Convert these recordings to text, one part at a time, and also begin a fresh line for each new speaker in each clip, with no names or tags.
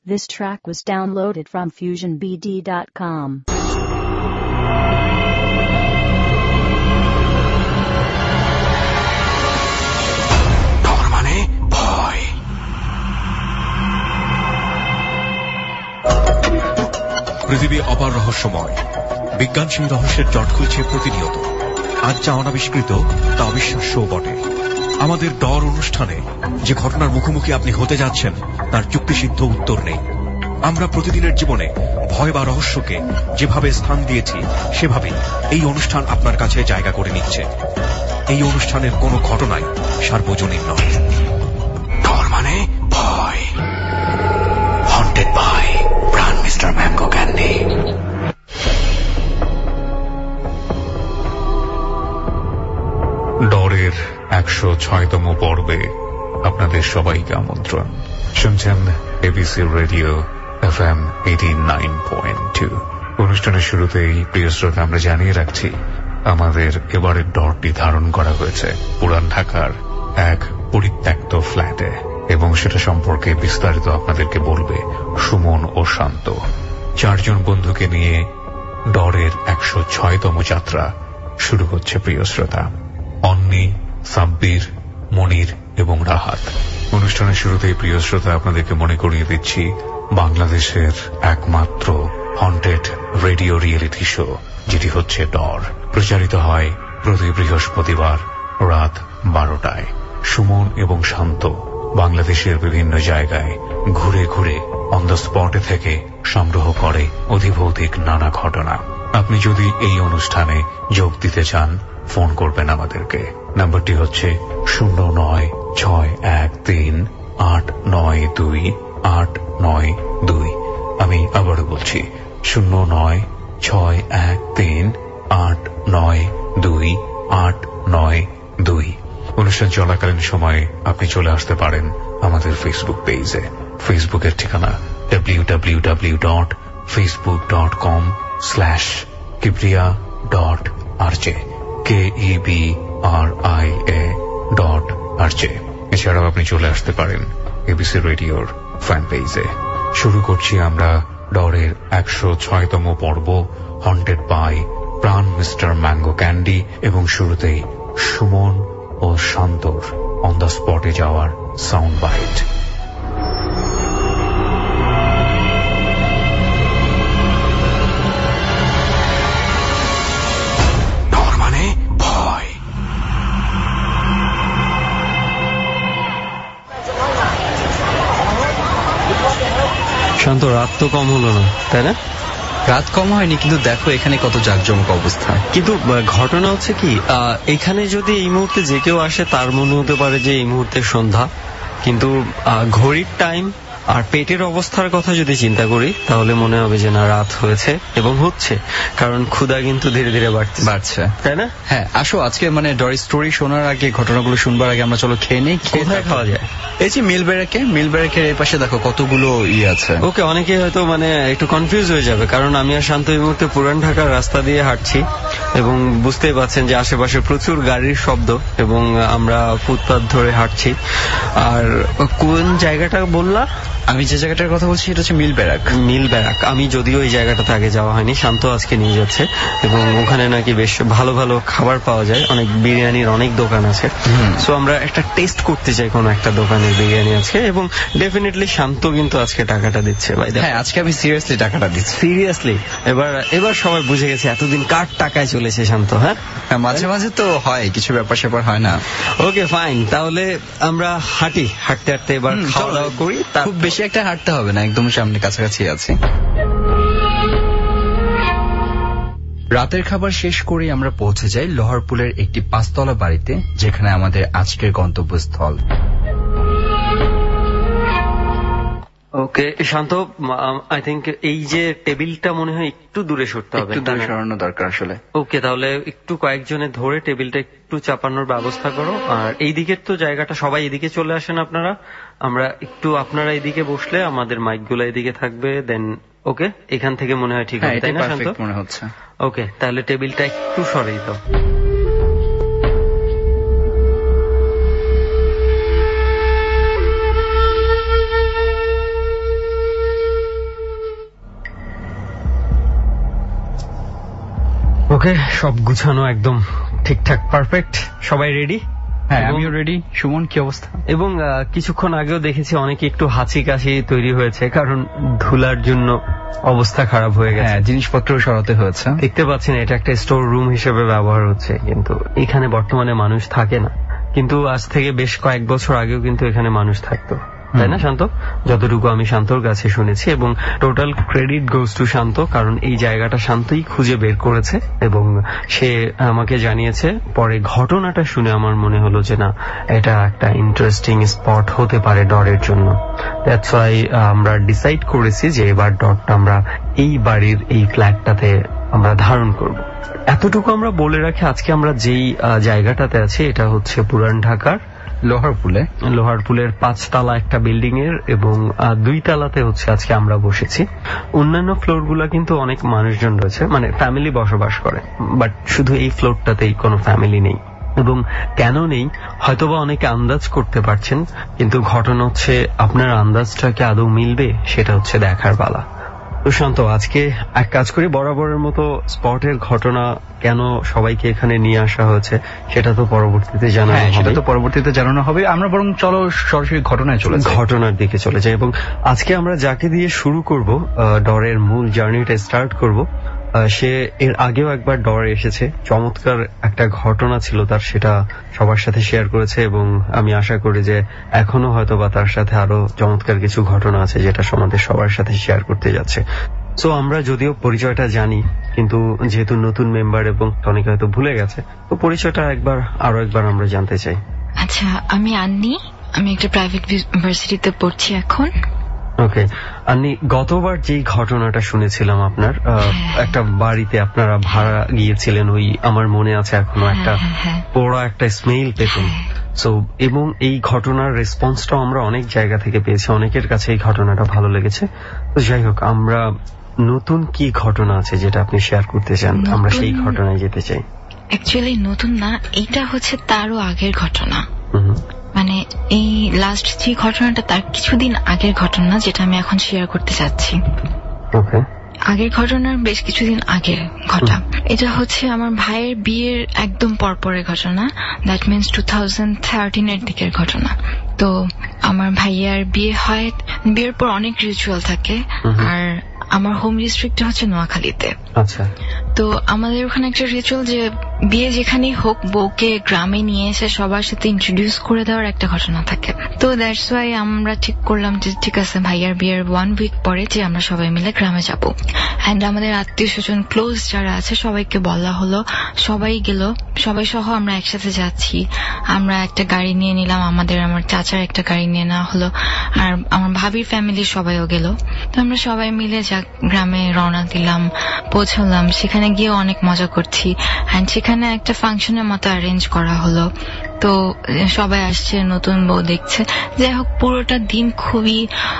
This track was downloaded from FusionBD.com.
পৃথিবী অপার রহস্যময়। বিজ্ঞান সেই রহস্যের জট খুলছে প্রতিনিয়ত। আজ যা অনাবিষ্কৃত তা অবিশ্বাস্যও বটে। আমাদের ডর অনুষ্ঠানে যে ঘটনার মুখোমুখি আপনি হতে যাচ্ছেন তার যুক্তিসিদ্ধ উত্তর নেই। আমরা প্রতিদিনের জীবনে ভয় বা রহস্যকে যেভাবে স্থান দিয়েছি সেভাবেই এই অনুষ্ঠান আপনার কাছে জায়গা করে নিচ্ছে। এই অনুষ্ঠানের কোনো ঘটনাই সার্বজনীন নয়। ডর মানে ভয়। Haunted by Pran mister mango candy. ডরের 106তম পর্বে আপনাদের সবাইকে আমন্ত্রণ। শুনছেন এবিসি রেডিও FM 89.2। অনুষ্ঠানের শুরুতেই প্রিয় শ্রোতা আমরা জানিয়ে রাখছি আমাদের এবারের ডরটি ধারণ করা হয়েছে পুরান ঢাকার এক পরিত্যক্ত ফ্ল্যাটে, এবং সেটা সম্পর্কে বিস্তারিত আপনাদেরকে বলবে সুমন ও শান্ত। 4 জন বন্ধুকে নিয়ে ডরের 106তম যাত্রা শুরু হচ্ছে প্রিয় শ্রোতা। অন্নি, সাব্বির, মনির এবং রাহাত। অনুষ্ঠানের শুরুতেই প্রিয় শ্রোতা আপনাদেরকে মনে করিয়ে দিচ্ছি বাংলাদেশের একমাত্র হন্টেড রেডিও রিয়েলিটি শো যেটি হচ্ছে ডর, প্রচারিত হয় প্রতি বৃহস্পতিবার রাত 12টায়। সুমন এবং শান্ত বাংলাদেশের বিভিন্ন জায়গায় ঘুরে ঘুরে অন দ্য স্পটে থেকে সংগ্রহ করে অধিভৌতিক নানা ঘটনা। আপনি যদি এই অনুষ্ঠানে যোগ দিতে চান ফোন করবেন আমাদেরকে। নাম্বারটি হচ্ছে 09613892 আমি আবারও বলছি 09613892 অনুষ্ঠান চলাকালীন সময়ে আপনি চলে আসতে পারেন আমাদের ফেসবুক পেজে। ফেসবুকের ঠিকানা www.facebook.com/kibria.rj KEBRIA.RJ। এছাড়াও আপনি চলে আসতে পারেন এবিসি রেডিওর ফ্যান পেজে। শুরু করছি আমরা ডরের 106তম পর্ব haunted by Pran mister mango candy, এবং শুরুতেই সুমন ও শান্তর অন দ্য স্পটে যাওয়ার সাউন্ড বাইট।
শান্ত, রাত তো কম হলো না, তাই না?
রাত কম হয়নি, কিন্তু দেখো এখানে কত জাঁকজমক অবস্থা।
কিন্তু ঘটনা হচ্ছে কি, এখানে যদি এই মুহূর্তে যে কেউ আসে তার মনে হতে পারে যে এই মুহূর্তে সন্ধ্যা, কিন্তু ঘড়ির টাইম আর পেটের অবস্থার কথা যদি চিন্তা করি তাহলে মনে হবে যে না, রাত হয়েছে এবং হচ্ছে, কারণ ক্ষুধা কিন্তু ধীরে ধীরে বাড়ছে, তাই না?
হ্যাঁ, আসো আজকে মানে ডরি স্টোরি শোনার আগে, ঘটনাগুলো শুনবার আগে আমরা চলো খেয়ে নেই।
কোথায় খাওয়া যায়?
এই যে মিল ব্যারাকের এই পাশে দেখো কতগুলো আছে।
ওকে, অনেকে হয়তো মানে একটু কনফিউজ হয়ে যাবে, কারণ আমি আর শান্ত এই মুহূর্তে পুরান ঢাকার রাস্তা দিয়ে হাঁটছি এবং বুঝতেই পাচ্ছেন যে আশেপাশে প্রচুর গাড়ির শব্দ এবং আমরা ফুটপাথ ধরে হাঁটছি। আর কোন জায়গাটা বললা?
আমি যে জায়গাটার কথা বলছি সেটা হচ্ছে মিল ব্যারাক। আমি
যদিও এই জায়গাটাতে আগে যাওয়া হয়নি, শান্ত আজকে নিয়ে যাচ্ছে, এবং ওখানে নাকি বেশ ভালো ভালো খাবার পাওয়া যায়, অনেক বিরিয়ানির অনেক দোকান আছে। সো আমরা একটা টেস্ট করতে চাই কোন একটা দোকানের বিরিয়ানি আছে, এবং ডেফিনেটলি শান্ত কিন্তু আজকে টাকাটা দিচ্ছে। ভাই
হ্যাঁ, আজকে আমি সিরিয়াসলি টাকাটা দিচ্ছি।
সিরিয়াসলি? এবার সবাই বুঝে গেছে এতদিন কার টাকায় চলেছে শান্ত। হ্যাঁ,
মাঝে মাঝে তো হয়, কিছু ব্যাপার স্যাপার হয় না।
ওকে ফাইন, তাহলে আমরা হাঁটতে হাঁটতে এবার খাওয়া দাওয়া করি।
খুব বেশি একটা হাঁটতে হবে না, একদম সামনে কাছাকাছি আছি। রাতের খাবার শেষ করে আমরা পৌঁছে যাই লোহারপুলের একটি 5তলা বাড়িতে, যেখানে আমাদের আজকের গন্তব্যস্থল।
ওকে শান্ত, আই থিঙ্ক এই যে টেবিলটা মনে হয় একটু দূরে সরতে হবে,
একটু দূরে সরানো দরকার আসলে।
ওকে, তাহলে একটু কয়েকজনে ধরে টেবিলটা একটু চাপানোর ব্যবস্থা করো। আর এই দিকের তো জায়গাটা, সবাই এদিকে চলে আসেন আপনারা, আপনারা এদিকে বসলে আমাদের মাইকগুলো এদিকে থাকবে। দেন ওকে, এখান থেকে মনে হয় ঠিক হবে, তাই না শান্ত?
মনে হচ্ছে।
ওকে, তাহলে টেবিলটা একটু সরেই তো। ওকে, সব গুছানো একদম ঠিকঠাক, পারফেক্ট। সবাই রেডি?
হ্যাঁ, আমিও রেডি। সুমন, কি অবস্থা?
এবং কিছুক্ষণ আগেও দেখেছি অনেকে একটু হাঁচি কাশি তৈরি হয়েছে, কারণ ধুলার জন্য অবস্থা খারাপ হয়ে গেছে।
হ্যাঁ, জিনিসপত্র সরাতে হয়েছে।
দেখতে পাচ্ছেন এটা একটা স্টোর রুম হিসেবে ব্যবহার হচ্ছে, কিন্তু এখানে বর্তমানে মানুষ থাকে না। কিন্তু আজ থেকে বেশ কয়েক বছর আগেও কিন্তু এখানে মানুষ থাকতো, তাই না শান্ত? যতটুকু আমি শান্তর কাছে শুনেছি, এবং total credit goes to Shanto, কারণ এই জায়গাটা শান্তই খুঁজে বের করেছে এবং সে আমাকে জানিয়েছে। পরে ঘটনাটা শুনে আমার মনে হলো যে না, এটা একটা ইন্টারেস্টিং স্পট হতে পারে ডরের জন্য। দ্যাটস ওয়াই আমরা ডিসাইড করেছি যে এবার ডরটা আমরা এই বাড়ির এই ফ্ল্যাটটাতে আমরা ধারণ করব। এতটুকু আমরা বলে রাখি, আজকে আমরা যেই জায়গাটাতে আছি এটা হচ্ছে পুরান ঢাকার লোহারপুলের 5 তলা একটা বিল্ডিং এর, এবং 2 তলাতে হচ্ছে আজকে আমরা বসেছি। অন্যান্য ফ্লোর গুলা কিন্তু অনেক মানুষজন রয়েছে, মানে ফ্যামিলি বসবাস করে, বাট শুধু এই ফ্লোরটাতেই কোনো ফ্যামিলি নেই। এবং কেন নেই হয়তোবা অনেকে আন্দাজ করতে পারছেন, কিন্তু ঘটনা হচ্ছে আপনার আন্দাজটাকে আদৌ মিলবে সেটা হচ্ছে দেখার পালা। সুশান্ত, আজকে এক কাজ করি, বরাবরের মতো স্পটের ঘটনা কেন সবাইকে এখানে নিয়ে আসা হয়েছে সেটা তো পরবর্তীতে জানানো হবে।
আমরা বরং চলো সরাসরি
ঘটনার দিকে চলে যাই। এবং আজকে আমরা যাকে দিয়ে শুরু করব, ডরের মূল জার্নিটা স্টার্ট করব, সে এর আগেও একবার ডরে এসেছে। চমৎকার একটা ঘটনা ছিল তার, সেটা সবার সাথে শেয়ার করেছে, এবং আমি আশা করি যে এখনো হয়তোবা তার সাথে আরো চমৎকার কিছু ঘটনা আছে যেটা আমাদের সবার সাথে শেয়ার করতে যাচ্ছে। সো আমরা যদিও পরিচয়টা জানি, কিন্তু যেহেতু নতুন মেম্বার এবং অনেকে হয়তো ভুলে গেছে, তো পরিচয়টা আরো একবার আমরা জানতে চাই।
আচ্ছা, আমি আন্নি, আমি একটা প্রাইভেট ইউনিভার্সিটিতে পড়ছি এখন।
ওকে আন্নি, গতবার যেই ঘটনাটা শুনেছিলাম আপনার, একটা বাড়িতে আপনারা ভাড়া গিয়েছিলেন, ওই আমার মনে আছে এখনো, একটা পোড়া একটা স্মেল পেতেন। সো এবং এই ঘটনার রেসপন্সটাও আমরা অনেক জায়গা থেকে পেয়েছি, অনেকের কাছে এই ঘটনাটা ভালো লেগেছে। তো যাই হোক, আমরা নতুন কি ঘটনা আছে যেটা আপনি শেয়ার করতে চান, আমরা সেই ঘটনায় যেতে চাই।
অ্যাকচুয়ালি নতুন না, এটা হচ্ছে তারও আগের ঘটনা। মানে এই লাস্ট যে ঘটনাটা তার কিছুদিন আগের ঘটনা, যেটা আমি এখন শেয়ার করতে চাচ্ছি। আগের ঘটনার বেশ কিছুদিন আগের ঘটনা। এটা হচ্ছে আমার ভাইয়ের বিয়ের একদম পরপরের ঘটনা, দ্যাট মিনস 2013 এর দিকের ঘটনা। তো আমার ভাইয়ার বিয়ে হয়, বিয়ের পর অনেক রিচুয়াল থাকে, আর আমার হোম ডিস্ট্রিক্টটা হচ্ছে নোয়াখালীতে।
আচ্ছা।
তো আমাদের ওখানে একটা রিচুয়াল যে বিয়ে যেখানেই হোক, বউকে গ্রামে নিয়ে এসে সবার সাথে ইন্ট্রোডিউস করে দেওয়ার একটা ঘটনা থাকে। তো দ্যাটস ওয়াই আমরা ঠিক করলাম যে ঠিক আছে, ভাইয়ার বিয়ের 1 উইক পরে যে আমরা সবাই মিলে গ্রামে যাবো। অ্যান্ড আমাদের আত্মীয় স্বজন ক্লোজ যারা আছে সবাইকে বলা হলো, সবাই গেল, সবাই সহ আমরা একসাথে যাচ্ছি। আমরা একটা গাড়ি নিয়ে নিলাম, আমার চাচার একটা গাড়ি নিয়ে নেওয়া হলো, আর আমার ভাবির ফ্যামিলির সবাইও গেল। তো আমরা সবাই মিলে গ্রামে রওনা দিলাম, পৌঁছলাম। সেখানে গিয়ে অনেক মজা করছি, অ্যান্ড সেখানে একটা ফাংশনের মতো অ্যারেঞ্জ করা হলো। তো সবাই আসছে, নতুন বউ দেখছে। যাই হোক, পুরোটা দিন খুবই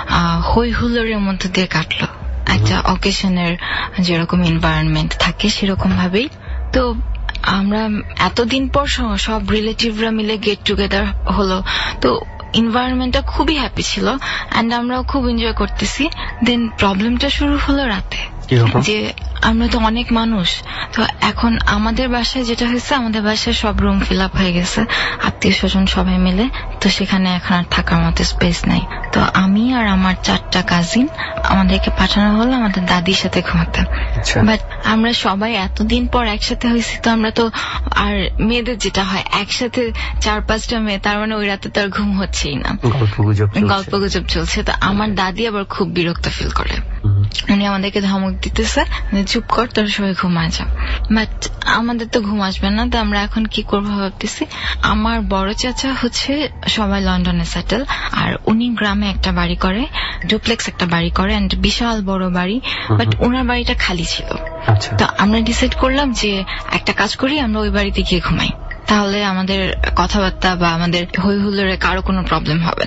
হই হুল্লোড়ের মধ্যে দিয়ে কাটলো, একটা অকেশনের যেরকম এনভায়রনমেন্ট থাকে সেরকম ভাবেই। তো আমরা এতদিন পর সব রিলেটিভরা মিলে গেট টুগেদার হলো, তো এনভায়রনমেন্টটা খুবই হ্যাপি ছিল, অ্যান্ড আমরাও খুব এনজয় করতেছি। দেন প্রবলেমটা শুরু হলো রাতে, যে আমরা তো অনেক মানুষ। তো এখন আমাদের বাসায় যেটা হয়েছে, আমাদের বাসায় সব রুম ফিল আপ হয়ে গেছে, আত্মীয় স্বজন সবাই মিলে। তো সেখানে এখন আর থাকার মতো স্পেস নাই। তো আমি আর আমার 4টা কাজিন, আমাদেরকে পাঠানো হলো আমাদের দাদির সাথে ঘুমাতে। বাট আমরা সবাই এতদিন পর একসাথে হয়েছি, তো আমরা তো, আর মেয়েদের যেটা হয় একসাথে 4-5টা মেয়ে, তার মানে ওই রাতে তো আর ঘুম হচ্ছেই না, গল্প গুজব চলছে। তো আমার দাদি আবার খুব বিরক্ত ফিল করে, উনি আমাদেরকে ধমক দিতেছে, চুপ কর, তোর সবাই ঘুমায় যা। বাট আমাদের তো ঘুম আসবে না। তো আমরা এখন কি করবো ভাবতেছি। আমার বড় চাচা হচ্ছে সবাই লন্ডনে সেটেল, আর উনি গ্রামে একটা বাড়ি করে, ডুপ্লেক্স একটা বাড়ি করে, এন্ড বিশাল বড় বাড়ি। বাট ওনার বাড়িটা খালি ছিল। তো আমরা ডিসাইড করলাম যে একটা কাজ করি, আমরা ওই বাড়িতে গিয়ে ঘুমাই, তাহলে আমাদের কথাবার্তা বা আমাদের হই হুল্লোড়ে কারো কোনো প্রবলেম হবে না।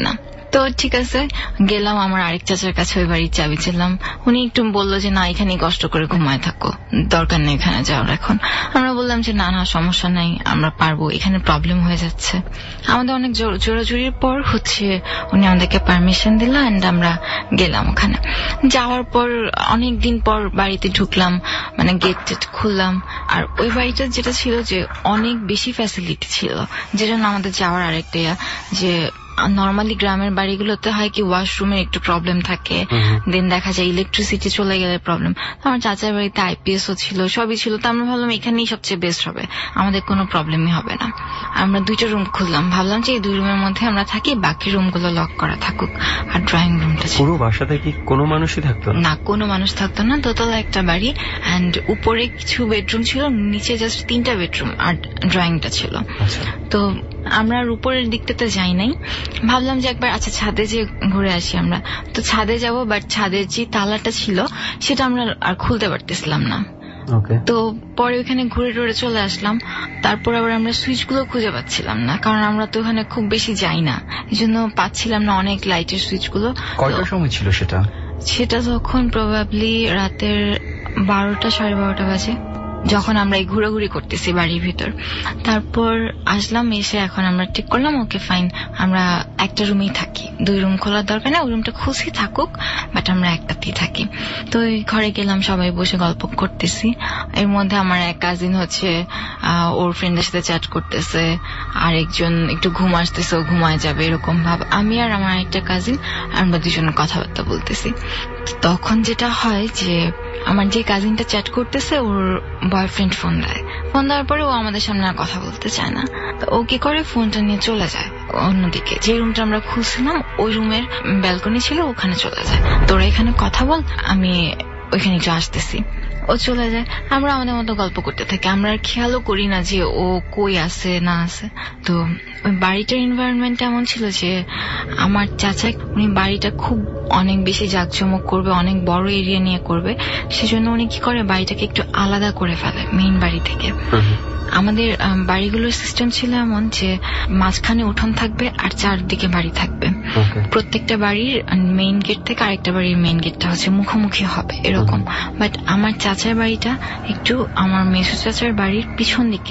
তো ঠিক আছে গেলাম আমার আরেক চাচার কাছে, ওই বাড়ির চাবি ছিলাম। উনি একটু বললো যে না এখানে কষ্ট করে ঘুমায় থাকো, দরকার নেই এখানে যাওয়ার। এখন আমরা বললাম যে না না সমস্যা নাই, আমরা পারবো, এখানে প্রবলেম হয়ে যাচ্ছে। আমাদের অনেক জোরাজুরির পর উনি আমাদেরকে পারমিশন দিল এন্ড আমরা গেলাম ওখানে। যাওয়ার পর অনেকদিন পর বাড়িতে ঢুকলাম, মানে গেট টেট খুললাম। আর ওই বাড়িটা যেটা ছিল যে অনেক বেশি ফ্যাসিলিটি ছিল, যেজন্য আমাদের যাওয়ার আরেকটা যে নর্মালি গ্রামের বাড়িগুলোতে হয় কি ওয়াশরুমের একটু প্রবলেম থাকে, দেন দেখা যায় ইলেকট্রিসিটি চলে গেলে প্রবলেম। আমার চাচার বাড়িতে আইপিএসও ছিল, সবই ছিল। তো আমরা ভাবলাম এখানেই সবচেয়ে বেস্ট হবে, আমাদের কোনো প্রবলেমই হবে না। আমরা 2টা রুম খুললাম, ভাবলাম যে এই 2 রুমের মধ্যে আমরা থাকি, বাকি রুমগুলো লক করা থাকুক। আর ড্রয়িং রুমটা ছিল।
পুরো বাসাতে কি কোনো মানুষই থাকতো
না? কোনো মানুষ থাকতো না। দোতলা একটা বাড়ি এন্ড উপরে কিছু বেডরুম ছিল, নিচে জাস্ট 3টা বেডরুম আর ড্রয়িংটা ছিল। তো আমরা আর উপরের দিকটাতে যাই নাই, ভাবলাম যে একবার আচ্ছা ছাদে যে ঘুরে আসি আমরা। তো ছাদে যাব, বাট ছাদের যে তালাটা ছিল সেটা আমরা আর খুলতে পারতেছিলাম না। তো পরে ওখানে ঘুরে টুরে চলে আসলাম। তারপর আবার আমরা সুইচ গুলো খুঁজে পাচ্ছিলাম না, কারণ আমরা তো ওখানে খুব বেশি যাই না, এই জন্য পাচ্ছিলাম না অনেক লাইটের সুইচ গুলো।
কয়টার সময় ছিল সেটা?
সেটা তখন প্রবাবলি রাতের 12টা 12:30 বাজে, যখন আমরা এই ঘুরাঘুরি করতেছি বাড়ির ভিতর। তারপর আসলাম, এসে এখন আমরা ঠিক করলাম ওকে ফাইন আমরা একটা রুমেই থাকি, 2 রুম খোলার দরকার না, ওই রুমটা খুশি থাকুক, বাট আমরা একটাতেই থাকি। তো ওই ঘরে গেলাম, সবাই বসে গল্প করতেছি। এর মধ্যে আমার এক কাজিন ওর ফ্রেন্ডের সাথে চ্যাট করতেছে, আর একজন একটু ঘুম আসতেছে, ও ঘুমায় যাবে এরকম ভাব। আমি আর আমার একটা কাজিন আমরা 2জনের কথাবার্তা বলতেছি। তখন যেটা হয় যে আমার যে কাজিনটা চ্যাট করতেছে ওর বয়ফ্রেন্ড ফোন দেওয়ার পরে ও আমাদের সামনে আর কথা বলতে চায় না। তো ও কি করে, ফোনটা নিয়ে চলে যায় অন্যদিকে। যে রুমটা আমরা খুঁজছিলাম ওই রুমের ব্যালকনি ছিল, ওখানে চলে যায়। তোরা এখানে কথা বল, আমি ওইখানে একটু আসতেছি। ও চলে যায়, আমরা আমাদের মতো গল্প করতে থাকি। আমরা আর খেয়ালও করি না যে ও কই আছে না আছে। তো ওই বাড়িটার এনভায়রনমেন্ট এমন ছিল যে আমার চাচা উনি বাড়িটা খুব অনেক বেশি জাঁকজমক করবে, অনেক বড় এরিয়া নিয়ে করবে, সেজন্য উনি কি করে বাড়িটাকে একটু আলাদা করে ফেলে মেইন বাড়ি থেকে। আমাদের বাড়িগুলোর সিস্টেম ছিল এমন যে মাঝখানে উঠোন থাকবে আর চারদিকে বাড়ি থাকবে। প্রত্যেকটা বাড়ির মেইন গেট থেকে আরেকটা বাড়ির মেইন গেটটা মুখোমুখি হবে এরকম। বাট আমার চাচার বাড়িটা একটু আমার মেসো চাচার বাড়ির পিছন দিকে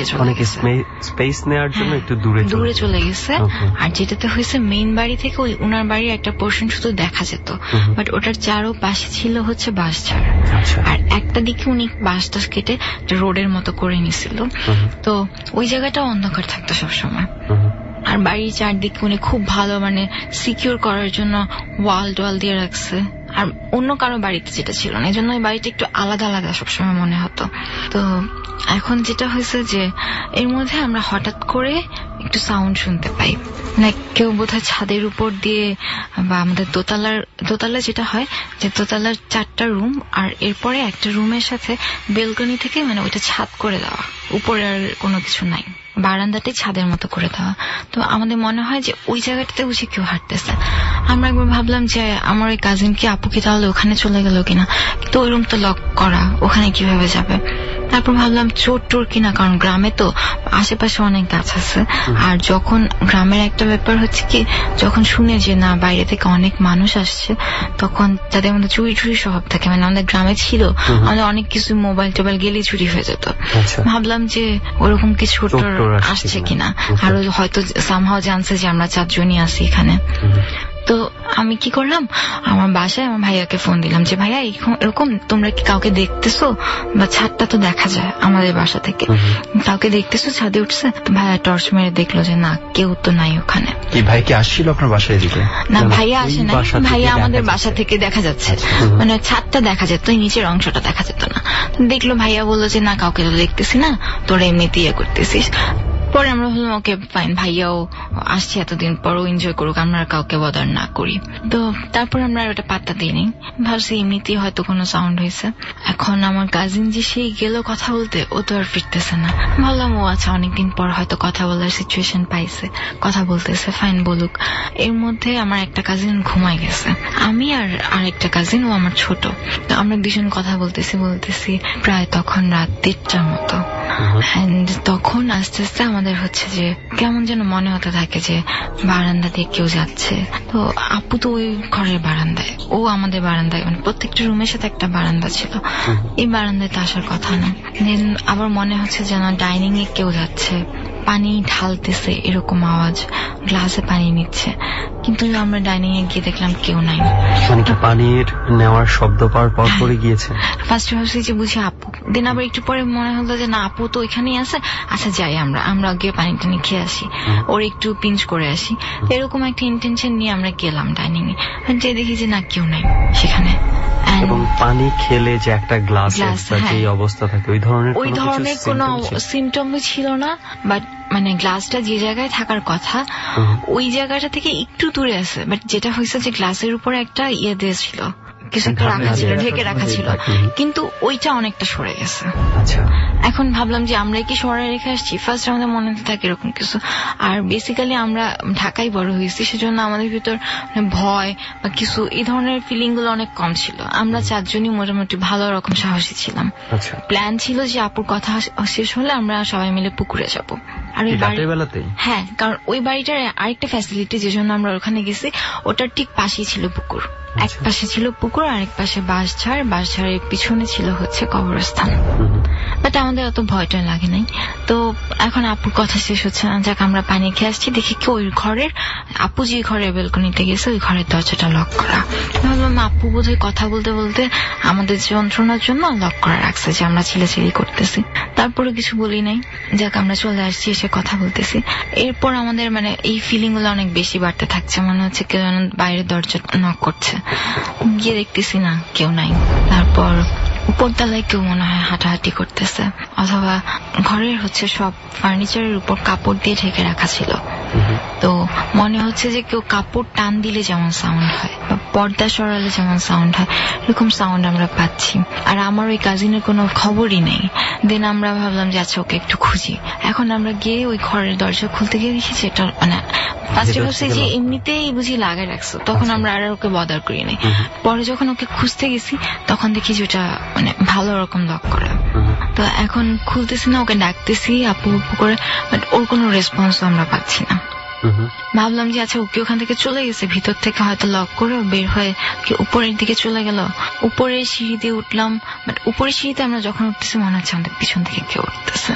স্পেস নেওয়ার জন্য একটু দূরে চলে গেছে।
আর যেটাতে হয়েছে মেইন বাড়ি থেকে ওই উনার বাড়ির একটা পোর্শন শুধু দেখা যেত, বাট ওটার চারো পাশে ছিল বাঁশঝাড়। আর একটা দিকে উনি বাঁশটা কেটে রোডের মতো করে নিছিল। তো ওই জায়গাটা অন্ধকার থাকতো সবসময়। আর বাড়ির চারদিকে উনি খুব ভালো মানে সিকিউর করার জন্য ওয়াল টোয়াল দিয়ে রাখছে। আর অন্য কারো বাড়িতে যেটা ছিল না, এই জন্য ওই বাড়িটা একটু আলাদা আলাদা সবসময় মনে হতো। তো এখন যেটা হয়েছে যে এর মধ্যে আমরা হঠাৎ করে একটু সাউন্ড শুনতে পাই, মানে কেউ বোধহয় ছাদের উপর দিয়ে বা আমাদের দোতলা যেটা হয় যে দোতলার 4টা রুম আর এরপরে একটা রুমের সাথে বেলকনি থেকে মানে ওইটা ছাদ করে দেওয়া, উপরে আর কোনো কিছু নাই, বারান্দাটাই ছাদের মতো করে দেওয়া। তো আমাদের মনে হয় যে ওই জায়গাটাতে বুঝি কেউ হাঁটতেছে। আমরা একবার ভাবলাম যে আমার ওই কাজিন কি আপু কি তাহলে ওখানে চলে গেল কিনা, কিন্তু ওই রুম তো লক করা, ওখানে কিভাবে যাবে। তারপর ভাবলাম চোর টোর কিনা, কারণ গ্রামে তো আশেপাশে অনেক গাছ আছে। আর যখন গ্রামের একটা ব্যাপার হচ্ছে কি, যখন শুনে যে না বাইরে থেকে অনেক মানুষ আসছে, তখন তাদের মধ্যে চুরি চুরি স্বভাব থাকে। মানে আমাদের গ্রামে ছিল আমাদের অনেক কিছু মোবাইল টোবাইল গেলেই চুরি হয়ে যেত। ভাবলাম যে ওরকম কিছু আসছে কিনা, আর হয়তো সামহাও জানছে যে আমরা 4 জনই আছি এখানে। তো আমি কি করলাম, আমার বাসায় আমার ভাইয়াকে ফোন দিলাম যে ভাইয়া এরকম তোমরা কি কাউকে দেখতেছো, বা ছাদটা তো দেখা যায় আমাদের বাসা থেকে, কাউকে দেখতেছো ছাদে উঠছে? তো ভাইয়া টর্চ মেরে দেখলো যে না কেউ তো নাই ওখানে।
কি ভাই কি আসছিল আপনার বাসায় দিকে?
না ভাইয়া আসে না, ভাইয়া আমাদের বাসা থেকে দেখা যাচ্ছে, মানে ছাদটা দেখা যেত, নিচের অংশটা দেখা যেত না। দেখলো ভাইয়া বললো যে না কাউকে তো দেখতেছি না, তোরা এমনিতে ইয়ে করতেছিস। পরে আমরা বললাম ওকে ফাইন, ভাইয়াও আসছে এতদিন পরও এনজয় করুক, আমরা কাউকে বদার না করি। তো তারপর আমরা ওটা পাত্তা দিইনি, ভাবছি এমনিতেই হয়তো কোনো সাউন্ড হয়েছে। এখন আমার কাজিন যে সেই গেল কথা বলতে, ও তো আর ফিরতেছে না। ভাবলাম ও আচ্ছা অনেকদিন পর হয়তো কথা বলার সিচুয়েশন পাইছে, কথা বলতেছে, ফাইন বলুক। এর মধ্যে আমার একটা কাজিন ঘুমায় গেছে, আমি আর আরেকটা কাজিন, ও আমার ছোট। তো আমরা 2জন কথা বলতেছি প্রায় তখন রাত 1:30টার মতো। এন্ড তখন আস্তে আস্তে আমাদের হচ্ছে যে কেমন যেন মনে হতে থাকে যে বারান্দা দিয়ে কেউ যাচ্ছে। তো আপু তো ওই ঘরের বারান্দায়, ও আমাদের বারান্দায়, মানে প্রত্যেকটা রুমের সাথে একটা বারান্দা ছিল, এই বারান্দায় তো আসার কথা না। দেন আবার মনে হচ্ছে যেন ডাইনিং এ কেউ যাচ্ছে, পানি ঢালতেছে এরকম আওয়াজ, গ্লাসে পানি নিচ্ছে, কিন্তু আমরা ডাইনিং এ গিয়ে দেখলাম কেউ নাই।
মানে কি পানির নেওয়ার শব্দ পাওয়ার পর পরে গিয়েছে?
ফার্স্ট ভাবছি যে বুঝি আপু, দেন আবার একটু পরে মনে হলো যে না, আপু তো ওইখানেই আছে, আচ্ছা যাই আমরা গিয়ে পানি টানি খেয়ে আসি, ওর একটু পিঞ্চ করে আসি। এরকম একটা ইন্টেনশন নিয়ে আমরা গেলাম ডাইনিং এ, যে দেখি যে না কেউ নাই সেখানে।
এবং পানি খেলে যে একটা গ্লাস যে অবস্থা থাকে ওই ধরনের
কোনো সিমটমই ছিল না, বাট মানে গ্লাসটা যে জায়গায় থাকার কথা ওই জায়গাটা থেকে একটু দূরে আছে, বাট যেটা হয়েছে যে গ্লাসের উপরে একটা ইয়ে দিয়েছিল, কিছু একটা রাখা ছিল, ঢেকে রাখা ছিল, কিন্তু ওইটা অনেকটা সরে গেছে। এখন ভাবলাম যে আমরা কি সরে রেখে আসছি, ফার্স্ট আমাদের মনে থাকে এরকম কিছু। আর বেসিক্যালি আমরা ঢাকায় বড় হয়েছি, সেজন্য আমাদের ভিতর ভয় বা কিছু এই ধরনের ফিলিং গুলো অনেক কম ছিল। আমরা চারজনই মোটামুটি ভালো রকম সাহসী ছিলাম। প্ল্যান ছিল যে আপুর কথা শেষ হলে আমরা সবাই মিলে পুকুরে যাবো। আর ওই বাড়িতে, হ্যাঁ, কারণ ওই বাড়িটার আরেকটা ফ্যাসিলিটি যে জন্য আমরা ওখানে গেছি, ওটার ঠিক পাশেই ছিল পুকুর। এক পাশে ছিল পুকুর, আরেক পাশে বাঁশঝাড়, বাঁশঝাড়ের পিছনে ছিল হচ্ছে কবরস্থান। বাট আমাদের অত ভয়টা লাগে নাই। তো এখন আপুর কথা শেষ হচ্ছে না, যাক আমরা পানি খেয়ে আসছি, দেখি কি ওই ঘরের, আপু যে ঘরের বেলকনিতে গেছে ওই ঘরের দরজাটা লক করা। ভাবলাম আপু বোধহয় কথা বলতে বলতে আমাদের যন্ত্রণার জন্য লক করা রাখছে, যে আমরা ছিলাছিলি করতেছি। তারপরে কিছু বলি নাই, যাক আমরা চলে আসছি, এসে কথা বলতেছি। এরপর আমাদের মানে এই ফিলিং গুলো অনেক বেশি বাড়তে থাকছে, মনে হচ্ছে কেউ যেন বাইরের দরজা নক করছে। গিয়ে দেখতেছি না, কেউ নাই। তারপর উপরতলায় কেউ মনে হয় হাঁটাহাঁটি করতেছে, অথবা ঘরের হচ্ছে সব ফার্নিচারের উপর কাপড় দিয়ে ঢেকে রাখা ছিল। তো মনে হচ্ছে যে কেউ কাপড় টান দিলে যেমন সাউন্ড হয় বা পর্দা সরালে যেমন সাউন্ড হয়, এরকম সাউন্ড আমরা পাচ্ছি। আর আমার ওই কাজিনের কোনো খবরই নেই। দেন আমরা ভাবলাম যে আচ্ছা ওকে একটু খুঁজি। এখন আমরা গিয়ে ওই ঘরের দরজা খুলতে গিয়ে দেখি সেটা মানে ফার্স্টে ভাবছি যে এমনিতেই বুঝি লাগাই রাখছো, তখন আমরা আর ওকে বদার করি নাই। পরে যখন ওকে খুঁজতে গেছি তখন দেখি যে ওটা মানে ভালো রকম লক করা। তো এখন খুলতেছি না, ওকে ডাকতেছি আপু আপু করে, বাট ওর কোনো রেসপন্স আমরা পাচ্ছি না। ভাবলাম যে আচ্ছা ওকে ওখান থেকে চলে গেছে, ভিতর থেকে হয়তো লক করে বের হয়ে উপরের দিকে চলে গেল। উপরের সিঁড়ি দিয়ে উঠলাম, বাট উপরের সিঁড়িতে আমরা যখন উঠতেছি মনে হচ্ছে আমাদের পিছন থেকে কেউ উঠতেছে।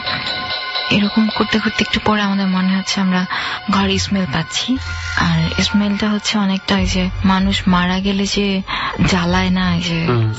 এরকম করতে করতে একটু পরে আমাদের মনে হচ্ছে আমরা ঘরে স্মেল পাচ্ছি। আর স্মেলটা হচ্ছে অনেকটা ওই যে মানুষ মারা গেলে যে জ্বালায় না, যে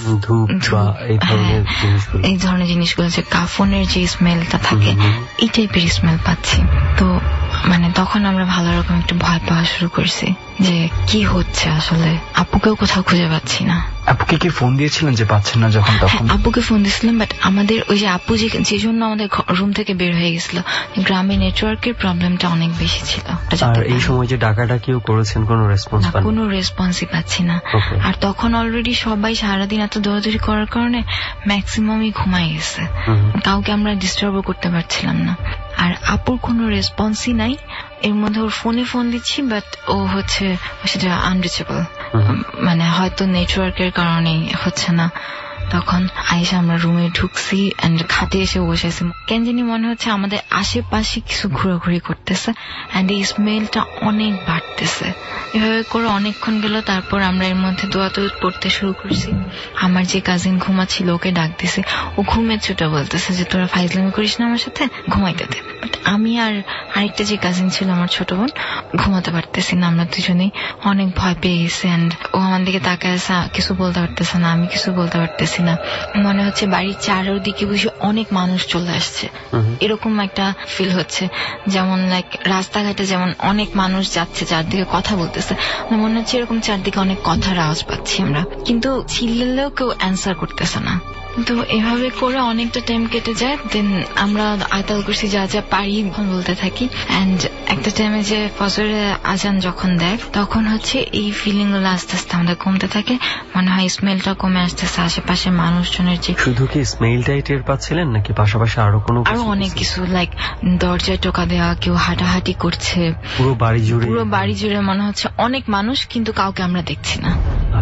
এই ধরনের জিনিসগুলো, যে কাফনের যে স্মেলটা থাকে, এই টাইপের স্মেল পাচ্ছি। তো মানে তখন আমরা ভালো রকম একটু ভয় পাওয়া শুরু করছি যে কি হচ্ছে আসলে। আপুকেও কোথাও খুঁজে পাচ্ছি না।
আপুকে কি ফোন দিয়েছিলেন যে পাচ্ছেন না যখন? তখন
আপুকে ফোন দিয়েছিলাম, বাট আমাদের ওই যে আপু যে জন্য আমাদের রুম থেকে বের হয়ে গেছিল, গ্রামে নেটওয়ার্কের প্রবলেমটা অনেক বেশি ছিল।
আর এই সময় যে ডাকাডাকিও করেছেন, কোনো রেসপন্স পাচ্ছি না,
কোনো রেসপন্সই পাচ্ছি না। আর তখন অলরেডি সবাই সারাদিন এত দৌড়াদৌড়ি করার কারণে ম্যাক্সিমামই ঘুমাই গেছে, কাউকে আমরা ডিস্টার্বও করতে পারছিলাম না। আর আপুর কোনো রেসপন্সই নাই। এর মধ্যে ওর ফোন দিচ্ছি, বাট ও হচ্ছে সেটা আনরিচেবল, মানে হয়তো নেটওয়ার্কের কারণেই হচ্ছে না। তখন আইসা আমরা রুমে ঢুকছি এন্ড খাটে এসে বসেছি। কেন জানি মনে হচ্ছে আমাদের আশেপাশে কিছু ঘোরাঘুরি করতেছে এন্ড এই স্মেলটা অনেক বাড়তেছে। এভাবে করে অনেকক্ষণ গেল। তারপর আমরা এর মধ্যে দোয়াদুত পড়তে শুরু করছি। আমার যে কাজিন ঘুমাচ্ছিল ওকে ডাক দিছে, ও ঘুমের ছোটা বলতেছে যে তোরা ফাইজলামি করিস না আমার সাথে, ঘুমাইতে দে। বাট আমি আর আরেকটা যে কাজিন ছিল আমার ছোট বোন ঘুমাতে পারতেছি না। আমরা দুজনেই অনেক ভয় পেয়ে গেছি এন্ড ও আমার দিকে তাকায় কিছু বলতে পারতেছে না, আমি কিছু বলতে পারতেছি না। মনে হচ্ছে বাড়ির চারদিকে বুঝি অনেক মানুষ চলে আসছে, এরকম একটা ফিল হচ্ছে। যেমন লাইক রাস্তাঘাটে যেমন অনেক মানুষ যাচ্ছে, চারদিকে কথা বলতেছে, মনে হচ্ছে এরকম চারদিকে অনেক কথার আওয়াজ পাচ্ছি আমরা, কিন্তু চিল্লালেও কেউ অ্যান্সার করতেছে না। তো এভাবে করে অনেকটা টাইম কেটে যায়। দেন আমরা আয়তাল করছি যা যা পারি বলতে থাকি। এন্ড একটা টাইমে যে ফজরের আজান যখন দেয় তখন হচ্ছে এই ফিলিং গুলো আস্তে আস্তে আমাদের কমতে থাকে। মনে হয় স্মেলটা কমে আসতেছে, আশেপাশে মানুষজনের যে।
শুধু কি স্মেলটাই টের পাচ্ছিলেন নাকি পাশাপাশি আরো
অনেক কিছু, লাইক দরজায় টোকা দেওয়া, কেউ হাঁটাহাঁটি করছে পুরো বাড়ি জুড়ে মনে হচ্ছে অনেক মানুষ, কিন্তু কাউকে আমরা দেখছি না।
আচ্ছা।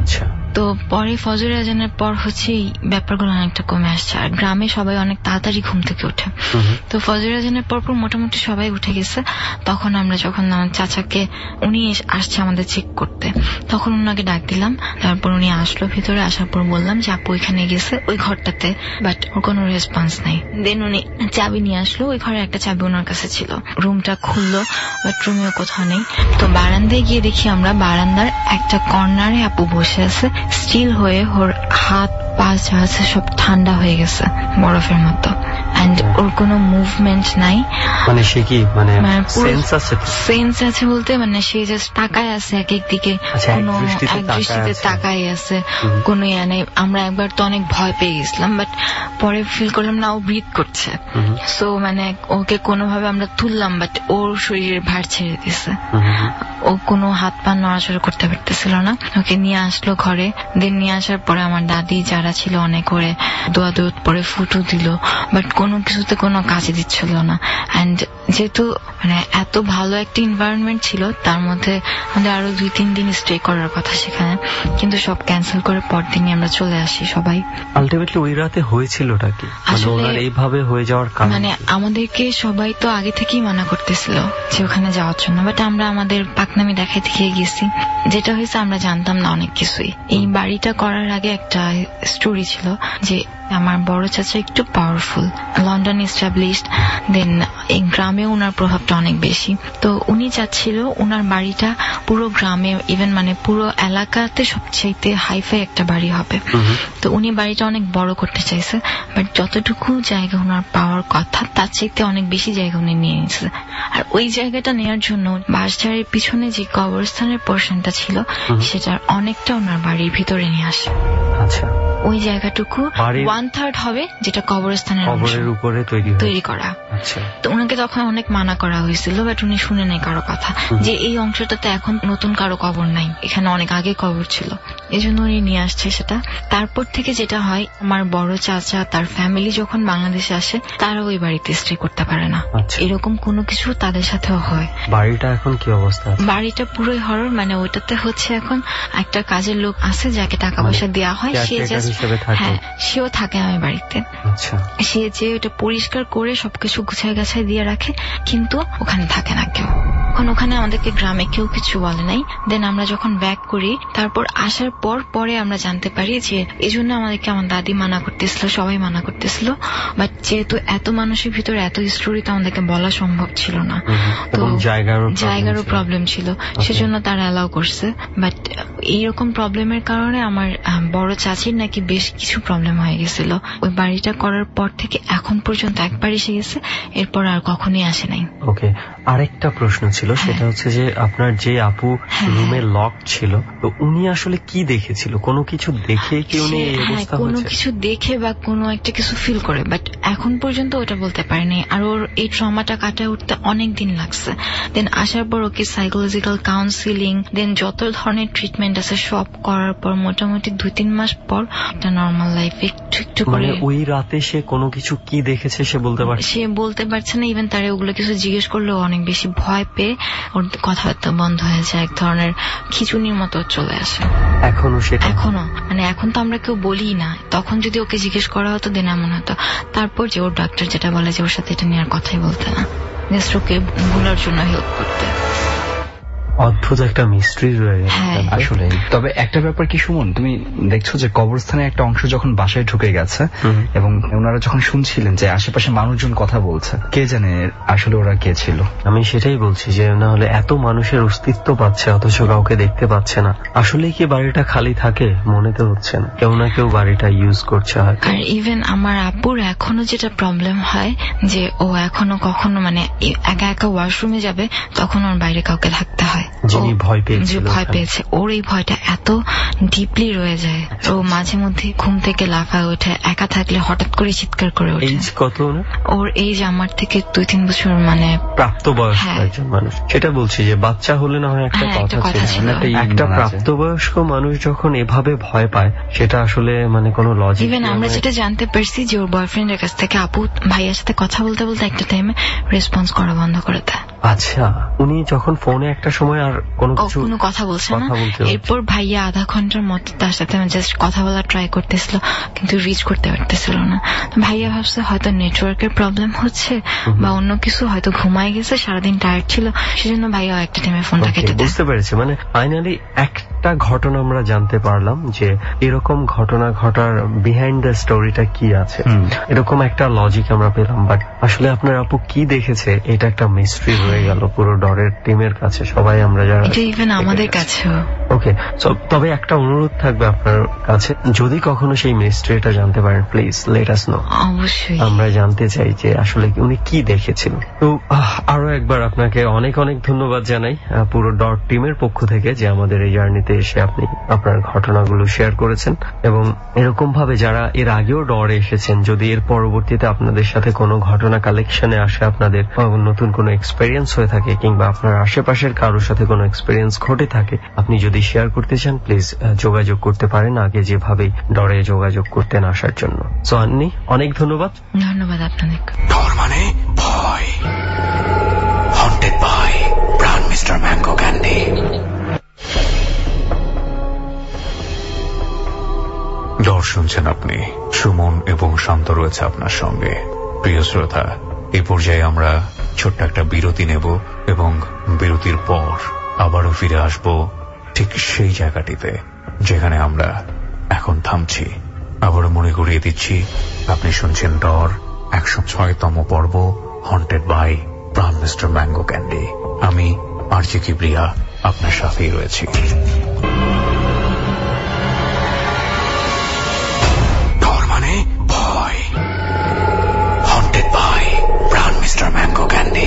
তো পরে ফজর আজানের পর হচ্ছে এই ব্যাপারগুলো অনেকটা কমে আসছে, আর গ্রামে সবাই অনেক তাড়াতাড়ি ঘুম থেকে ওঠে। তো ফজর আজানের পর মোটামুটি সবাই উঠে গেছে। তখন আমরা যখন চাচাকে, উনি আসছে আমাদের চেক করতে, তখন ওনাকে ডাক দিলাম। তারপর উনি আসলো ভিতরে, আসার পর বললাম যে আপু ওইখানে গেছে ওই ঘরটাতে, বাট ওর কোনো রেসপন্স নাই। দেন উনি চাবি নিয়ে আসলো, ওই ঘরে একটা চাবি ওনার কাছে ছিল। রুমটা খুললো, বাট রুমেও কোথাও নেই। তো বারান্দায় গিয়ে দেখি আমরা বারান্দার একটা কর্নারে আপু বসে আছে, স্টিল হয়ে, ওর হাত পা যা আছে সব ঠান্ডা হয়ে গেছে বরফের মতো, এন্ড ওর কোনো মুভমেন্ট নাই।
মানে সে কি মানে সেন্স আছে?
সেন্স আছে বলতে মানে সে জাস্ট তাকায় আছে এক এক দিকে, কোনো এক দৃষ্টিতে তাকায় আছে, কোনো ইয়ে নেই। আমরা একবার তো অনেক ভয় পেয়ে গেছিলাম, বাট পরে ফিল করলাম না ও ব্রিথ করছে। সো মানে ওকে কোনোভাবে আমরা তুললাম, বাট ওর শরীরের ভার ছেড়ে দিছে, ও কোনো হাত পা নড়াচড়া করতে পারতেছিল না। ওকে নিয়ে আসলো ঘরে। দেন নিয়ে আসার পরে আমার দাদি যারা ছিল অনেক করে দোয়া দোয়া পরে ফুটো দিল, বাট কোনো কিছুতে কোনো কাজে দিচ্ছিল না। এন্ড যেহেতু মানে এত ভালো একটা এনভায়রনমেন্ট ছিল, তার মধ্যে আমাদের আরো 2-3 দিন স্টে করার কথা সেখানে, কিন্তু সব ক্যান্সেল করে পরদিনই আমরা চলে আসি সবাই।
আলটিমেটলি ওই রাতে হয়েছিলটা কি? আসলে এইভাবে হয়ে যাওয়ার কারণ
মানে আমাদেরকে সবাই তো আগে থেকেই মানা করতেছিল যে ওখানে যাওয়ার জন্য, বাট আমরা আমাদের পাকনামি দেখাইতে গিয়ে গেছি। যেটা হয়েছে আমরা জানতাম না অনেক কিছুই। এই বাড়িটা করার আগে একটা স্টোরি ছিল যে আমার বড় চাচা একটু পাওয়ারফুল, লন্ডন এস্টাবলিশড, দেন এই গ্রামে ওনার প্রভাবটা অনেক বেশি। তো উনি চাচ্ছিল ওনার বাড়িটা পুরো গ্রামে, ইভেন মানে পুরো এলাকাতে সবচাইতে হাইফাই একটা বাড়ি হবে। তো উনি বাড়িটা অনেক বড় করতে চাইছে, বাট যতটুকু জায়গা ওনার পাওয়ার কথা তার চাইতে অনেক বেশি জায়গা উনি নিয়ে নিয়েছে। আর ওই জায়গাটা নেওয়ার জন্য বাসঝাড়ের পিছনে যে কবরস্থানের পোর্শনটা ছিল সেটার অনেকটা ওনার বাড়ির ভিতরে নিয়ে আসে।
আচ্ছা,
ওই জায়গাটুকু 1/3 হবে যেটা কবরস্থানের
উপরে তৈরি করা।
তো ওনাকে তখন অনেক মানা করা হয়েছিল, বাট উনি শুনে নেই কারো কথা, যে এই অংশটাতে এখন নতুন কারো কবর নাই, এখানে অনেক আগে কবর ছিল, এই জন্য উনি নিয়ে আসছে সেটা। তারপর থেকে যেটা হয়, আমার বড় চাচা তার ফ্যামিলি যখন বাংলাদেশে আসে তারা ওই বাড়িতে স্টে করতে পারে না, এরকম কোনো কিছু তাদের সাথেও হয়।
বাড়িটা এখন কি অবস্থা?
বাড়িটা পুরোই হরর। মানে ওইটাতে হচ্ছে এখন একটা কাজের লোক আছে যাকে টাকা পয়সা দেওয়া হয়, সে সেও থাকে আমার বাড়িতে। সে যে ওটা পরিষ্কার করে সবকিছু গুছায় গাছায় দিয়ে রাখে, কিন্তু ওখানে থাকে না কেউ। ওখানে আমাদেরকে গ্রামে কেউ কিছু বলে নাই। দেন আমরা যখন ব্যাক করি, তারপর আসার পরে আমরা জানতে পারি যে এই জন্য আমাদেরকে আমার দাদি মানা করতেছিল, সবাই মানা করতেছিল, বাট যেহেতু এত মানুষের ভিতরে এত স্টোরি তো আমাদেরকে বলা সম্ভব ছিল না, তো জায়গারও প্রবলেম ছিল, সেজন্য তারা অ্যালাউ করছে। বাট এইরকম প্রবলেমের কারণে আমার বড় চাচির নাকি বেশ কিছু প্রবলেম হয়ে গেছিল। ওই বাড়িটা করার পর থেকে এখন পর্যন্ত একবার এসে গেছে, এরপর আর কখনোই আসে নাই।
ওকে, আরেকটা প্রশ্ন ছিল, সেটা হচ্ছে যে আপনার যে আপু রুমে লক ছিল, তো উনি আসলে কি দেখেছিল? কোনো কিছু দেখে কি উনি এই অবস্থা হয়েছে? কোনো কিছু
দেখে বা কোনো একটা কিছু ফিল করে, বাট এখন পর্যন্ত ওটা বলতে পারেনি। আর ওর এই ট্রমাটা কাটায় উঠতে অনেক দিন লাগছে। দেন আসার পর ওকে সাইকোলজিক্যাল কাউন্সিলিং, দেন যত ধরনের ট্রিটমেন্ট আছে সব করার পর মোটামুটি 2-3 মাস পর একটা নর্মাল লাইফ একটু করে।
ওই রাতে সে কোনো কিছু কি দেখেছে সে বলতে
পারছে না। ইভেন তারা ওগুলো কিছু জিজ্ঞেস করলেও অনেক বেশি ভয় পেয়ে ওর কথাবার্তা বন্ধ হয়ে যায়, এক ধরনের খিচুনির মতো চলে আসে। এখনো মানে এখন তো আমরা কেউ বলি না, তখন যদি ওকে জিজ্ঞেস করা হতো দেন এমন হতো। তারপর যে ওর ডাক্তার যেটা বলে যে ওর সাথে এটা নিয়ে আর কথাই বলতে না, জাস্ট ওকে ভুলার জন্য হেল্প করতে।
অদ্ভুত একটা মিস্ট্রি রয়ে গেছে
আসলে। তবে একটা ব্যাপার কি সুমন, তুমি দেখছো যে কবরস্থানের একটা অংশ যখন বাসায় ঢুকে গেছে এবং ওনারা যখন শুনছিলেন যে আশেপাশে মানুষজন কথা বলছে, কে জানে আসলে ওরা কে ছিল।
আমি সেটাই বলছি যে না হলে এত মানুষের অস্তিত্ব পাচ্ছে অথচ কাউকে দেখতে পাচ্ছে না। আসলে কি বাড়িটা খালি থাকে? মনে তো হচ্ছে না, কেউ না কেউ বাড়িটা ইউজ করছে হয়তো।
আর ইভেন আমার আপুর এখনো যেটা প্রবলেম হয় যে ও এখনো কখনো মানে একা একা ওয়াশরুমে যাবে, তখন ওর বাইরে কাউকে থাকতে হয়,
যিনি ভয়
পেয়েছে। ওর এই ভয়টা এত ডিপলি রয়ে যায়, ও মাঝে মধ্যে ঘুম থেকে লাফায় ওঠে, একা থাকলে হঠাৎ করে চিৎকার করে ওঠে।
এইজ কত
ওর? এইজ আমার থেকে 2-3 বছর মানে
প্রাপ্তবয়স্ক একজন মানুষ। সেটা বলছি যে বাচ্চা হলে না হয় একটা কথা ছিল, একটা প্রাপ্তবয়স্ক মানুষ যখন এভাবে ভয় পায় সেটা আসলে মানে কোনো লজিক।
ইভেন আমরা যেটা জানতে পারছি যে ওর বয়ফ্রেন্ডের কাছ থেকে আপু ভাইয়ার সাথে কথা বলতে বলতে একটা টাইমে রেসপন্স করা বন্ধ করে দেয়।
আচ্ছা, উনি যখন ফোনে একটা সময় আর কোনো কিছু
কোনো কথা বলছে না। এরপর ভাইয়া আধা ঘন্টার মতো তার সাথে জাস্ট কথা বলা ট্রাই করতেছিল, কিন্তু রিচ করতে পারতেছিল না। ভাইয়া ভাবছে হয়তো নেটওয়ার্কের প্রবলেম হচ্ছে বা অন্য কিছু, হয়তো ঘুমায় গেছে, সারাদিন টায়ার্ড ছিল, সেজন্য ভাইয়া একটা টাইমে ফোনটা কেটে দেয়।
বুঝতে পেরেছি। মানে ফাইনালি একটা ঘটনা আমরা জানতে পারলাম যে এরকম ঘটনা ঘটার বিহাইন্ড দ্য স্টোরিটা কি আছে, এরকম একটা লজিক আমরা পেলাম। বাট আসলে আপনার আপু কি দেখেছে এটা একটা মিস্ট্রি হয়ে গেল পুরো ডরের টিমের কাছে, সবাই আমরা যারা,
ইভেন আমাদের কাছেও।
ওকে, তবে একটা অনুরোধ থাকবে আপনার কাছে, যদি কখনো সেই মিস্ট্রিটা জানতে পারেন প্লিজ লেট আস নো।
অবশ্যই
আমরা জানতে চাই যে আসলে উনি কি দেখেছিলেন। তো আরো একবার আপনাকে অনেক অনেক ধন্যবাদ জানাই পুরো ডট টিমের পক্ষ থেকে যে আমাদের এই জার্নিতে এসে আপনি আপনার ঘটনাগুলো শেয়ার করেছেন। এবং এরকম ভাবে যারা এর আগেও ডরে এসেছেন, যদি এর পরবর্তীতে আপনাদের সাথে কোনো ঘটনা কালেকশনে আসে, আপনাদের নতুন কোনো এক্সপেরিয়েন্স হয়ে থাকে, কিংবা আপনার আশেপাশের কারোর সাথে কোনো এক্সপেরিয়েন্স ঘটে থাকে, আপনি যদি শেয়ার করতে চান প্লিজ যোগাযোগ করতে পারেন আগে যেভাবে ডরে যোগাযোগ করতেন আসার জন্য। সো আন্নি অনেক ধন্যবাদ।
ধন্যবাদ আপনাদের।
ডর মানে ভয়, haunted by Pran mister mango candy.
Dor শুনছেন আপনি, সুমন এবং শান্ত রয়েছে আপনার সঙ্গে। প্রিয় শ্রোতা, এই পর্যায়ে আমরা ছোট্ট একটা বিরতি নেব এবং বিরতির পর আবারও ফিরে আসব ঠিক সেই জায়গাটিতে যেখানে আমরা এখন থামছি। আবারও মনে করিয়ে দিচ্ছি, আপনি শুনছেন ডর 106তম পর্ব, haunted by Pran mister mango candy. আমি আরজে কিবরিয়া আপনার সাথেই রয়েছি।
ডর মানে ভয়, haunted by Pran mister mango candy.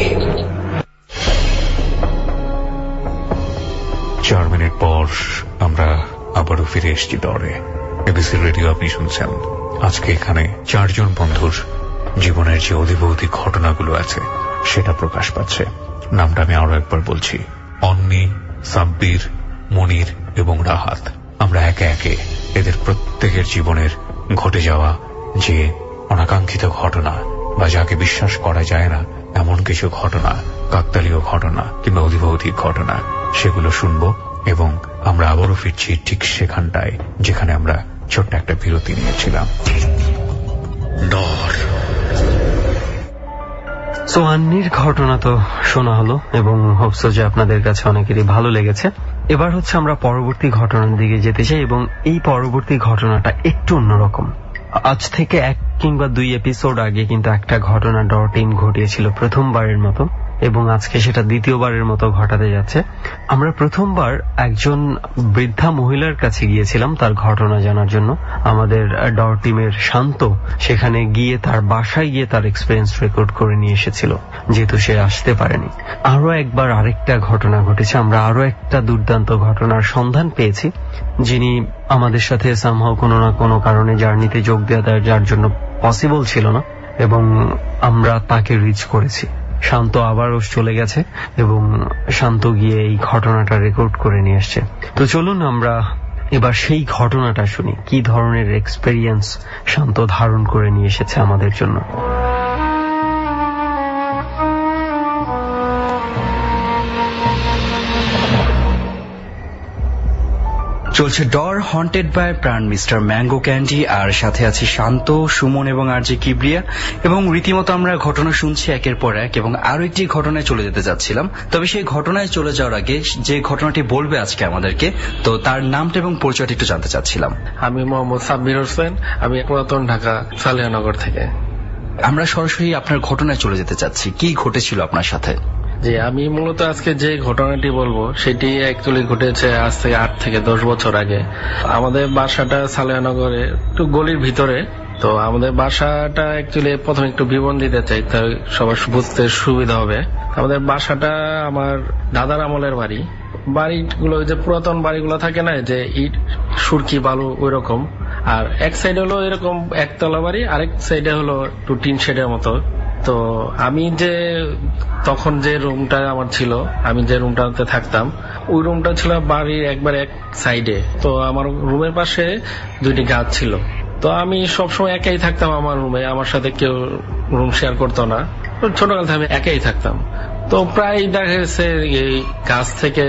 4 minute পর আমরা আবারও ফিরে এসেছি ডরে। এবিসি রেডিও আপনি শুনছেন। আজকে এখানে 4 জন বন্ধুর জীবনের যে অধিভৌতিক ঘটনাগুলো আছে সেটা প্রকাশ পাচ্ছে। নামটা আমি আরো একবার বলছি, অন্নি, সাব্বির, মনির এবং রাহাত। আমরা একে একে এদের প্রত্যেকের জীবনের ঘটে যাওয়া যে অনাকাঙ্ক্ষিত ঘটনা বা যাকে বিশ্বাস করা যায় না এমন কিছু ঘটনা, কাকতালীয় ঘটনা কিংবা অধিভৌতিক ঘটনা, সেগুলো শুনবো এবং আমরা আবারও ফিরছি ঠিক সেখানটায় যেখানে আমরা ছোট্ট একটা বিরতি নিয়েছিলাম। ডর।
সো আন্নির ঘটনা তো শোনা হলো এবং হোপসো যে আপনাদের কাছে অনেকেরই ভালো লেগেছে। এবার হচ্ছে আমরা পরবর্তী ঘটনার দিকে যেতে চাই এবং এই পরবর্তী ঘটনাটা একটু অন্যরকম। আজ থেকে 1 কিংবা 2 এপিসোড আগে কিন্তু একটা ঘটনা ডর টিম ঘটিয়েছিল প্রথমবারের মতো, এবং আজকে সেটা দ্বিতীয়বারের মতো ঘটাতে যাচ্ছে। আমরা প্রথমবার একজন বৃদ্ধা মহিলার কাছে গিয়েছিলাম তার ঘটনা জানার জন্য। আমাদের ডর টিমের শান্ত সেখানে গিয়ে তার বাসায় গিয়ে তার এক্সপেরিয়েন্স রেকর্ড করে নিয়ে এসেছিল, যেহেতু সে আসতে পারেনি। আরো একবার আরেকটা ঘটনা ঘটেছে। আমরা আরো একটা দুর্দান্ত ঘটনার সন্ধান পেয়েছি, যিনি আমাদের সাথে সামহাও কোনো না কোনো কারণে জার্নিতে যোগ দেওয়া যার জন্য পসিবল ছিল না, এবং আমরা তাকে রিচ করেছি। শান্ত আবারও চলে গেছে এবং শান্ত গিয়ে এই ঘটনাটা রেকর্ড করে নিয়ে আসছে। তো চলুন আমরা এবার সেই ঘটনাটা শুনি, কি ধরনের এক্সপেরিয়েন্স শান্ত ধারণ করে নিয়ে এসেছে আমাদের জন্য।
চলছে Dor haunted by Pran mister mango candy, আর সাথে আছে শান্ত, সুমন এবং আরজে কিবরিয়া। এবং রীতিমতো আমরা ঘটনা শুনছি একের পর এক, এবং আরো একটি ঘটনায় চলে যেতে যাচ্ছিলাম। তবে সেই ঘটনায় চলে যাওয়ার আগে যে ঘটনাটি বলবে আজকে আমাদেরকে, তো তার নামটা এবং পরিচয়টা একটু জানতে চাচ্ছিলাম।
আমি মোহাম্মদ সাব্বির হোসেন, আমি পুরাতন ঢাকা সালেহানগর থেকে।
আমরা সরাসরি আপনার ঘটনায় চলে যেতে চাচ্ছি, কি ঘটেছিল আপনার সাথে?
যে আমি মূলত আজকে যে ঘটনাটি বলবো সেটি অ্যাকচুয়ালি ঘটেছে আজ থেকে 8 থেকে 10 বছর আগে। আমাদের বাসাটা সালেহানগরে একটু গলির ভিতরে। তো আমাদের বাসাটা অ্যাকচুয়ালি প্রথমে একটু বিবরণ দিতে চাই, তাই সবার বুঝতে সুবিধা হবে। আমাদের বাসাটা আমার দাদার আমলের বাড়ি। বাড়িগুলো যে পুরাতন বাড়িগুলো থাকে না, যে ইট সুরকি বালু ওই রকম। আর এক সাইডে হলো এরকম একতলা বাড়ি, আরেক সাইডে হলো একটু টিন শেডের মতো। তো আমি যে তখন যে রুমটা আমার ছিল, আমি যে রুমটাতে থাকতাম, ওই রুমটা ছিল বাড়ির একবার এক সাইডে। তো আমার রুমের পাশে 2টি গাছ ছিল। তো আমি সবসময় একাই থাকতাম আমার রুমে, আমার সাথে কেউ রুম শেয়ার করতো না। ছোটকাল থেকে আমি একাই থাকতাম। তো প্রায় দেখা গেছে এই গাছ থেকে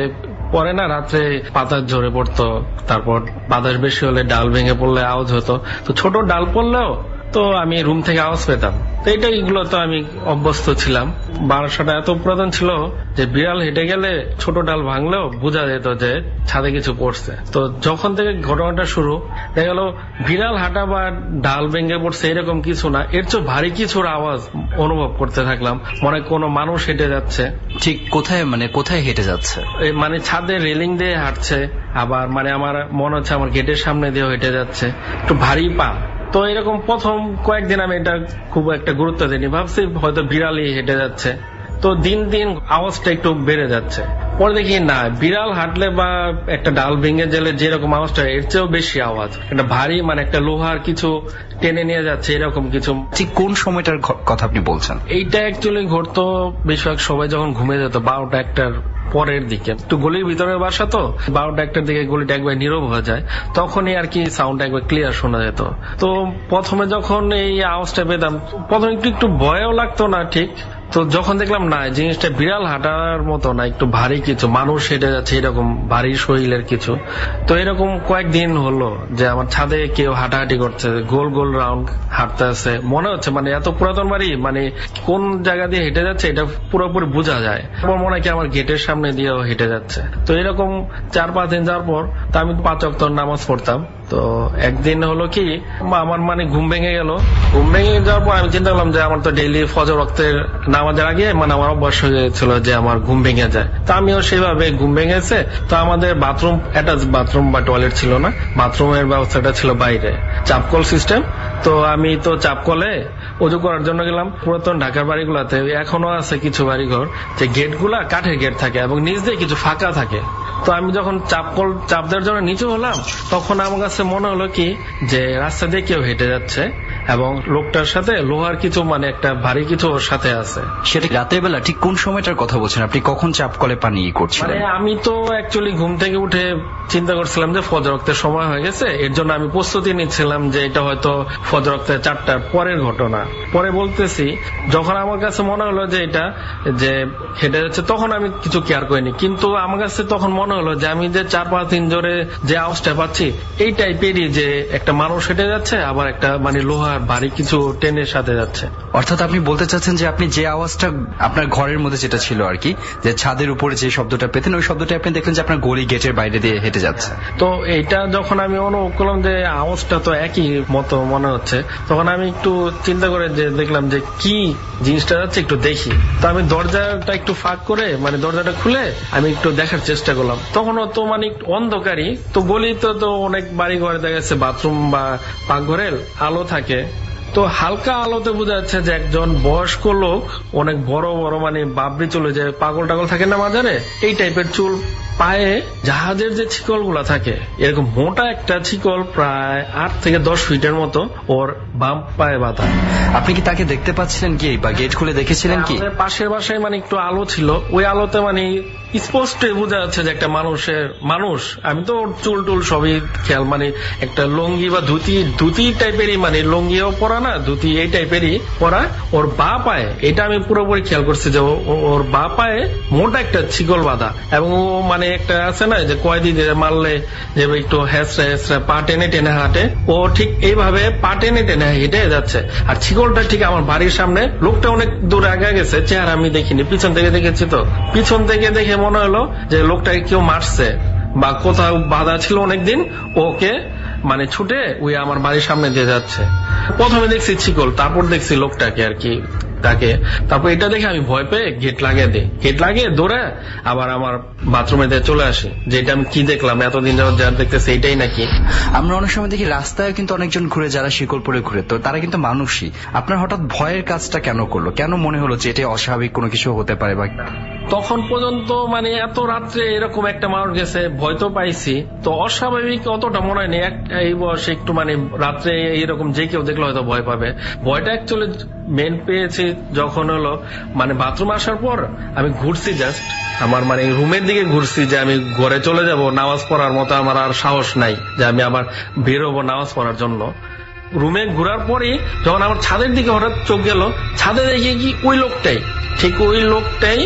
পরে না রাত্রে পাতা ঝরে পড়তো, তারপর বাতাস বেশি হলে ডাল ভেঙে পড়লে আওয়াজ হতো। তো ছোট ডাল পড়লেও তো আমি রুম থেকে আওয়াজ পেতাম। তো এইগুলো তো আমি অভ্যস্ত ছিলাম। বাসাটা এত পুরাতন ছিল যে বিড়াল হেঁটে গেলে ছোট ডাল ভাঙলেও বোঝা যেত যে ছাদে কিছু পড়ছে। তো যখন থেকে ঘটনাটা শুরু, দেখা গেল বিড়াল হাঁটা বা ডাল ভেঙে পড়ছে এরকম কিছু না, এর চেয়ে ভারী কিছুর আওয়াজ অনুভব করতে থাকলাম। মনে কোনো মানুষ হেঁটে যাচ্ছে।
ঠিক কোথায় হেঁটে যাচ্ছে?
মানে ছাদে রেলিং দিয়ে হাঁটছে, আবার মানে আমার মনে হচ্ছে আমার গেটের সামনে দিয়ে হেঁটে যাচ্ছে, একটু ভারী পা। তো এরকম প্রথম কয়েকদিন আমি এটা খুব একটা গুরুত্ব দিইনি, ভাবছি হয়তো বিড়ালই হেঁটে যাচ্ছে। তো দিন দিন আওয়াজটা একটু বেড়ে যাচ্ছে। পরে দেখি না, বিড়াল হাঁটলে বা একটা ডাল ভেঙে গেলে যেরকম আওয়াজটা এর চেয়েও বেশি আওয়াজ, একটা ভারী মানে একটা লোহার কিছু টেনে নিয়ে যাচ্ছে এরকম কিছু।
ঠিক কোন সময়টার কথা আপনি বলছেন?
এইটা অ্যাকচুয়ালি ঘটতো বেশিরভাগ সবাই যখন ঘুমিয়ে যেত 12টা 1টার পরের দিকে। একটু গলির ভিতরের বাসা তো, 12টা 1টার দিকে গলিটা একবার নীরব হয়ে যায়, তখনই আর কি সাউন্ড একবার ক্লিয়ার শোনা যেত। তো প্রথমে যখন এই আওয়াজটা পেতাম, প্রথমে একটু ভয়ও লাগতো না ঠিক। তো যখন দেখলাম না জিনিসটা বিড়াল হাঁটার মতো না, একটু ভারী কিছু, মানুষ হেঁটে যাচ্ছে এরকম ভারী শরীরের কিছু। তো এরকম কয়েকদিন হলো যে আমার ছাদে কেউ হাঁটাহাঁটি করছে, গোল গোল রাউন্ড হাঁটতে আছে, মনে হচ্ছে মানে এত পুরাতন বাড়ি, মানে কোন জায়গা দিয়ে হেঁটে যাচ্ছে এটা পুরোপুরি বোঝা যায়। আমার মনে হয় কি আমার গেটের সামনে দিয়েও হেঁটে যাচ্ছে। তো এরকম 4-5 দিন যাওয়ার পর তা আমি 5 ওয়াক্ত নামাজ পড়তাম। তো একদিন হলো কি আমার মানে ঘুম ভেঙে গেল। ঘুম ভেঙে যাওয়ার পর আমি চিন্তা করলাম যে আমার তো ডেইলি ফজর ওয়াক্তের নামাজের আগে মানে আমার অভ্যাস হয়ে গেছিল যে আমার ঘুম ভেঙে যায়। তো আমিও সেইভাবে ঘুম ভেঙেছে। তো আমাদের বাথরুম, অ্যাটাচ বাথরুম বা টয়লেট ছিল না, বাথরুমের ব্যবস্থাটা ছিল বাইরে, চাপকল সিস্টেম। তো আমি তো চাপকলে ওযু করার জন্য গেলাম। পুরাতন ঢাকার বাড়িগুলাতে এখনো আছে কিছু বাড়িঘর যে গেটগুলা কাঠের গেট থাকে এবং নিচ দিয়ে কিছু ফাঁকা থাকে। তো আমি যখন চাপকল চাপ দেওয়ার জন্য নিচে হলাম, তখন আমার কাছে মনে হলো কি যে রাস্তা দিয়ে কেউ হেঁটে যাচ্ছে এবং লোকটার সাথে লোহার কিছু মানে একটা ভারী কিছু ওর সাথে আছে।
সেটা রাতের বেলা? ঠিক কোন সময়টার কথা বলছেন আপনি? কখন চাপকলে পানি করছিলেন?
মানে আমি তো অ্যাকচুয়ালি ঘুম থেকে উঠে চিন্তা করছিলাম যে ফজর ওয়াক্তের সময় হয়ে গেছে, এর জন্য আমি প্রস্তুতি নিচ্ছিলাম যে এটা হয়তো ফজর ওয়াক্তের 4টার পরের ঘটনা। পরে বলতেছি যখন আমার কাছে মনে হলো যে এটা যে হেঁটে যাচ্ছে, তখন আমি কিছু কেয়ার করিনি। কিন্তু আমার কাছে তখন মনে হলো যে আমি যে 4-5 দিন ধরে যে আওয়াজটা পাচ্ছি এই টাইপেরই, যে একটা মানুষ হেঁটে যাচ্ছে আবার একটা মানে লোহার ভারী কিছু টেনের সাথে যাচ্ছে।
অর্থাৎ আপনি বলতে চাচ্ছেন যে আপনি যে আওয়াজটা আপনার ঘরের মধ্যে যেটা ছিল আর কি, যে ছাদের উপরে যে শব্দটা পেতেন, ওই শব্দটা আপনি দেখলেন যে আপনার গলি গেটের বাইরে দিয়ে হেঁটে যাচ্ছে।
তো এইটা যখন আমি অনুভব করলাম যে আওয়াজটা তো একই মতো মনে হচ্ছে, তখন আমি একটু চিন্তা করে যে দেখলাম যে কি জিনিসটা যাচ্ছে, একটু দেখি। তো আমি দরজাটা একটু ফাঁক করে মানে দরজাটা খুলে আমি একটু দেখার চেষ্টা করলাম। তখনও তো মানে অন্ধকারই, তো গলিতে তো অনেক বাড়ি ঘরে দেখা যাচ্ছে বাথরুম বা পাকঘরের আলো থাকে। তো হালকা আলোতে বোঝা যাচ্ছে যে একজন বয়স্ক লোক, অনেক বড় বড় মানে বাবরি চলে যায়, পাগল টাগল থাকে না মাজারে, এই টাইপের চুল, পায়ে জাহাজের যে শিকল গুলা থাকে এরকম মোটা একটা শিকল প্রায় 8 থেকে 10 ফিটের মতো ওর বাম পায়ে বাঁধা।
আপনি কি তাকে দেখতে পাচ্ছিলেন কি, বা গেট খুলে দেখেছিলেন কি?
পাশের বাসায় মানে একটু আলো ছিল, ওই আলোতে মানে স্পষ্ট বোঝা যাচ্ছে যে একটা মানুষ। আমি তো ওর চুল টুল সবই খেয়াল, মানে একটা লুঙ্গি বা ধুতি টাইপেরই, মানে লুঙ্গিও পরা না, ধুতি এই টাইপেরই পরা। ওর বা পায়ে, এটা আমি পুরোপুরি খেয়াল করছি যে ওর বা পায়ে মোটা একটা শিকল বাঁধা, এবং ও মানে একটা আছে না যে কয়েদি মারলে যে একটু হেসরা পা টেনে টেনে হাঁটে, ও ঠিক এইভাবে পা টেনে টেনে হেঁটে যাচ্ছে। আর শিকলটা ঠিক আমার বাড়ির সামনে। লোকটা অনেক দূরে আগে গেছে, চেহারা আমি দেখিনি, পিছন থেকে দেখেছি। তো পিছন থেকে দেখে মনে হলো যে লোকটাকে কেউ মারছে বা কোথাও বাধা ছিল অনেকদিন, ওকে মানে ছুটে ওই আমার বাড়ির সামনে দিয়ে যাচ্ছে। প্রথমে দেখছি শিকল, তারপর দেখছি লোকটাকে আর কি তাকে। তারপর এটা দেখে আমি ভয় পেয়ে গেট লাগিয়ে দৌড়ে আবার আমার বাথরুমে দিয়ে চলে আসি, যে এটা আমি কি দেখলাম, এতদিন যাওয়ার যা দেখতেছি এইটাই নাকি।
আমরা অনেক সময় দেখি রাস্তায় কিন্তু অনেকজন ঘুরে, যারা শিকল পরে ঘুরে, তো তারা কিন্তু মানুষই। আপনার হঠাৎ ভয়ের কাজটা কেন করলো? কেন মনে হলো যে এটা অস্বাভাবিক কোনো কিছু হতে পারে? বা
তখন পর্যন্ত মানে এত রাত্রে এরকম একটা মানুষ গেছে, ভয় তো পাইছি, তো অস্বাভাবিক অতটা মনে হয়নি। এই বয়সে একটু মানে রাত্রে এইরকম যে কেউ দেখলে হয়তো ভয় পাবে। ভয়টা অ্যাকচুয়ালি মেন পেয়েছি যখন হলো মানে বাথরুম আসার পর আমি ঘুরছি, জাস্ট আমার মানে রুমের দিকে ঘুরছি, যে আমি ঘরে চলে যাব, নামাজ পড়ার মতো আমার আর সাহস নাই যে আমি আবার বের হবো নামাজ পড়ার জন্য। রুমে ঘুরার পরই যখন আমার ছাদের দিকে হঠাৎ চোখ গেল, ছাদে দেখি কি ওই লোকটাই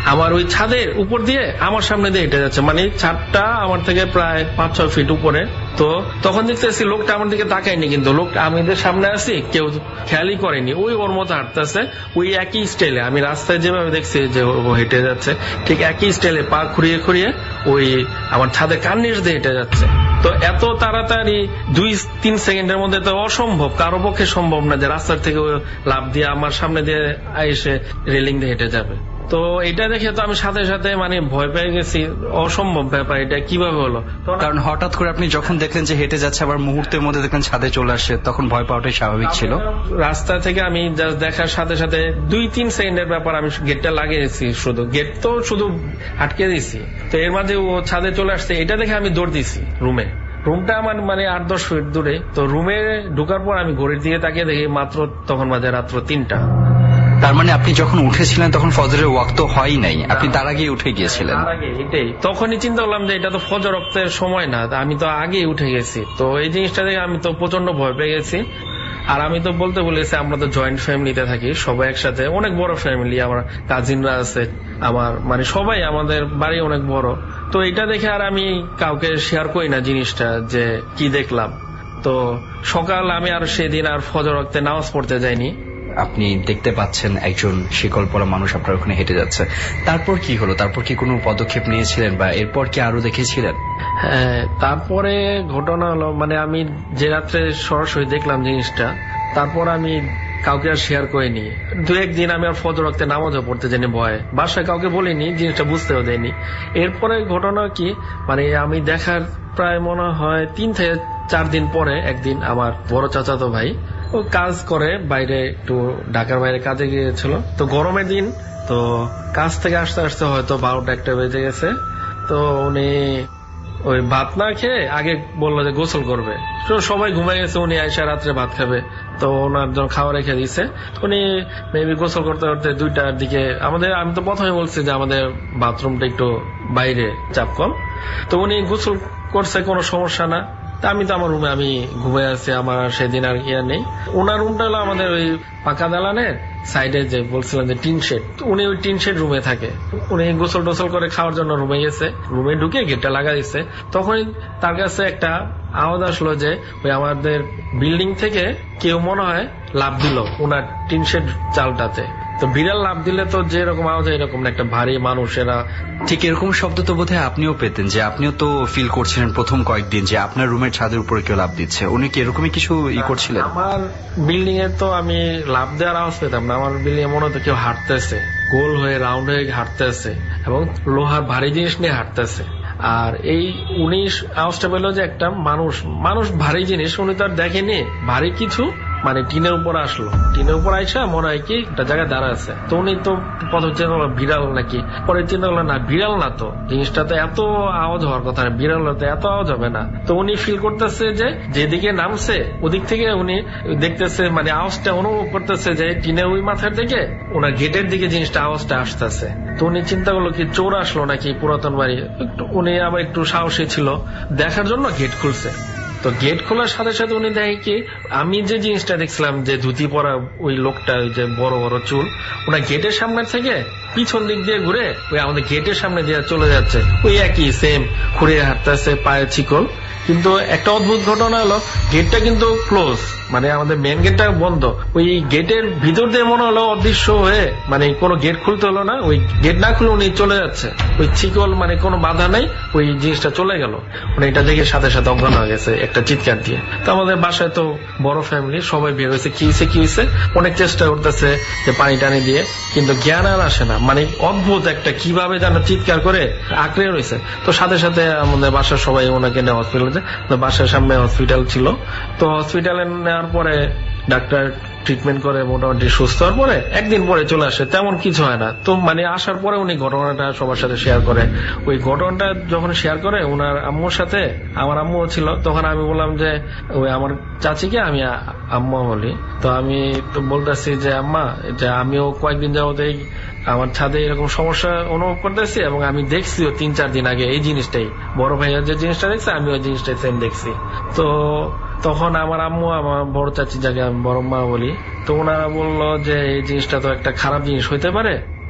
আমার ওই ছাদের উপর দিয়ে আমার সামনে দিয়ে হেঁটে যাচ্ছে, মানে ছাদটা আমার থেকে প্রায় 5-6 ফিট উপরে। তো তখন দেখতেছি লোকটা আমার দিকে তাকায়নি, কিন্তু লোকটা আমাদের সামনে আছি কেউ খেয়ালই করেনি, ওই ওর মতো হাঁটতেছে ওই একই স্টাইলে। আমি রাস্তায় যেভাবে দেখছি যে ও হেঁটে যাচ্ছে ঠিক একই স্টাইলে পা খুঁড়িয়ে খুঁড়িয়ে ওই আমার ছাদের কান্নির দিয়ে হেঁটে যাচ্ছে। তো এত তাড়াতাড়ি 2-3 সেকেন্ডের মধ্যে তো অসম্ভব, কারো পক্ষে সম্ভব না যে রাস্তার থেকে লাফ দিয়ে আমার সামনে দিয়ে এসে রেলিং দিয়ে হেঁটে যাবে। তো এটা দেখে তো আমি সাথে সাথে মানে ভয় পেয়ে গেছি, অসম্ভব ব্যাপার, এটা কিভাবে হলো।
কারণ হঠাৎ করে আপনি যখন দেখলেন যে হেঁটে যাচ্ছে আবার মুহূর্তের মধ্যে দেখলেন ছাদে চলে আসে, তখন ভয় পাওয়াটাই স্বাভাবিক ছিল।
রাস্তা থেকে আমি জাস্ট দেখার সাথে সাথে 2-3 সেকেন্ডের ব্যাপার আমি গেটটা লাগিয়েছি, শুধু গেট তো শুধু আটকে দিছি। তো এর মাঝে ও ছাদে চলে আসছে, এটা দেখে আমি দৌড় দিছি রুমে। রুমটা আমার মানে 8-10 ফিট দূরে। তো রুমে ঢুকার পর আমি ঘড়ির দিকে তাকিয়ে দেখি মাত্র তখন বাজে রাত্র 3টা।
তার মানে আপনি যখন উঠেছিলেন তখন ফজরের ওয়াক্ত হয় নাই, আপনি তার আগেই উঠে গিয়েছিলেন?
এটাই তখনই চিন্তা করলাম যে এটা তো ফজর ওয়াক্তের সময় না, আমি তো আগেই উঠে গেছি। তো এই জিনিসটা দেখে আমি তো প্রচন্ড ভয় পেয়ে গেছি। আর আমি তো বলতে বলেছি আমরা তো জয়েন্ট ফ্যামিলিতে থাকি, সবাই একসাথে, অনেক বড় ফ্যামিলি, আমার কাজিনরা আছে, আমার মানে সবাই, আমাদের বাড়ি অনেক বড়। তো এটা দেখে আর আমি কাউকে শেয়ার করি না জিনিসটা যে কি দেখলাম। তো সকাল আমি আর সেদিন আর ফজর ওয়াক্তে নামাজ পড়তে যাইনি।
আপনি দেখতে পাচ্ছেন একজন শিকল পরা মানুষ আপনার ওখানে হেঁটে যাচ্ছে, তারপর কি হলো? তারপর কি কোনো পদক্ষেপ নিয়েছিলেন বা এরপর কি আরো দেখেছিলেন?
হ্যাঁ, তারপরে ঘটনা হলো মানে আমি যে রাত্রে সরাসরি দেখলাম জিনিসটা, তারপর আমি কাউকে আর শেয়ার করিনি। 2-1 দিন আমি আর ফজর ওয়াক্তে নামাজও পড়তে জানি ভয়ে, বাসায় কাউকে বলিনি, জিনিসটা বুঝতেও দেয়নি। এরপরে ঘটনা কি মানে আমি দেখার প্রায় মনে হয় 3 থেকে 4 দিন পরে একদিন আমার বড় চাচাতো ভাই ও কাজ করে বাইরে, একটু ঢাকার বাইরে কাজে গিয়েছিল। তো গরমের দিন, তো কাজ থেকে আসতে আসতে হয়তো 12টা-1টা বেজে গেছে। তো উনি ওই ভাত না খেয়ে আগে বললো যে গোসল করবে, তো সবাই ঘুমাই গেছে, উনি আইসা রাত্রে ভাত খাবে, তো ওনার জন্য খাওয়া রেখে দিচ্ছে। উনি মেবি গোসল করতে করতে 2টার দিকে, আমি তো প্রথমে বলছি যে আমাদের বাথরুমটা একটু বাইরে, চাপ কম। তো উনি গোসল করছে, কোনো সমস্যা না। আমি তো আমার রুমে আমি ঘুমাই আছি, আমার সেদিন আর ইয়ে নেই। ওনার রুমটা হলো আমাদের ওই পাকা দালানের সাইডে, যে বলছিলাম যে টিন শেড, উনি ওই টিন শেড রুমে থাকে। উনি গোসল টোসল করে খাওয়ার জন্য রুমে গেছে, রুমে ঢুকে গেটটা লাগা দিচ্ছে। তখন তার কাছে একটা আওয়াজ আসলো যে ওই আমাদের বিল্ডিং থেকে কেউ মনে হয় লাফ দিল ওনার টিন শেড চালটাতে। তো বিড়াল লাফ দিলে তো যেরকম আওয়াজ এরকম না, একটা ভারী মানুষেরা
ঠিক এরকম শব্দ তো বোধহয় আপনিও পেতেন, যে আপনিও তো ফিল করছিলেন প্রথম কয়েকদিন যে আপনার রুমের ছাদের উপরে কেউ লাফ দিচ্ছে। উনি কি এরকমই কিছু করছিলেন?
আমার বিল্ডিং এ তো আমি লাফ দেওয়ার আওয়াজ পেতাম না, আমার বিল্ডিং এ মনে হতো কেউ হাঁটতেছে, গোল হয়ে রাউন্ড হয়ে হাঁটতেছে এবং লোহার ভারী জিনিস নিয়ে হাঁটতেছে। আর এই উনি আওয়াজটা পেল যে একটা মানুষ ভারী জিনিস, উনি তো আর দেখেনি ভারী কিছু, মানে টিনের উপর আসলো, টিনের উপর আইসা মনে হয় কি একটা জায়গায় দাঁড়া আছে। তো উনি তো প্রথম চিন্তা করলো বিড়াল নাকি, পরে চিন্তা করলো না বিড়াল না, তো জিনিসটা তো এত আওয়াজ হওয়ার কথা না, বিড়াল তো এত আওয়াজ হবে না। তো উনি ফিল করতেছে যে যেদিকে নামছে ওদিক থেকে উনি দেখতেছে, মানে আওয়াজটা অনুভব করতেছে যে টিনের ওই মাথার দিকে ওনার গেটের দিকে জিনিসটা আওয়াজটা আসতেছে। তো উনি চিন্তা করলো কি চোর আসলো নাকি পুরাতন বাড়ি। উনি আবার একটু সাহসী ছিল, দেখার জন্য গেট খুলছে। তো গেট খোলার সাথে সাথে উনি দেখে কি আমি যে জিনিসটা দেখছিলাম যে ধুতি পরা ওই লোকটা, ওই যে বড় বড় চুল, ওনার গেটের সামনে থেকে পিছন দিক দিয়ে ঘুরে ওই আমাদের গেটের সামনে দিয়ে চলে যাচ্ছে, ওই একই সেম ঘুরে হাঁটতেছে, পায়ে চিকল। কিন্তু একটা অদ্ভুত ঘটনা হলো গেটটা কিন্তু ক্লোজ, মানে আমাদের মেন গেটটা বন্ধ, ওই গেটের ভিতর দিয়ে মনে হলো অদৃশ্য হয়ে, মানে কোনো গেট খুলতে হলো না, ওই গেট না খুলে উনি চলে যাচ্ছে, ওই চিকল মানে কোনো বাধা নেই, ওই জিনিসটা চলে গেল। মানে এটা দেখে সাথে সাথে অজ্ঞান হয়ে গেছে একটা চিৎকার দিয়ে। তো আমাদের বাসায় তো বড় ফ্যামিলি, সবাই বের হয়েছে, কি হয়েছে অনেক চেষ্টা করতেছে যে পানি টানি দিয়ে, কিন্তু জ্ঞান আর আসে না, মানে অদ্ভুত একটা কিভাবে যেন চিৎকার করে আঁকড়ে রয়েছে। তো সাথে সাথে আমাদের বাসার সবাই ওনাকে নিয়ে হসপিটালে যায়, বাসার সামনে হসপিটাল ছিল। তো হসপিটালে নেওয়ার পরে ডাক্তার ট্রিটমেন্ট করে মোটামুটি সুস্থ হওয়ার পরে একদিন পরে চলে আসে, তেমন কিছু হয় না। তো মানে আসার পরে উনি ঘটনাটা সবার সাথে শেয়ার করে। ওই ঘটনাটা যখন শেয়ার করে ওনার আম্মুর সাথে, আমার আম্মুও ছিল, তখন আমি বললাম যে ওই আমার চাচিকে আমি আম্মা বলি। তো আমি তো বলতেছি যে আম্মা, যে আমিও কয়েকদিন যাবত এই আমার ছাদে এরকম সমস্যা অনুভব করতেছি এবং আমি দেখছিও 3-4 দিন আগে এই জিনিসটাই, বড় ভাইয়া যে জিনিসটা দেখছে আমি ওই জিনিসটাই সেম দেখছি। তো তখন আমার আম্মু, আমার বড় চাচি যাকে আমি বড় মা বলি, তো ওনারা বললো যে এই জিনিসটা তো একটা খারাপ জিনিস হইতে পারে,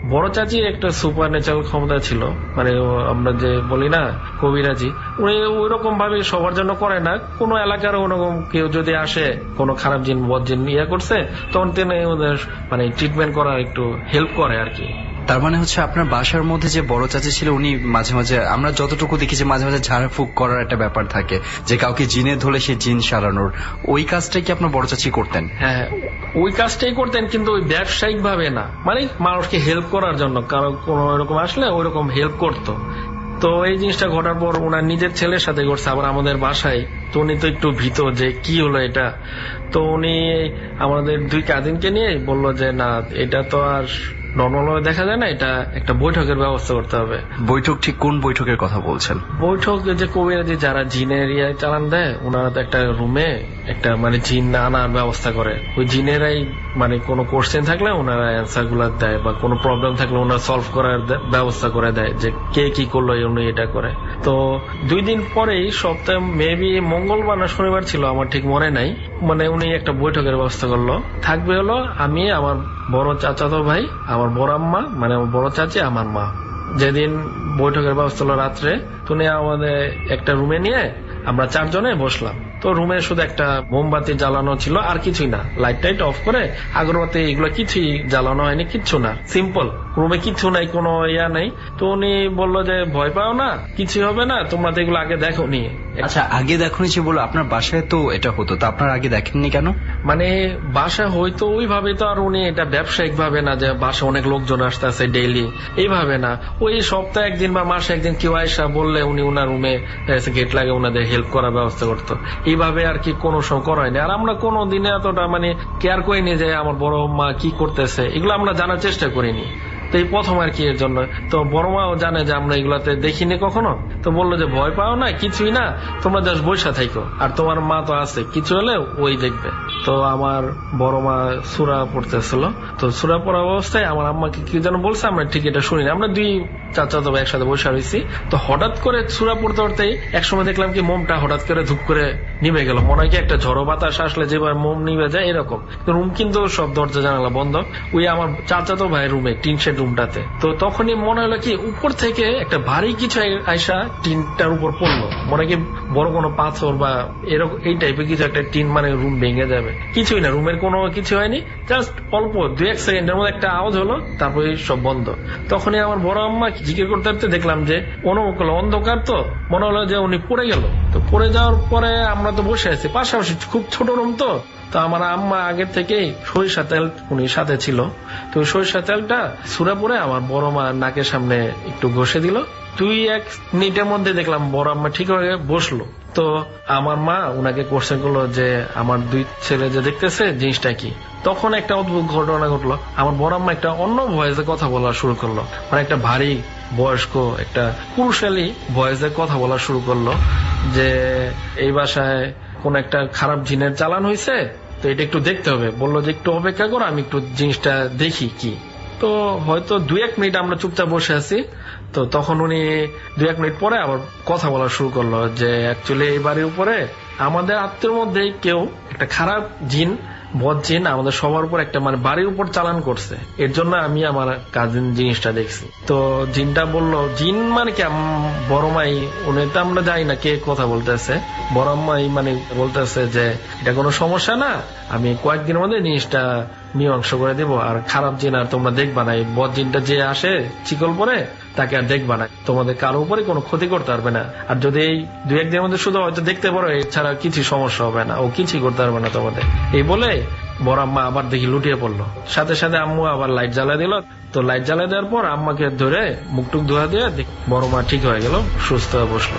বড় চাচির একটা সুপার ন্যাচারাল ক্ষমতা ছিল, মানে আমরা যে বলি না কবিরাজি, উনি ওই রকম ভাবে সবার জন্য করে না। কোন এলাকার ওরকম কেউ যদি আসে কোনো খারাপ জিন বদ জিন ইয়ে করছে, তখন তিনি ওদের মানে ট্রিটমেন্ট করার একটু হেল্প করে আর কি।
তার মানে হচ্ছে আপনার বাসার মধ্যে যে বড় চাচি ছিল উনি মাঝে মাঝে, আমরা যতটুকু দেখি যে মাঝে মাঝে ঝাড়ফুঁক করার একটা ব্যাপার থাকে, যে কাউকে জিনে ধরলে সে জিন সারানোর, ওই কাজটাই কি আপনার বড় চাচি করতেন?
হ্যাঁ, ওই কাজটাই করতেন, কিন্তু ওই ব্যবসায়িক ভাবে না, মানে মানুষকে হেল্প করার জন্য, কারো কোনো এরকম আসলে ওই রকম হেল্প করতো। তো এই জিনিসটা ঘটার পর ওনার নিজের ছেলের সাথে ঘটছে, আবার আমাদের বাসায়। তো উনি তো একটু ভীত যে কি হলো এটা। তো উনি আমাদের 2 কাজিনকে নিয়ে বলল যে না, এটা তো আর নর্মাল ভাবে দেখা যায় না, এটা একটা বৈঠকের ব্যবস্থা করতে হবে।
বৈঠক ঠিক কোন বৈঠকের কথা বলছেন?
বৈঠক যে কবিরাজি যারা জিনের ইয়ে চালান দেয়, ওনারা তো একটা রুমে একটা মানে জিন আনার ব্যবস্থা করে। ওই জিনেরাই মানে কোনো কোশ্চেন থাকলে ওনারা অ্যান্সার গুলা দেয়, বা কোনো প্রবলেম থাকলে ওনারা সলভ করার ব্যবস্থা করে দেয়, যে কে কি করলো উনি এটা করে। তো 2 দিন পরেই, সপ্তাহে মেবি মঙ্গলবার না শনিবার ছিল, আমার ঠিক মনে নাই, মানে উনি একটা বৈঠকের ব্যবস্থা করলো। থাকবে হলো আমি, আমার বড় চাচাতো ভাই, আমার বড় আম্মা মানে আমার বড় চাচি, আমার মা। যেদিন বৈঠকের ব্যবস্থা হলো রাত্রে, তুমি আমাদের একটা রুমে নিয়ে আমরা 4 জনে বসলাম। তো রুমে শুধু একটা মোমবাতি জ্বালানো ছিল, আর কিছুই না। লাইট টাইট অফ করে আগরবাতি এগুলো কিছুই জ্বালানো হয়নি, কিচ্ছু না, সিম্পল রুমে, কিচ্ছু নাই, কোনো ইয়া নাই। তো উনি বললো যে ভয় পাও না, কিছু হবে না, তোমরা তো এগুলো আগে দেখো নি।
আচ্ছা, আগে দেখোনি যে বলো, আপনার বাসায় তো এটা হতো, তো আপনার আগে দেখেননি কেন?
মানে বাসা হয়তো ওইভাবে তো, আর উনি এটা ব্যবসায়িক ভাবে না যে বাসা অনেক লোকজন আসতে আছে ডেইলি, এইভাবে না। ওই সপ্তাহে একদিন বা মাসে একদিন কেউ আয়সা বললে উনি ওনার রুমে গেট লাগে ওনাদের হেল্প করার ব্যবস্থা করতো, এইভাবে আর কি কোনো সময় করা হয়নি। আর আমরা কোনো দিনে এতটা মানে কেয়ার করিনি যে আমার বড় মা কি করতেছে, এগুলো আমরা জানার চেষ্টা করিনি। তো এই প্রথম আর কি, এর জন্য। তো বড় মাও জানে যে আমরা এগুলাতে দেখিনি কখনো। তো বললো যে ভয় পাও না, কিছুই না, তোমরা জাস্ট বসে থাকো, আর তোমার মা তো আছে, কিছু হলে ওই দেখবে। তো আমার বড় মা সূরা পড়তেছিল, তো সূরা পড়া অবস্থায় আমার আম্মাকে কি যেন বলছে, আমরা ঠিক এটা শুনিনি। আমরা 2 চাচা তো একসাথে বসে রয়েছি। তো হঠাৎ করে সূরা পড়তে পড়তেই একসময় দেখলাম কি মোমটা হঠাৎ করে ধূপ করে নিভে গেল, মনে হয় কি একটা ঝড়ো বাতাস আসলে যেভাবে মোম নিভে যায় এরকম। রুম কিন্তু সব দরজা জানালা বন্ধ। ওই আমার চাচা তো ভাই রুমে, টিন শেড রুমটাতে। তো তখনই মনে হলো কি উপর থেকে একটা ভারী কিছু আইসা টিনটার উপর পড়লো, মনে কি বড় কোনো পাথর বা এরকম এই টাইপের কিছু একটা, টিন মানে রুম ভেঙে যাবে। কিছুই না, রুমের কোনো কিছু হয়নি, জাস্ট অল্প 2-1 সেকেন্ডের মধ্যে একটা আওয়াজ হলো, তারপরে সব বন্ধ। তখনই আমার বড় আম্মা জিজ্ঞেস করতে করতে দেখলাম যে অন্ধকার, তো মনে হলো যে উনি পড়ে গেল। তো পড়ে যাওয়ার পরে আমরা তো বসে আছি পাশাপাশি, খুব ছোট রুম তো। তো আমার আম্মা আগের থেকেই সরিষা তেল উনি সাথে ছিল, তো সরিষা তেলটা সূরা পরে আমার বড় মা নাকের সামনে একটু ঘষে দিল। 2-1 মিনিটের মধ্যে দেখলাম বড় আম্মা ঠিক হয়ে বসলো। তো আমার মা উনাকে কোশ্চেন করলো যে আমার 2 ছেলে যে দেখতেছে জিনিসটা কি। তখন একটা অদ্ভুত ঘটনা ঘটলো, আমার বড় আম্মা একটা অন্য ভয়েসে কথা বলা শুরু করলো, মানে একটা ভারী বয়স্ক একটা পুরুষালী ভয়েসে কথা বলা শুরু করলো, যে এই বাসায় কোন একটা খারাপ জিনের চালান হয়েছে, তো এটা একটু দেখতে হবে। বললো যে একটু অপেক্ষা করো, আমি একটু জিনিসটা দেখি কি। তো হয়তো 2-1 মিনিট আমরা চুপচাপ বসে আছি। তো তখন উনি 2-1 মিনিট পরে আবার কথা বলা শুরু করলো যে অ্যাকচুয়ালি এই বাড়ির উপরে আমাদের আত্মীয়র মধ্যে কেউ একটা খারাপ জিন বদ জিন আমাদের সবার উপর একটা মানে বাড়ির উপর চালান করছে, এর জন্য আমি আমার কাজিন জিনিসটা দেখছি। তো জিনটা বললো, জিন মানে কি বড় মাই, উনি তো আমরা জানি না কে কথা বলতেছে, বড় মাই মানে বলতেছে যে এটা কোনো সমস্যা না, আমি কয়েকদিনের মধ্যে জিনিসটা মীমাংস করে দিব, আর খারাপ জিন আর তোমরা দেখবা না, এই বদ জিনটা যে আসে চিকল পরে তাকে আর দেখবা না, তোমাদের কারো উপরে কোনো ক্ষতি করতে পারবে না। আর যদি এই 2-1 দিনের মধ্যে শুধু হয়তো দেখতে পারো, এছাড়া কিছু সমস্যা হবে না, ও কিছুই করতে পারবে না তোমাদের। এই বলে বড় আম্মা আবার দেখি লুটিয়ে পড়লো। সাথে সাথে আম্মু আবার লাইট জ্বালা দিল। তো লাইট জ্বালা দেওয়ার পর আম্মাকে ধরে মুখটুক ধোয়া দিয়ে বড় মা ঠিক হয়ে গেল, সুস্থ হয়ে বসলো।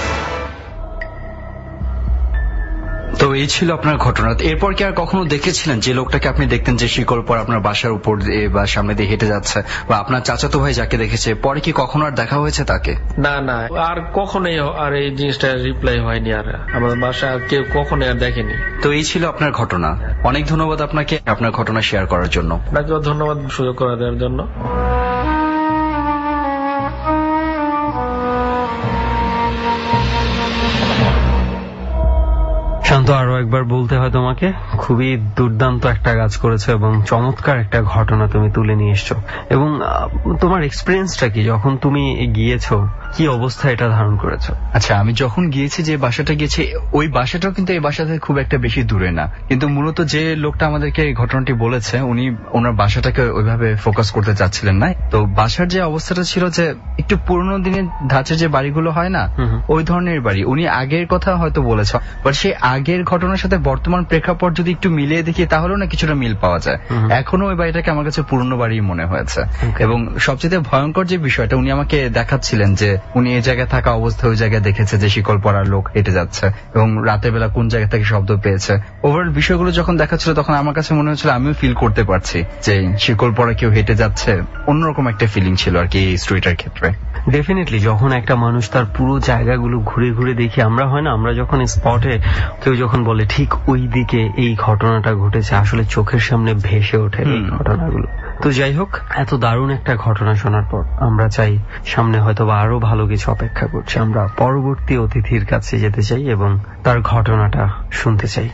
তো এই ছিল আপনার ঘটনা। এরপর কি আর কখনো দেখেছিলেন যে লোকটাকে আপনি দেখতেন যে শিকড় পর আপনার বাসার উপর দিয়ে বা সামনে দিয়ে হেঁটে যাচ্ছে, বা আপনার চাচাতো ভাই যাকে দেখেছে, পরে কি কখনো আর দেখা হয়েছে তাকে?
না না, আর কখনোই আর এই জিনিসটা রিপ্লাই হয়নি, আর আমাদের বাসা কেউ কখনোই আর দেখেনি।
তো এই ছিল আপনার ঘটনা। অনেক ধন্যবাদ আপনাকে আপনার ঘটনা শেয়ার করার জন্য।
আপনাকেও ধন্যবাদ সুযোগ করে দেওয়ার জন্য।
শান্ত, আরো একবার বলতে হয় তোমাকে, খুবই দুর্দান্ত একটা কাজ করেছো এবং চমৎকার একটা ঘটনা তুমি তুলে নিয়ে এসছো। এবং তোমার এক্সপিরিয়েন্সটা কি যখন তুমি গিয়েছো, কি অবস্থা এটা ধারণ করেছো?
আচ্ছা, আমি যখন গিয়েছি, যে বাসাটা গিয়েছি, ওই বাসাটাও কিন্তু এই বাসা থেকে খুব একটা বেশি দূরে না, কিন্তু মূলত যে লোকটা আমাদেরকে এই ঘটনাটি বলেছে উনি ওনার বাসাটাকে ওইভাবে ফোকাস করতে চাচ্ছিলেন না। তো বাসার যে অবস্থাটা ছিল যে একটু পুরোনো দিনের ধাঁচের যে বাড়িগুলো হয় না, ওই ধরনের বাড়ি। উনি আগের কথা হয়তো বলেছে, বাট সেই আগের ঘটনার সাথে বর্তমান প্রেক্ষাপট যদি একটু মিলিয়ে দেখি তাহলেও না কিছুটা মিল পাওয়া যায়। এখনো ওই বাড়িটাকে আমার কাছে পুরনো বাড়ি মনে হয়েছে। এবং সবচেয়ে ভয়ঙ্কর যে বিষয়টা উনি আমাকে দেখাচ্ছিলেন যে উনি এই জায়গায় থাকা অবস্থায় ওই জায়গায় দেখেছে যে শিকল পরার লোক হেঁটে যাচ্ছে এবং রাতের বেলা কোন জায়গা থেকে শব্দ পেয়েছে। ওভারঅল বিষয়গুলো যখন দেখাচ্ছিল তখন আমার কাছে মনে হচ্ছিল আমিও ফিল করতে পারছি যে শিকল পরা কেউ হেঁটে যাচ্ছে। অন্যরকম একটা ফিলিং ছিল আর কি এই স্টোরিটার ক্ষেত্রে।
ডেফিনেটলি যখন একটা মানুষ তার পুরো জায়গাগুলো ঘুরে ঘুরে দেখি, আমরা হয় না, আমরা যখন স্পটে কেউ যখন বলে ঠিক ওই দিকে এই ঘটনাটা ঘটেছে, আসলে চোখের সামনে ভেসে ওঠে এই ঘটনাগুলো। তো যাই হোক, এত দারুণ একটা ঘটনা শোনার পর আমরা চাই সামনে হয়তো বা আরো ভালো কিছু অপেক্ষা করছে। আমরা পরবর্তী অতিথির কাছে যেতে চাই এবং তার ঘটনাটা শুনতে চাই।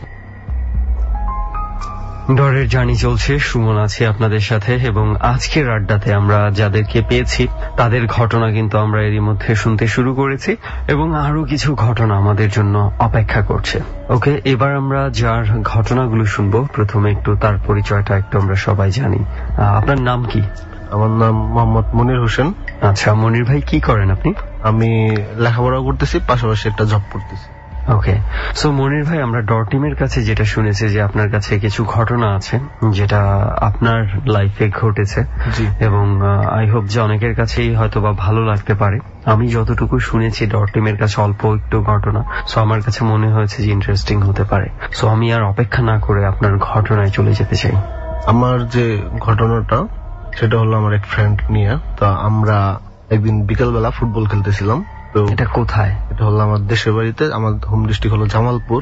ডরের জার্নি চলছে, সুমন আছে আপনাদের সাথে এবং আজকের আড্ডাতে আমরা যাদেরকে পেয়েছি তাদের ঘটনা কিন্তু আমরা এরই মধ্যে শুনতে শুরু করেছি এবং আরো কিছু ঘটনা আমাদের জন্য অপেক্ষা করছে। ওকে, এবার আমরা যার ঘটনাগুলো শুনবো, প্রথমে একটু তার পরিচয়টা একটু আমরা সবাই জানি। আপনার নাম কি?
আমার নাম মোহাম্মদ মনির হোসেন।
আচ্ছা, মনির ভাই কি করেন আপনি?
আমি লেখাপড়া করতেছি, পাশাপাশি একটা জব করতেছি।
ওকে, সো মনির ভাই, আমরা ডর টিমের কাছে যেটা শুনেছি যে আপনার কাছে কিছু ঘটনা আছে যেটা আপনার লাইফে ঘটেছে এবং আই হোপ যে অনেকের কাছেই হয়তো বা ভালো লাগতে পারে। আমি যতটুকু শুনেছি ডর টিমের কাছে অল্প একটু ঘটনা, সো আমার কাছে মনে হয়েছে যে ইন্টারেস্টিং হতে পারে। সো আমি আর অপেক্ষা না করে আপনার ঘটনায় চলে যেতে চাই।
আমার যে ঘটনাটা সেটা হলো আমার এক ফ্রেন্ড নিয়ে। তো আমরা একদিন বিকেলবেলা ফুটবল খেলতেছিলাম। তো
এটা কোথায়?
এটা হলো আমার দেশের বাড়িতে। আমার হোম ডিস্ট্রিক্ট হলো জামালপুর।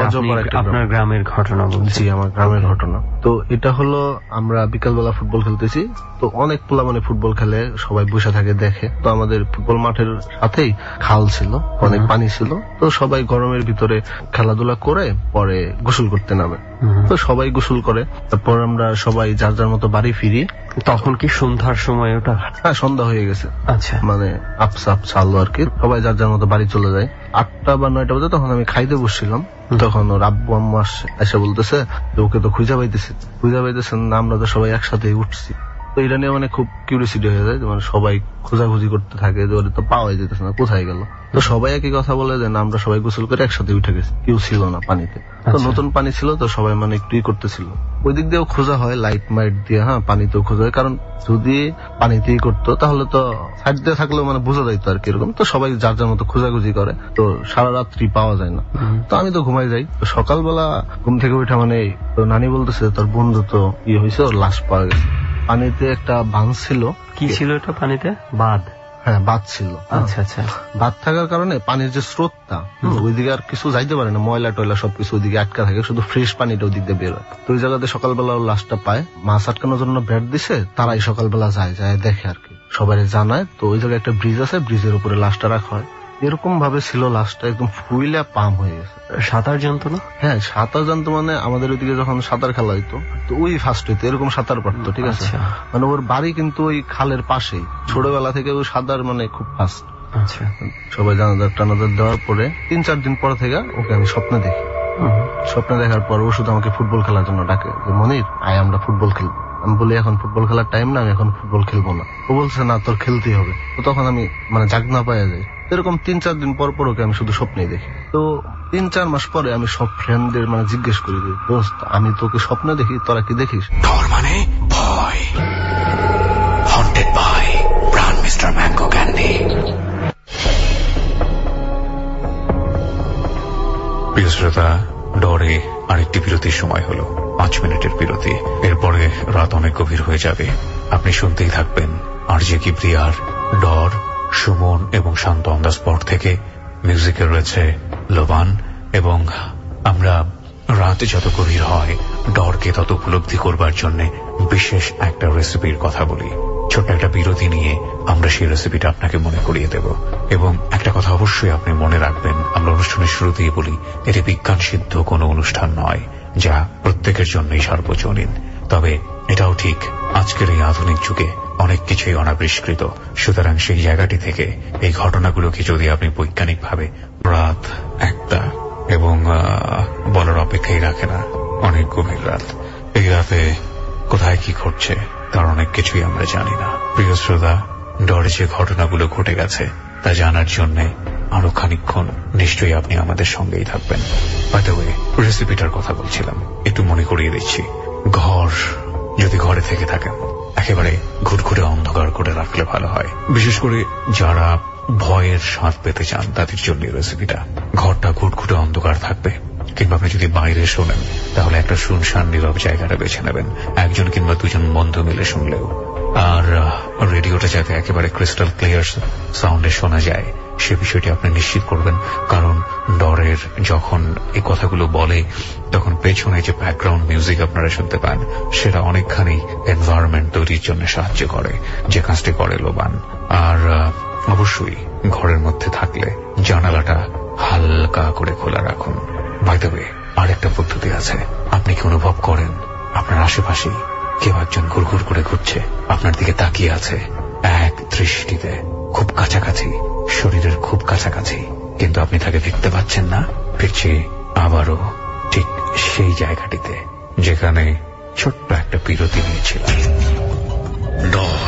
আপনার গ্রামের ঘটনা?
জি, আমার গ্রামের ঘটনা। তো এটা হলো আমরা বিকেলবেলা ফুটবল খেলতেছি। তো অনেক পোলা মানে ফুটবল খেলে, সবাই বসে থাকে দেখে। তো আমাদের ফুটবল মাঠের সাথেই খাল ছিল, অনেক পানি ছিল। তো সবাই গরমের ভিতরে খেলাধুলা করে পরে গোসল করতে নামে। তো সবাই গোসল করে, তারপর আমরা সবাই যার যার মতো বাড়ি ফিরি।
তখন কি সন্ধ্যার সময়? ওটা
হ্যাঁ, সন্ধ্যা হয়ে গেছে।
আচ্ছা,
মানে আপসা আলো আর কি। সবাই যার যার মতো বাড়ি চলে যায়। 8টা বা 9টা বাজে তখন আমি খাইতে বসছিলাম। তখন ওর আব্বু আম্মু এসে বলতেছে ওকে তো খুঁজা পাইতেছেন না, আমরা তো সবাই একসাথে উঠছি। তো এটা নিয়ে মানে খুব কিউরিয়াসিটি হয়ে যায়, মানে সবাই খোঁজাখুঁজি করতে থাকে যে ওরে তো পাওয়াই যেতেছে না, কোথায় গেল। তো সবাই একই কথা বলে যে না, আমরা সবাই গোসল করে একসাথে উঠে গেছি, কেউ ছিল না পানিতে। তো নতুন পানি ছিল, তো সবাই মানে একটুই করতেছিল। ওই দিক দিয়েও খোঁজা হয়, লাইট মাইট দিয়ে। হ্যাঁ, পানিতেও খোঁজা হয়, কারণ যদি পানিতেই করতো তাহলে তো সাইড দিয়ে থাকলেও মানে বোঝা যাইতো আর কি এরকম। তো সবাই যার যার মতো খোঁজাখুঁজি করে, তো সারা রাত্রি পাওয়া যায় না। তো আমি তো ঘুমাই যাই। তো সকালবেলা ঘুম থেকে উঠে মানে নানি বলতেছে তোর বন্ধু তো ইয়ে হয়েছে, ওর লাশ পাওয়া গেছে। পানিতে একটা বাঁধ ছিল।
কি ছিল এটা পানিতে? বাঁধ?
হ্যাঁ, বাঁধ ছিল।
আচ্ছা আচ্ছা।
বাঁধ থাকার কারণে পানির যে স্রোতটা ওইদিকে আর কিছু যাইতে পারে না, ময়লা টয়লা সবকিছু ওইদিকে আটকা থাকে, শুধু ফ্রেশ পানিটা ওইদিক দিয়ে বের হয়। তো ওই জায়গাতে সকালবেলা ওর লাশটা পায়, মাছ আটকানোর জন্য ব্যাট দিছে, তারাই সকালবেলা যায় দেখে আর কি, সবাই জানায়। তো ওই জায়গায় একটা ব্রিজ আছে, ব্রিজের উপরে লাশটা রাখা হয়। এরকম ভাবে ছিল লাশটা, একদম ফুইলা পাম হয়ে গেছে।
সাঁতার জানতো না?
হ্যাঁ, সাঁতার জানতো। মানে আমাদের ওইদিকে যখন সাঁতার খেলা হইতো তো ওই ফার্স্ট হইতো, এরকম সাঁতার পারতো। ঠিক আছে, মানে ওর বাড়ি কিন্তু ওই খালের পাশেই। ছোটবেলা থেকে ওই সাঁতার মানে খুব ফাস্ট।
আচ্ছা,
সবাই জানাজার টানাজার দেওয়ার পরে 3-4 দিন পর থেকে ওকে আমি স্বপ্নে দেখি। স্বপ্নে দেখার পর ও শুধু আমাকে ফুটবল খেলার জন্য ডাকে যে মনির আয় আমরা ফুটবল খেলবো। আমি বলি এখন ফুটবল খেলার টাইম না, আমি এখন ফুটবল খেলবো না। ও বলছে না, তোর খেলতেই হবে। তো তখন আমি মানে জাগনা পাওয়া যাই। এরকম 3-4 দিন পর পর ওকে আমি শুধু স্বপ্নেই দেখি। তো 3-4 মাস পরে আমি সব ফ্রেন্ডদের মানে জিজ্ঞেস করি যে দোস্ত, আমি তোকে স্বপ্নে দেখি, তোরা কি দেখিস?
ডর মানে ভয়। Haunted by Pran mister mango candy.
প্রিয় শ্রোতা, ডরে আরেকটি বিরতির সময় হলো, 5 মিনিটের বিরতি। এরপরে রাত অনেক গভীর হয়ে যাবে। আপনি শুনতেই থাকবেন আরজে কিবরিয়ার ডর, সুমন এবং শান্ত অন দ্য স্পট থেকে। মিউজিকে রয়েছে লোবান এবং আমরা রাত যত গভীর হয় ডরকে তত উপলব্ধি করবার জন্য বিশেষ একটা রেসিপির কথা বলি। ছোট্ট একটা বিরতি নিয়ে আমরা সেই রেসিপিটা আপনাকে মনে করিয়ে দেব। এবং একটা কথা অবশ্যই আপনি মনে রাখবেন, আমরা অনুষ্ঠানের শুরুতেই বলি, এটি বিজ্ঞান সিদ্ধ কোনো অনুষ্ঠান নয় যা প্রত্যেকের জন্যই সার্বজনীন। তবে এটাও ঠিক, আজকের এই আধুনিক যুগে অনেক কিছুই অনাবিষ্কৃত। সুতরাং সেই জায়গাটি থেকে এই ঘটনাগুলোকে যদি আপনি বৈজ্ঞানিকভাবে রাত 1টা এবং বলার অপেক্ষাই রাখে না, অনেক গভীর রাত, এই রাতে কোথায় কি ঘটছে তার অনেক কিছুই আমরা জানি না। প্রিয় শ্রোতা, ডরে যে ঘটনাগুলো ঘটে গেছে তা জানার জন্য আরো খানিকক্ষণ নিশ্চয়ই আপনি আমাদের সঙ্গেই থাকবেন। বাই দ্য ওয়ে, রেসিপিটার কথা বলছিলাম, একটু মনে করিয়ে দিচ্ছি। ঘর যদি ঘরে থেকে থাকেন, একেবারে ঘুটঘুটে অন্ধকার করে রাখলে ভালো হয়। বিশেষ করে যারা ভয়ের স্বাদ পেতে চান তাদের জন্য রেসিপিটা। ঘরটা ঘুটঘুটে অন্ধকার থাকবে, কিংবা আপনি যদি বাইরে শোনেন তাহলে একটা শুনশান নীরব জায়গাটা বেছে নেবেন, একজন কিংবা দুজন বন্ধু মিলে শুনলেও। আর রেডিওটা যাতে একেবারে ক্রিস্টাল ক্লিয়ার সাউন্ডে শোনা যায় সে বিষয়টি আপনি নিশ্চিত করবেন, কারণ ডরের যখন এই কথাগুলো বলে তখন পেছনে যে ব্যাকগ্রাউন্ড মিউজিক আপনারা শুনতে পান সেটা অনেকখানি এনভায়রনমেন্ট তৈরির জন্য সাহায্য করে, যে কাজটি করে লোবান। আর অবশ্যই ঘরের মধ্যে থাকলে জানালাটা হালকা করে খোলা রাখুন। বাই দ্য ওয়ে, আরেকটা পদ্ধতি আছে। আপনি কি অনুভব করেন আপনার আশেপাশে কেউ একজন ঘুরঘুর করে ঘুরছে, আপনার দিকে তাকিয়ে আছে এক দৃষ্টিতে, খুব কাছাকাছি, শরীরের খুব কাছাকাছি, কিন্তু আপনি তাকে দেখতে পাচ্ছেন না? ফিরছি আবারও ঠিক সেই জায়গাটিতে যেখানে ছোট্ট একটা বিরতি নিয়েছিলাম।
ডর।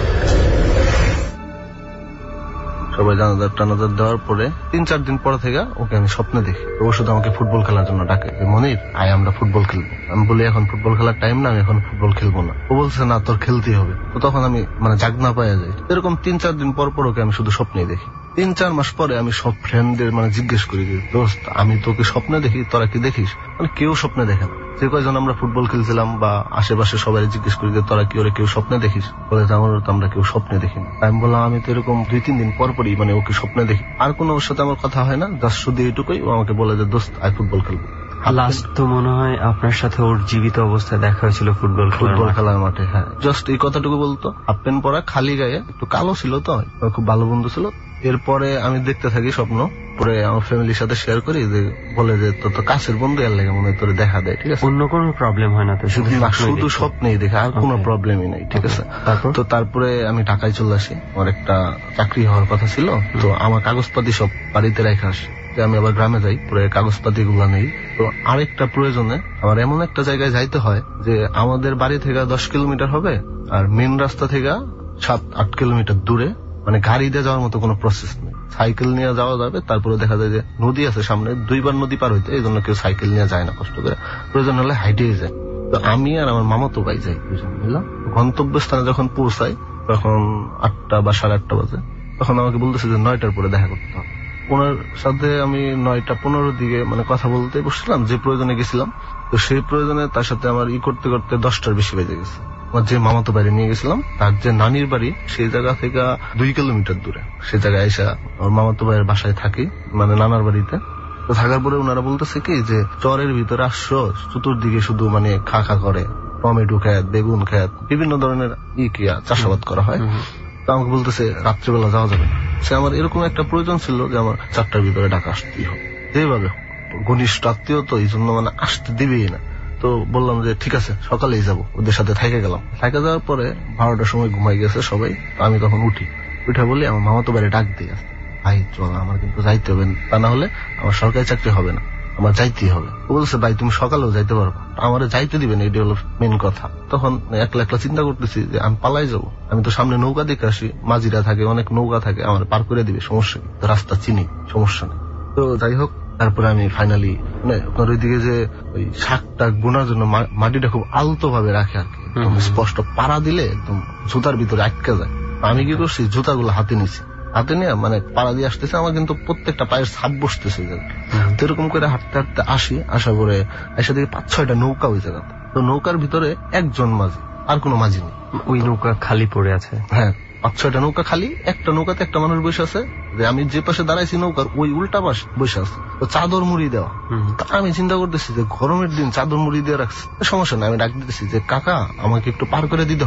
সবাই জানাজার টানাজার দেওয়ার পরে 3-4 দিন পর থেকে ওকে আমি স্বপ্নে দেখি। ও শুধু আমাকে ফুটবল খেলার জন্য ডাকে, মনির আয় আমরা ফুটবল খেলবো। আমি বলি এখন ফুটবল খেলার টাইম না, আমি এখন ফুটবল খেলবো না। ও বলছে না তোর খেলতেই হবে। তো তখন আমি জাগ না পাওয়া যায়। এরকম 3-4 দিন পর পর ওকে আমি শুধু স্বপ্নেই দেখি। 3-4 মাস পরে আমি সব ফ্রেন্ডদের জিজ্ঞেস করি যে দোস্ত আমি তোকে স্বপ্নে দেখি, তোরা কি দেখিস? কেউ স্বপ্নে দেখে না। যে কয়জন আমরা ফুটবল খেলছিলাম বা আশেপাশে সবাই জিজ্ঞেস করি যে তোরা কি ওরা কেউ স্বপ্নে দেখিস? বলে আমারও তো আমরা কেউ স্বপ্নে দেখি না। আমি বললাম আমি তো এরকম 2-3 দিন পর পরই ওকে স্বপ্নে দেখি। আর কোনো ওর সাথে আমার কথা হয় না, জাস্ট শুধু এইটুকুই। ও আমাকে বলে যে দোস্ত আয় ফুটবল খেলবো।
লাস্ট তো মনে হয় আপনার সাথে ওর জীবিত অবস্থায় দেখা হয়েছিল ফুটবল
খেলার মাঠে। হ্যাঁ, জাস্ট এই কথাটুকু বলতো। হাফ প্যান্ট পরা, খালি গায়ে, একটু কালো ছিল, তো খুব ভালো বন্ধু ছিল। এরপরে আমি দেখতে থাকি স্বপ্ন, পরে আমার ফ্যামিলির সাথে শেয়ার করি, যে বলে যে তোর তো কাছের বন্ধু এর লাগে মনে হয় তোর দেখা দেয়। ঠিক আছে,
অন্য কোনো প্রবলেম হয় না তো?
শুধু স্বপ্নেই দেখে, আর কোনো প্রবলেমই নেই। ঠিক আছে, তো তারপরে আমি ঢাকায় চলে আসি। আমার একটা চাকরি হওয়ার কথা ছিল, তো আমার কাগজপাতি সব বাড়িতে রেখে আসি যে আমি আবার গ্রামে যাই, পরে কাগজপাতি গুলা নেই। তো আরেকটা প্রয়োজনে আমার এমন একটা জায়গায় যাইতে হয় যে আমাদের বাড়ি থেকে 10 কিলোমিটার হবে, আর মেন রাস্তা থেকে 7-8 কিলোমিটার দূরে, গাড়ি দিয়ে যাওয়ার মতো কোনো প্রসেস নেই। সাইকেল নিয়ে যাওয়া যাবে। তারপরে দেখা যায় যে নদী আছে সামনে, 2বার নদী পার হইতে, এই জন্য কেউ সাইকেল নিয়ে যায় না কষ্ট করে, প্রয়োজন হলে হাইটেই যায়। তো আমি আর আমার মামাতো ভাই যাই দুজন মিলে। গন্তব্যস্থানে যখন পৌঁছাই তখন 8টা বা 8:30 বাজে। তখন আমাকে বলতেছে যে 9টার পরে দেখা করতে হবে। ওনার সাথে আমি 9:15 দিকে কথা বলতে বসছিলাম, যে প্রয়োজনে গেছিলাম। তো সেই প্রয়োজনে তার সাথে আমার করতে করতে 10টার বেশি বেজে গেছে। আমার যে মামাতো বাড়ি নিয়ে গেছিলাম তার যে নানির বাড়ি সেই জায়গা থেকে 2 কিলোমিটার দূরে। সে জায়গায় এসে আমার মামাতো ভাইয়ের বাসায় থাকি, নানার বাড়িতে। তো থাকার পরে ওনারা বলতেছে কি যে চরের ভিতরে আসছো, চতুর্দিকে শুধু খা খা করে, টমেটো খেত, বেগুন খেত, বিভিন্ন ধরনের চাষাবাদ করা হয়। তো আমাকে বলতেছে রাত্রিবেলা যাওয়া যাবে। সে আমার এরকম একটা প্রয়োজন ছিল যে আমার 4টার ভিতরে ঢাকা আসতেই হবে, যেভাবে ঘনিষ্ঠ আত্মীয়, তো এই জন্য আসতে দিবেই না। তো বললাম যে ঠিক আছে সকালেই যাব। ওদের সাথে থেকে গেলাম। থেকে যাওয়ার পরে 12টার সময় ঘুমাই গেছে সবাই। আমি তখন উঠে বলি আমার মামাতো বাড়ি ডাক দিয়ে, ভাই চল আমার কিন্তু যাইতে হবে, তা না হলে আমার সরকারি চাকরি হবে না, আমার যাইতেই হবে। ও বলছে ভাই তুমি সকালেও যাইতে পারবো, আমার যাইতে দিবেন, এটি হলো মেন কথা। তখন একলা একলা চিন্তা করতেছি যে আমি পালাই যাবো। আমি তো সামনে নৌকা দেখে আসি, মাঝিরা থাকে, অনেক নৌকা থাকে, আমার পার করে দিবে, সমস্যা নেই, রাস্তা চিনি, সমস্যা নেই। তো যাই হোক, তারপরে আমি ফাইনালি আপনার ওইদিকে যে ওই শাকটা বোনার জন্য মাটিটা খুব আলতো ভাবে রাখে আর কি, স্পষ্ট পাড়া দিলে একদম জুতার ভিতরে আটকে যায়। আমি কি করছি, জুতাগুলো হাতে নিছি, হাতে নিয়ে পাড়া দিয়ে আসতেছে, আমার কিন্তু প্রত্যেকটা পায়ের ছাপ বসতেছে। তো এরকম করে হাঁটতে হাঁটতে আসি, আসা করে এসে দেখি 5-6টা নৌকা ওই জায়গাতে। তো নৌকার ভিতরে একজন মাঝি, আর কোনো মাঝি নেই।
ওই নৌকা খালি পড়ে আছে।
হ্যাঁ, 5-6টা নৌকা খালি। একটা নৌকাতে একটা মানুষ বসে আছে, যে আমি যে পাশে দাঁড়াইছি নৌকার ওই উল্টা পাশে বসে আছে, তো চাদর মুড়ি দেওয়া। আমি চিন্তা করতেছি যে গরমের দিন চাদর মুড়ি দিয়ে রাখছে, সমস্যা না। আমি ডাক দিতেছি যে কাকা আমাকে একটু পার করে দিতে হবে।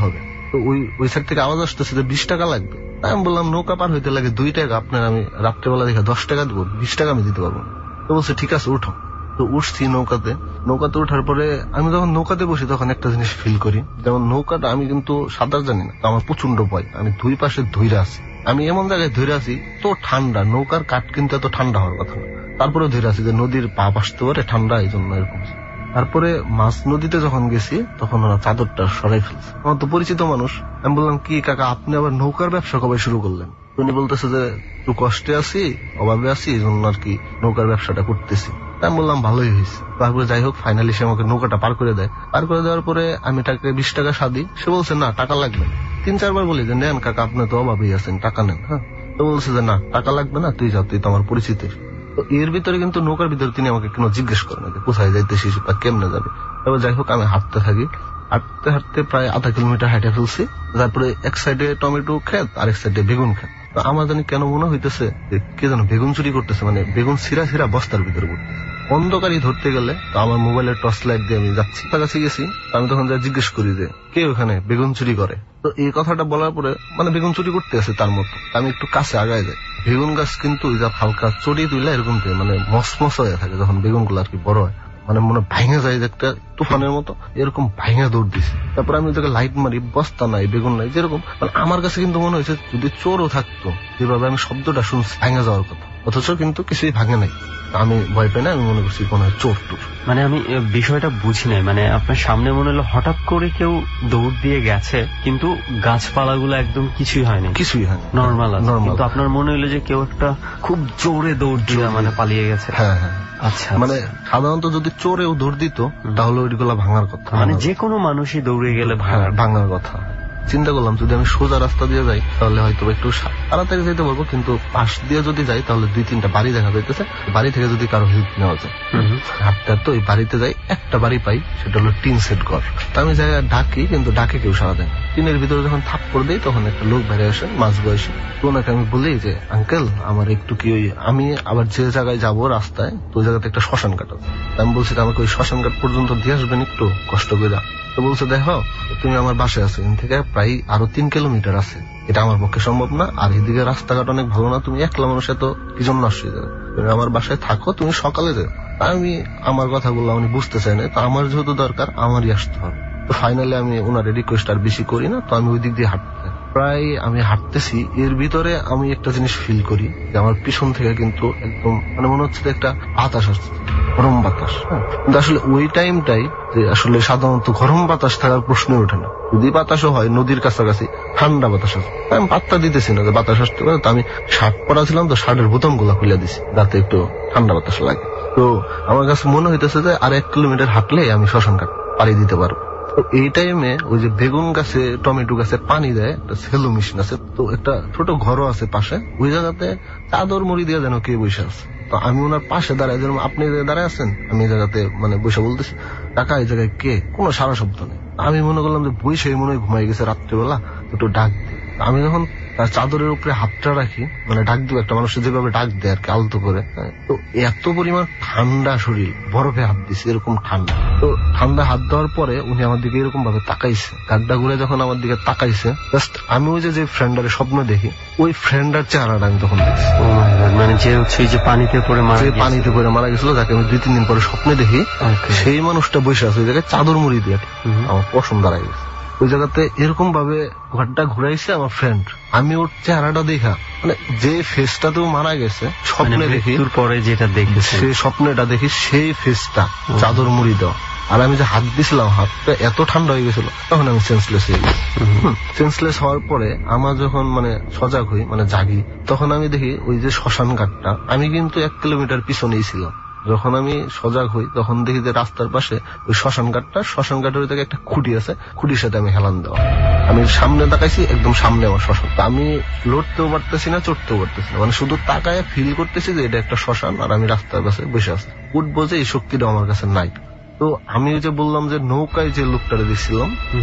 তো ওই সাইড থেকে আওয়াজ আসতেছে যে 20 টাকা লাগবে। আমি বললাম নৌকা পার হইতে লাগে 2 টাকা, আপনার আমি রাত্রেবেলা দেখে 10 টাকা দেবো, 20 টাকা আমি দিতে পারবো। তো বলছে ঠিক আছে উঠো। তো উঠছি নৌকাতে ওঠার পরে আমি যখন নৌকাতে বসি তখন একটা জিনিস ফিল করি, যেমন নৌকাটা আমি কিন্তু সাঁতার জানি না, আমার প্রচন্ড ভয়। আমি 2 পাশে ধইরে আছি, আমি এমন জায়গায় ধরে আছি তো ঠান্ডা, নৌকার কাঠ কিন্তু এত ঠান্ডা হওয়ার কথা না, তারপরে ধরে আছি যে নদীর পাপ আসতে পারে ঠান্ডা, এই জন্য এরকম। তারপরে মাছ নদীতে যখন গেছি তখন ওরা চাদরটা সরাই ফেলছে। আমার তো পরিচিত মানুষ। আমি বললাম কি কাকা আপনি আবার নৌকার ব্যবসা কবে শুরু করলেন? উনি বলতেছে যে একটু কষ্টে আছি, অভাবে আছি, এই জন্য আর কি নৌকার ব্যবসাটা করতেছি। আমি বললাম ভালোই হয়েছে। তারপরে যাই হোক ফাইনালি সে আমাকে নৌকাটা পার করে দেয়। পার করে দেওয়ার পরে আমি তাকে 20 টাকা সাদি। সে বলছে না টাকা লাগবে। 3-4 বার বলি যে নেন কাকা আপনি তো অভাবেই আছেন, টাকা নেন। হ্যাঁ, তো বলছে যে না টাকা লাগবে না, তুই যাও, তুই তো আমার পরিচিত। তো এর ভিতরে কিন্তু নৌকার ভিতরে তিনি আমাকে কোনো জিজ্ঞেস করেন যে কোথায় যাইতেছিস বা কেমনে যাবে। তারপর যাই হোক আমি হাঁটতে থাকি, হাঁটতে হাঁটতে প্রায় আধা কিলোমিটার হাঁটে ফেলছি। তারপরে এক সাইডে টমেটো ক্ষেত, আরেক সাইডে বেগুন ক্ষেত। তো আমার জানি কেন মনে হইতেছে যে কে যেন বেগুন চুরি করতেছে, মানে বেগুন ছিঁড়া বস্তার ভিতরে পড়তেছে। অন্ধকারই ধরতে গেলে তো আমার মোবাইলের টর্চ লাইট দিয়ে আমি যাচ্ছি, কাছাকাছি গেছি। আমি তখন যা জিজ্ঞেস করি যে কে ওখানে বেগুন চুরি করে। তো এই কথাটা বলার পরে মানে বেগুন চুরি করতে আছে তার মতো। আমি একটু কাছে আগায় যাই। বেগুন গাছ কিন্তু হালকা চড়িয়ে তুলে এরকম মানে মসমস হয়ে থাকে যখন বেগুন গুলো আর কি বড় হয়, মানে মনে ভাঙে যায় একটা তুফানের মতো, এরকম ভাঙে দৌড় দিছে। তারপর আমি ওটাকে লাইট মারি, বস্তা নাই, বেগুন নাই, যেরকম মানে আমার কাছে কিন্তু মনে হয়েছে যদি চোরও থাকতো, যেভাবে আমি শব্দটা শুনছি ভাঙে যাওয়ার কথা, অথচ কিন্তু কিছুই ভাঙে নাই। আমি ভয় পাই না, আমি মনে করছি কোনো চোর টুর।
মানে আমি বিষয়টা বুঝি নাই, মানে আপনার সামনে মনে হলো হঠাৎ করে কেউ দৌড় দিয়ে গেছে, কিন্তু গাছপালাগুলো একদম কিছুই হয়নি, নর্মাল, কিন্তু আপনার মনে হলো যে কেউ একটা খুব জোরে দৌড় দিয়ে মানে পালিয়ে গেছে।
হ্যাঁ হ্যাঁ,
আচ্ছা,
মানে সাধারণত যদি চোরেও দৌড় দিত তাহলে ওইগুলা ভাঙার কথা,
মানে যে কোনো মানুষই দৌড়ে গেলে
ভাঙার কথা। চিন্তা করলাম যদি আমি সোজা রাস্তা দিয়ে যাই তাহলে হয়তো একটু তাড়াতাড়ি যেতে পারবো, কিন্তু পাশ দিয়ে যদি যাই তাহলে 2-3টা বাড়ি দেখা যাইতেছে, বাড়ি থেকে যদি কারো হেল্প নেওয়া যায়। হাঁটতে হাঁটতে ওই বাড়িতে যাই, একটা বাড়ি পাই, সেটা হলো টিন সেট ঘর। আমি যাই ডাকি, কিন্তু ডাকে কেউ সাড়া দেয় না। টিনের ভিতরে যখন থাপ্পড় দেই তখন একটা লোক বেড়ে আসে, মাঝ বয়সী। তো ওনাকে আমি বলি যে আঙ্কেল আমার একটু কি ওই আমি আবার যে জায়গায় যাবো রাস্তায়, তো ওই জায়গাতে একটা শ্মশান ঘাট আছে। আমি বলছি আমাকে ওই শ্মশান ঘাট পর্যন্ত দিয়ে আসবেন একটু কষ্ট করে। তো বলছে দেখো তুমি আমার বাসায় আছো, এখান থেকে প্রায় আরো 3 কিলোমিটার আছে, এটা আমার পক্ষে সম্ভব না, আর এদিকে রাস্তাঘাট অনেক ভালো না, তুমি একলা মানুষ এত কি জন্য আসছে, তুমি আমার বাসায় থাকো, তুমি সকালে যাও। আমি আমার কথা বললাম, উনি বুঝতে চাই না, তো আমার যেহেতু দরকার আমারই আসতে হবে। তো ফাইনালি আমি ওনার রিকোয়েস্ট আর বেশি করি না, তো আমি ওই দিক দিয়ে হাঁটতে প্রায় আমি হাঁটতেছি। এর ভিতরে আমি একটা জিনিস ফিল করি যে আমার পিছন থেকে কিন্তু একদম মানে মনে হচ্ছে একটা বাতাস আসছে, গরম বাতাস। কিন্তু আসলে ওই টাইমটাই যে আসলে সাধারণত গরম বাতাস থাকার প্রশ্ন ওঠে না, যদি বাতাসও হয় নদীর কাছাকাছি ঠান্ডা বাতাস আসে। আমি পাত্তা দিতেছি না যে বাতাস আসতে পারে, তো আমি শার্ট পরা ছিলাম, তো শার্টের বোতাম গুলা খুলে দিছি যাতে একটু ঠান্ডা বাতাস লাগে। তো আমার কাছে মনে হইতেছে যে আর 1 কিলোমিটার হাঁটলে আমি শ্মশান ঘাট পাড়ি দিতে পারবো। তো এই টাইমে ওই যে বেগুন গাছে টমেটো গাছে পানি দেয় একটা সেলো মেশিন আছে, তো একটা ছোট ঘরও আছে পাশে, ওই জায়গাতে চাদর মুড়ি দিয়ে যেন কে বসে আছে। তো আমি ওনার পাশে দাঁড়ায়, যেরকম আপনি দাঁড়ায় আছেন, আমি এই জায়গাতে মানে বসে বলতেছি টাকা এই জায়গায় কে, কোনো সারা শব্দ নেই। আমি মনে করলাম যে বসে মনে হয় ঘুমাই গেছে রাত্রেবেলা, একটু ডাক দিই। আমি যখন তার চাদরের উপরে হাতটা রাখি, মানে ডাক দিব, একটা মানুষের যেভাবে ডাক দেয় আর কি আলতো করে, তো এত পরিমাণ ঠান্ডা শরীর, বরফে হাত দিছে এরকম ঠান্ডা। তো ঠান্ডা হাত দেওয়ার পরে উনি আমার দিকে এরকম ভাবে তাকাইছে, গাড্ডা ঘুরে যখন আমার দিকে তাকাইছে, জাস্ট আমি ওই যে ফ্রেন্ডারের স্বপ্ন দেখি ওই ফ্রেন্ডার চেহারাটা আমি তখন দেখছি।
মানে যে হচ্ছে যে পানিতে পড়ে
মারা গেছিল, যাকে আমি 2-3 দিন পরে স্বপ্নে দেখি, সেই মানুষটা বসে আছে ওই জায়গায় চাদর মুড়ি দিয়ে। আমার পশম দাঁড়াই গেছে ওই জায়গাতে, এরকম ভাবে ঘরটা ঘুরাইছে আমার ফ্রেন্ড। আমি ওর চেহারাটা দেখা, মানে যে ফেসটাতেও মারা গেছে স্বপ্নে দেখি,
পরে যেটা দেখি
সেই স্বপ্নটা দেখি সেই ফেসটা চাদর মুড়ি দেওয়া। আর আমি যে হাত দিছিলাম, হাতটা এত ঠান্ডা হয়ে গেছিল, তখন আমি সেন্সলেস হয়ে গেছি। সেন্সলেস হওয়ার পরে আমার যখন মানে সজাগ হই, মানে জাগি, তখন আমি দেখি ওই যে শ্মশান ঘাটটা, আমি কিন্তু 1 কিলোমিটার পিছনেই ছিলাম। যখন আমি সজাগ হই তখন দেখি যে রাস্তার পাশে ওই শ্মশান ঘাটের থেকে একটা খুঁটি আছে, খুঁটির সাথে আমি হেলান দেওয়া। আমি সামনে তাকাইছি, একদম সামনে আমার শ্মশান। আমি লড়তেও পারতেছি না, চড়তেও পারতেছি না, মানে শুধু তাকায় ফিল করতেছি যে এটা একটা শ্মশান আর আমি রাস্তার কাছে বসে আছি। উঠবো যে এই শক্তিটা আমার কাছে নাই। তো আমি ওই যে বললাম যে নৌকায় যে লোকটারে দিচ্ছিলাম,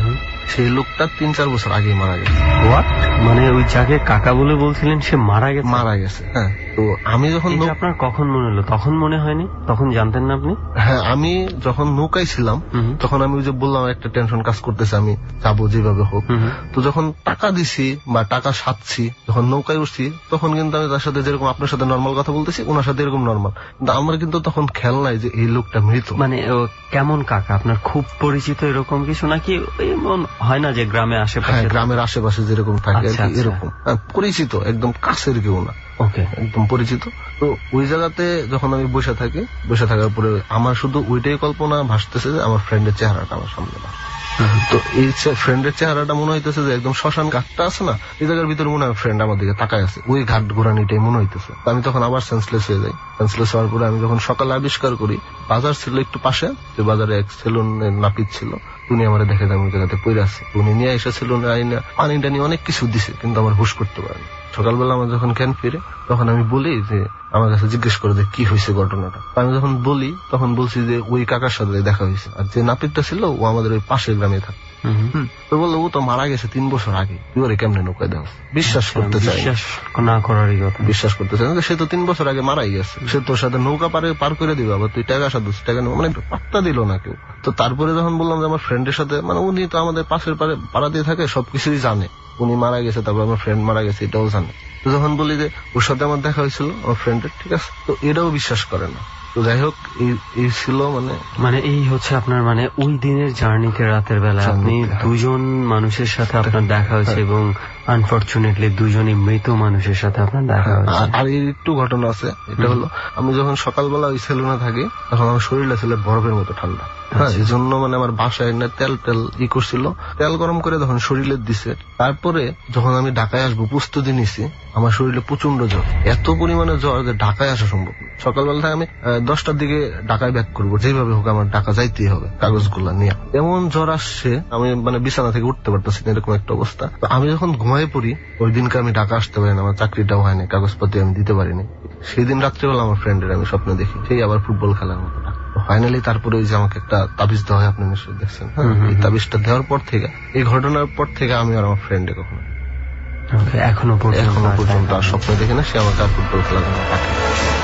সেই লোকটা 3-4 বছর আগেই মারা গেছে।
হোয়াট? মানে ওই যাকে কাকা বলে বলছিলেন সে মারা গেছে?
হ্যাঁ। তো আমি যখন
আপনার কখন মনে হলো? তখন মনে হয়নি? তখন জানতেন না আপনি?
হ্যাঁ, আমি যখন নৌকায় ছিলাম তখন আমি ওই যে বললাম একটা টেনশন কাজ করতেছে, আমি যাবো যেভাবে হোক। তো যখন টাকা দিছি বা টাকা সাচ্ছি, যখন নৌকায় উঠছি তখন কিন্তু আমি তার সাথে যেরকম আপনার সাথে নর্মাল কথা বলতেছি ওনার সাথে এরকম নর্মাল, কিন্তু আমার কিন্তু তখন খেয়াল নাই যে এই লোকটা মৃত।
মানে কেমন কাকা? আপনার খুব পরিচিত এরকম কিছু নাকি এমন হয় না যে গ্রামে আশেপাশে?
গ্রামের আশেপাশে যেরকম থাকে এরকম পরিচিত, একদম কাছের কেউ না।
ওকে,
একদম পরিচিত। তো ওই জায়গাতে যখন আমি বসে থাকার পরে আমার শুধু ওইটাই কল্পনা ভাসতেছে যে আমার ফ্রেন্ডের চেহারাটা আমার সামনে। তো এই ফ্রেন্ডের চেহারাটা মনে হইতেছে যে একদম শ্মশান ঘাটটা আছে না, এই জায়গার ভিতরে মনে হয় ফ্রেন্ড আমার দিকে তাকায় আছে, ওই ঘাট ঘোরানিটাই মনে হইতেছে। আমি তখন আবার সেন্সলেস হয়ে যাই। সেন্সলেস হওয়ার পরে আমি যখন সকালে আবিষ্কার করি, বাজার ছিল একটু পাশে, যে বাজারে এক সেলুনের নাপিত ছিল, উনি আমার দেখে আমি জায়গাতে পড়ে আছে, উনি নিয়ে এসেছিল, পানিটা নিয়ে অনেক কিছু দিছে, কিন্তু আমার হুশ করতে পারেনি। সকালবেলা আমার যখন জ্ঞান ফিরে তখন আমি বলি যে আমার কাছে জিজ্ঞেস করে যে কি হয়েছে ঘটনাটা। আমি যখন বলি তখন বলছি যে ওই কাকার সাথে দেখা হয়েছে, আর যে নাপিতটা ছিল ও আমাদের ওই পাশের গ্রামে থাকে। তো বললো ও তো মারা গেছে 3 বছর আগে, তুই ওরে কেমনে নৌকায় দেওয়া? বিশ্বাস করতে চাই
না, করারই কথা।
বিশ্বাস করতে চাই না, সে তো 3 বছর আগে মারাই গেছে, সে তোর সাথে নৌকা পার করে দিবে, আবার তুই টাকা সাথে টাকা নেব, মানে পাত্তা দিল না কেউ। তো তারপরে যখন বললাম যে আমার ফ্রেন্ডের সাথে, মানে উনি তো আমাদের পাশের পাড়া দিয়ে থাকে, সবকিছুই জানে, উনি মারা গেছে, তারপর আমার ফ্রেন্ড মারা গেছে এটাও জানে। তো যখন বলি যে ওর সাথে আমার দেখা হয়েছিল আমার ফ্রেন্ডের, ঠিক আছে, তো এটাও বিশ্বাস করে না। তো যাই হোক, এই ছিল মানে
এই হচ্ছে আপনার মানে ওই দিনের জার্নিতে রাতের বেলা আপনি দুজন মানুষের সাথে আপনার দেখা হয়েছে, এবং আনফরচুনেটলি দুজনই মৃত মানুষের সাথে আপনার দেখা হয়েছে।
আর একটু ঘটনা আছে, এটা হলো আমি যখন সকালবেলা ওই সেলুনে থাকি তখন আমার শরীরটা ছিল বরফের মতো ঠান্ডা। হ্যাঁ, এই জন্য মানে আমার বাসায় তেল করছিল, তেল গরম করে তখন শরীরে দিছে। তারপরে যখন আমি ঢাকায় আসবো প্রস্তুতি নিছি, আমার শরীরে প্রচন্ড জ্বর, এত পরিমাণে জ্বর যে ঢাকায় আসা সম্ভব। সকালবেলা থেকে আমি 10টার দিকে ঢাকায় ব্যাক করবো, যেভাবে হোক আমার ঢাকা যাইতেই হবে কাগজগুলা নিয়ে। এমন জ্বর আসছে আমি মানে বিছানা থেকে উঠতে পারতেছি না, এরকম একটা অবস্থা। তো আমি যখন ঘুমাই পড়ি, ওই দিনকে আমি ঢাকা আসতে পারিনি, আমার চাকরিটাও হয়নি, কাগজপত্র আমি দিতে পারিনি। সেই দিন রাত্রিবেলা আমার ফ্রেন্ডের আমি স্বপ্ন দেখি, সেই আবার ফুটবল খেলার মতো। ফাইনালি তারপরে ওই যে আমাকে একটা তাবিজ দেওয়া হয়, আপনি নিশ্চয়ই দেখছেন। এই তাবিজটা দেওয়ার পর থেকে, এই ঘটনার পর থেকে আমি আর আমার ফ্রেন্ডে কখনো
এখনো পর্যন্ত
আর স্বপ্ন দেখি না সে আমাকে আর ফুটবল খেলার জন্য পাঠায়।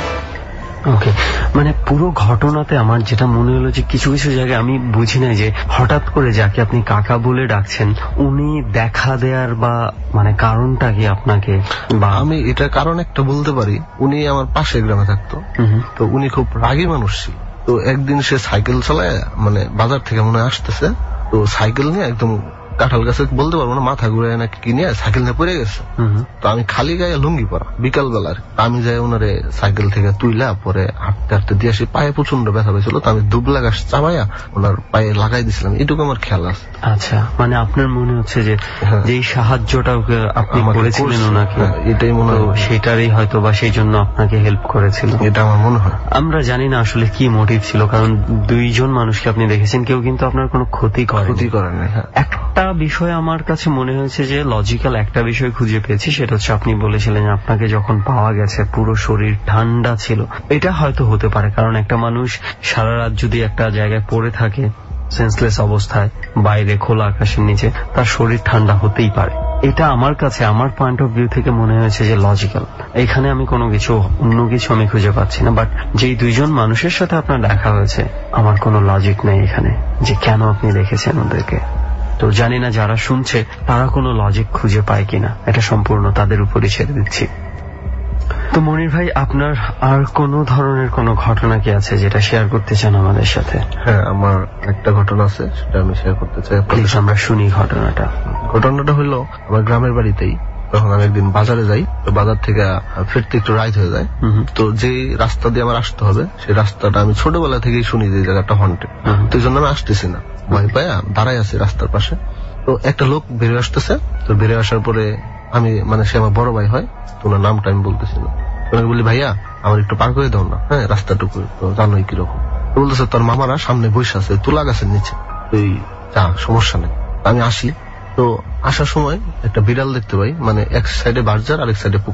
ওকে, মানে পুরো ঘটনাতে আমার যেটা মনে হলো যে কিছু কিছু জায়গায় আমি বুঝি না যে হঠাৎ করে যাকে আপনি কাকা বলে ডাকছেন উনি দেখা দেয়ার বা মানে কারণটা কি আপনাকে? বা
আমি এটা কারণ একটা বলতে পারি, উনি আমার পাশের গ্রামে থাকতো, তো উনি খুব রাগী মানুষ ছিল। তো একদিন সে সাইকেল চালায় মানে বাজার থেকে মনে আসতেছে, তো সাইকেল নিয়ে একদম কাঁঠাল গাছে বলতে পারবো না, মাথা ঘুরে নাকি কিনে সাইকেল নিয়ে পড়ে গেছে। তো আমি খালি গায়ে লুঙ্গি পরা, বিকাল বেলার আমি যাই ওনারে সাইকেল থেকে তুইলা পরে হাঁটতে হাঁটতে দিয়ে আসি, পায়ে প্রচন্ড ব্যথা পেয়েছিল, তো আমি দুবলা গাছ চাবাইয়া ওনার পায়ে লাগাই দিছিলাম, এটুকু আমার খেয়াল আছে।
আচ্ছা, মানে আপনার মনে হচ্ছে যে যেই সাহায্যটা আপনি করেছিলেন ওনাকে,
এটাই মনে হয়
সেটারই হয়তো বা সেই জন্য আপনাকে হেল্প করেছিল,
এটা আমার মনে হয়।
আমরা জানি না আসলে কি মোটিভ ছিল, কারণ দুইজন মানুষকে আপনি দেখেছেন, কেউ কিন্তু আপনার কোনো ক্ষতি করেনি। একটা বিষয় আমার কাছে মনে হয়েছে যে লজিক্যাল একটা বিষয় খুঁজে পেয়েছি, সেটা হচ্ছে আপনি বলেছিলেন আপনাকে যখন পাওয়া গেছে পুরো শরীর ঠান্ডা ছিল। এটা হয়তো হতে পারে, কারণ একটা মানুষ সারা রাত যদি একটা জায়গায় পড়ে থাকে সেন্সলেস অবস্থায় বাইরে খোলা আকাশের নিচে, তার শরীর ঠান্ডা হতেই পারে। এটা আমার কাছে আমার পয়েন্ট অফ ভিউ থেকে মনে হয়েছে যে লজিক্যাল। এখানে আমি কোনো কিছু অন্য কিছু আমি খুঁজে পাচ্ছি না, বাট যেই দুইজন মানুষের সাথে আপনার দেখা হয়েছে আমার কোনো লজিক নেই এখানে যে কেন আপনি দেখেছেন ওদেরকে। তো জানি না যারা শুনছে তারা কোনো লজিক খুঁজে পায় কিনা, এটা সম্পূর্ণ তাদের উপরই ছেড়ে দিচ্ছি। তো মনির ভাই, আপনার আর কোন ধরনের কোনো ঘটনা কি আছে যেটা শেয়ার করতে চান আমাদের সাথে?
হ্যাঁ, আমার একটা ঘটনা আছে, সেটা আমি শেয়ার করতে চাই।
প্লিজ আমরা শুনি ঘটনাটা।
ঘটনাটা হলো আমার গ্রামের বাড়িতেই, তখন আমি একদিন বাজারে যাই, তো বাজার থেকে ফিরতে একটু রাইট হয়ে যায়। তো যে রাস্তা দিয়ে আমার আসতে হবে সেই রাস্তাটা আমি ছোটবেলা থেকেই শুনি যে জায়গাটা হন্টেড, তো এই জন্য আমি আসতেছি না, ভয় পায়া দাঁড়াই আছি রাস্তার পাশে। তো একটা লোক বেরিয়ে আসতেছে, তো বেরিয়ে আসার পরে আমি মানে সে আমার বড় ভাই হয়, তো ওনার নামটা আমি বলতেছি না, ওনাকে বলি ভাইয়া আমার একটু পার করে দাও না, হ্যাঁ রাস্তাটুকু, তো জানোই কিরকম। তো বলতেছে তোর মামারা সামনে বসে আছে তুলা গাছের নিচে, তুই যা, সমস্যা নেই। আমি আসি, তো আসার সময় একটা বিড়াল দেখতে পাই, মানে এক সাইডে বাজার আরেক সাইডে পুকুর।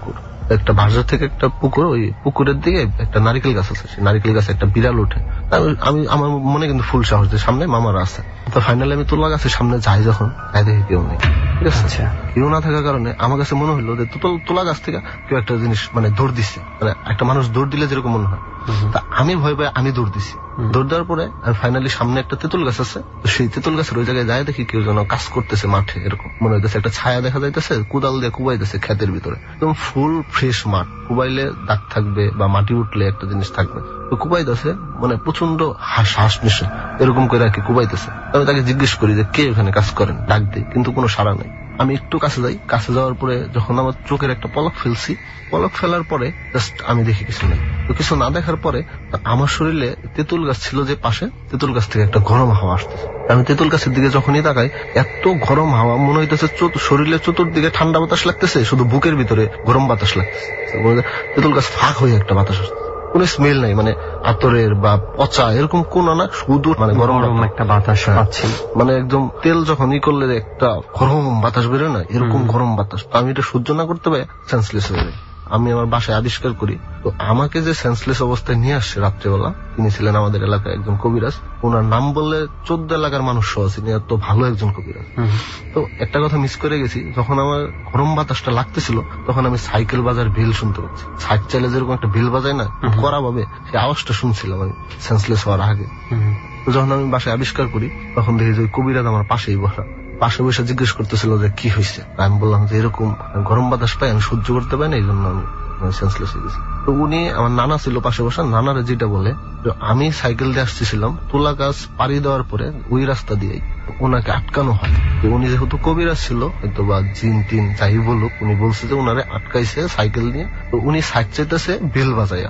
একটা বাজার থেকে একটা পুকুর, ওই পুকুরের দিকে একটা নারিকেল গাছ আছে, সেই নারিকেল গাছে একটা বিড়াল উঠে। আমি আমার মনে কিন্তু ফুল সাহস যে সামনে মামারা আছে। তো ফাইনালি আমি তুলা গাছের সামনে যাই, যখন দেখি কেউ নেই। ঠিক আছে, কেউ না থাকার কারণে আমার কাছে মনে হলো যে তুলা গাছ থেকে কেউ একটা জিনিস মানে দৌড় দিচ্ছে, মানে একটা মানুষ দৌড় দিলে যেরকম মনে হয়। তা আমি ভয় পাই, আমি দৌড় দিছি। দৌড় দেওয়ার পরে ফাইনালি সামনে একটা তেঁতুল গাছ আছে, তো সেই তেঁতুল গাছের ওই জায়গায় যায় দেখি কেউ যেন কাজ করতেছে মাঠে, এরকম মনে হইতেছে। একটা ছায়া দেখা যাইতেছে, কোদাল দিয়ে কুবাইতেছে ক্ষেতের ভিতরে, একদম ফুল ফ্রেশ মাঠ। কুবাইলে দাগ থাকবে বা মাটি উঠলে একটা জিনিস থাকবে, তো কুবাইতেছে মানে প্রচন্ড শ্বাস নিশে এরকম করে আর কি কুবাইতেছে। আমি তাকে জিজ্ঞেস করি যে কে এখানে কাজ করেন, ডাক দিই, কিন্তু কোনো সাড়া নেই। আমি একটু কাছে যাই, কাছে যাওয়ার পরে যখন আমার চোখের একটা পলক ফেলছি, পলক ফেলার পরে জাস্ট আমি দেখি কিছু নেই। তো কিছু না দেখার পরে আমার শরীরে তেঁতুল গাছ ছিল যে পাশে, তেঁতুল গাছ থেকে একটা গরম হাওয়া আসতেছে। আমি তেঁতুল গাছের দিকে যখনই তাকাই, এত গরম হাওয়া মনে হইতেছে শরীরে চতুর্দিকে ঠান্ডা বাতাস লাগতেছে, শুধু বুকের ভিতরে গরম বাতাস লাগতেছে। তেঁতুল গাছ ফাঁক হয়ে একটা বাতাস আসছে, কোন স্মেল নাই, মানে আতরের বা পচা এরকম কোন না, শুধু মানে গরম একটা বাতাস পাচ্ছি। মানে একদম তেল যখন ই করলে একটা গরম বাতাস বেরোয় না, এরকম গরম বাতাস। তো আমি এটা সহ্য না করতে পারি, সেন্সলেস হয়ে যাই। আমি আমার বাসায় আবিষ্কার করি। তো আমাকে যে সেন্সলেস অবস্থায় নিয়ে আসছে রাত্রেবেলা, তিনি ছিলেন আমাদের এলাকায় একজন কবিরাজ। ওনার নাম বললে 14 এলাকার মানুষ সহ তিনি এত ভালো একজন কবিরাজ। তো একটা কথা মিস করে গেছি, যখন আমার গরম বাতাসটা লাগতেছিল তখন আমি সাইকেল বাজার বিল শুনতে পাচ্ছি। সাইকেল চাইলে যেরকম একটা বিল বাজায় না করা ভাবে, সেই আওয়াজটা শুনছিলাম আমি সেন্সলেস হওয়ার আগে। তো যখন আমি বাসায় আবিষ্কার করি, তখন দেখি যে কবিরাজ আমার পাশেই বসা। পাশে বসে জিজ্ঞেস করতেছিল যে কি হয়েছে। আমি বললাম যে এরকম গরম বাতাস পাই, আমি সহ্য করতে পারি না, এই জন্য আমি সেন্সলেস হয়ে গেছি। তো উনি, আমার নানা ছিল পাশে বসা, নানারে যেটা বলে আমি সাইকেল দিয়ে আসতেছিলাম, তুলা গাছ পাড়ি দেওয়ার পরে ওই রাস্তা দিয়ে ওনাকে আটকানো হয়। উনি যেহেতু কবিরাজ ছিল, হয়তো বা জিন টিন যাই বলুক, উনি বলছে যে উনারে আটকাইছে সাইকেল নিয়ে। তো উনি সাইড চাইতেছে বেল বাজাইয়া।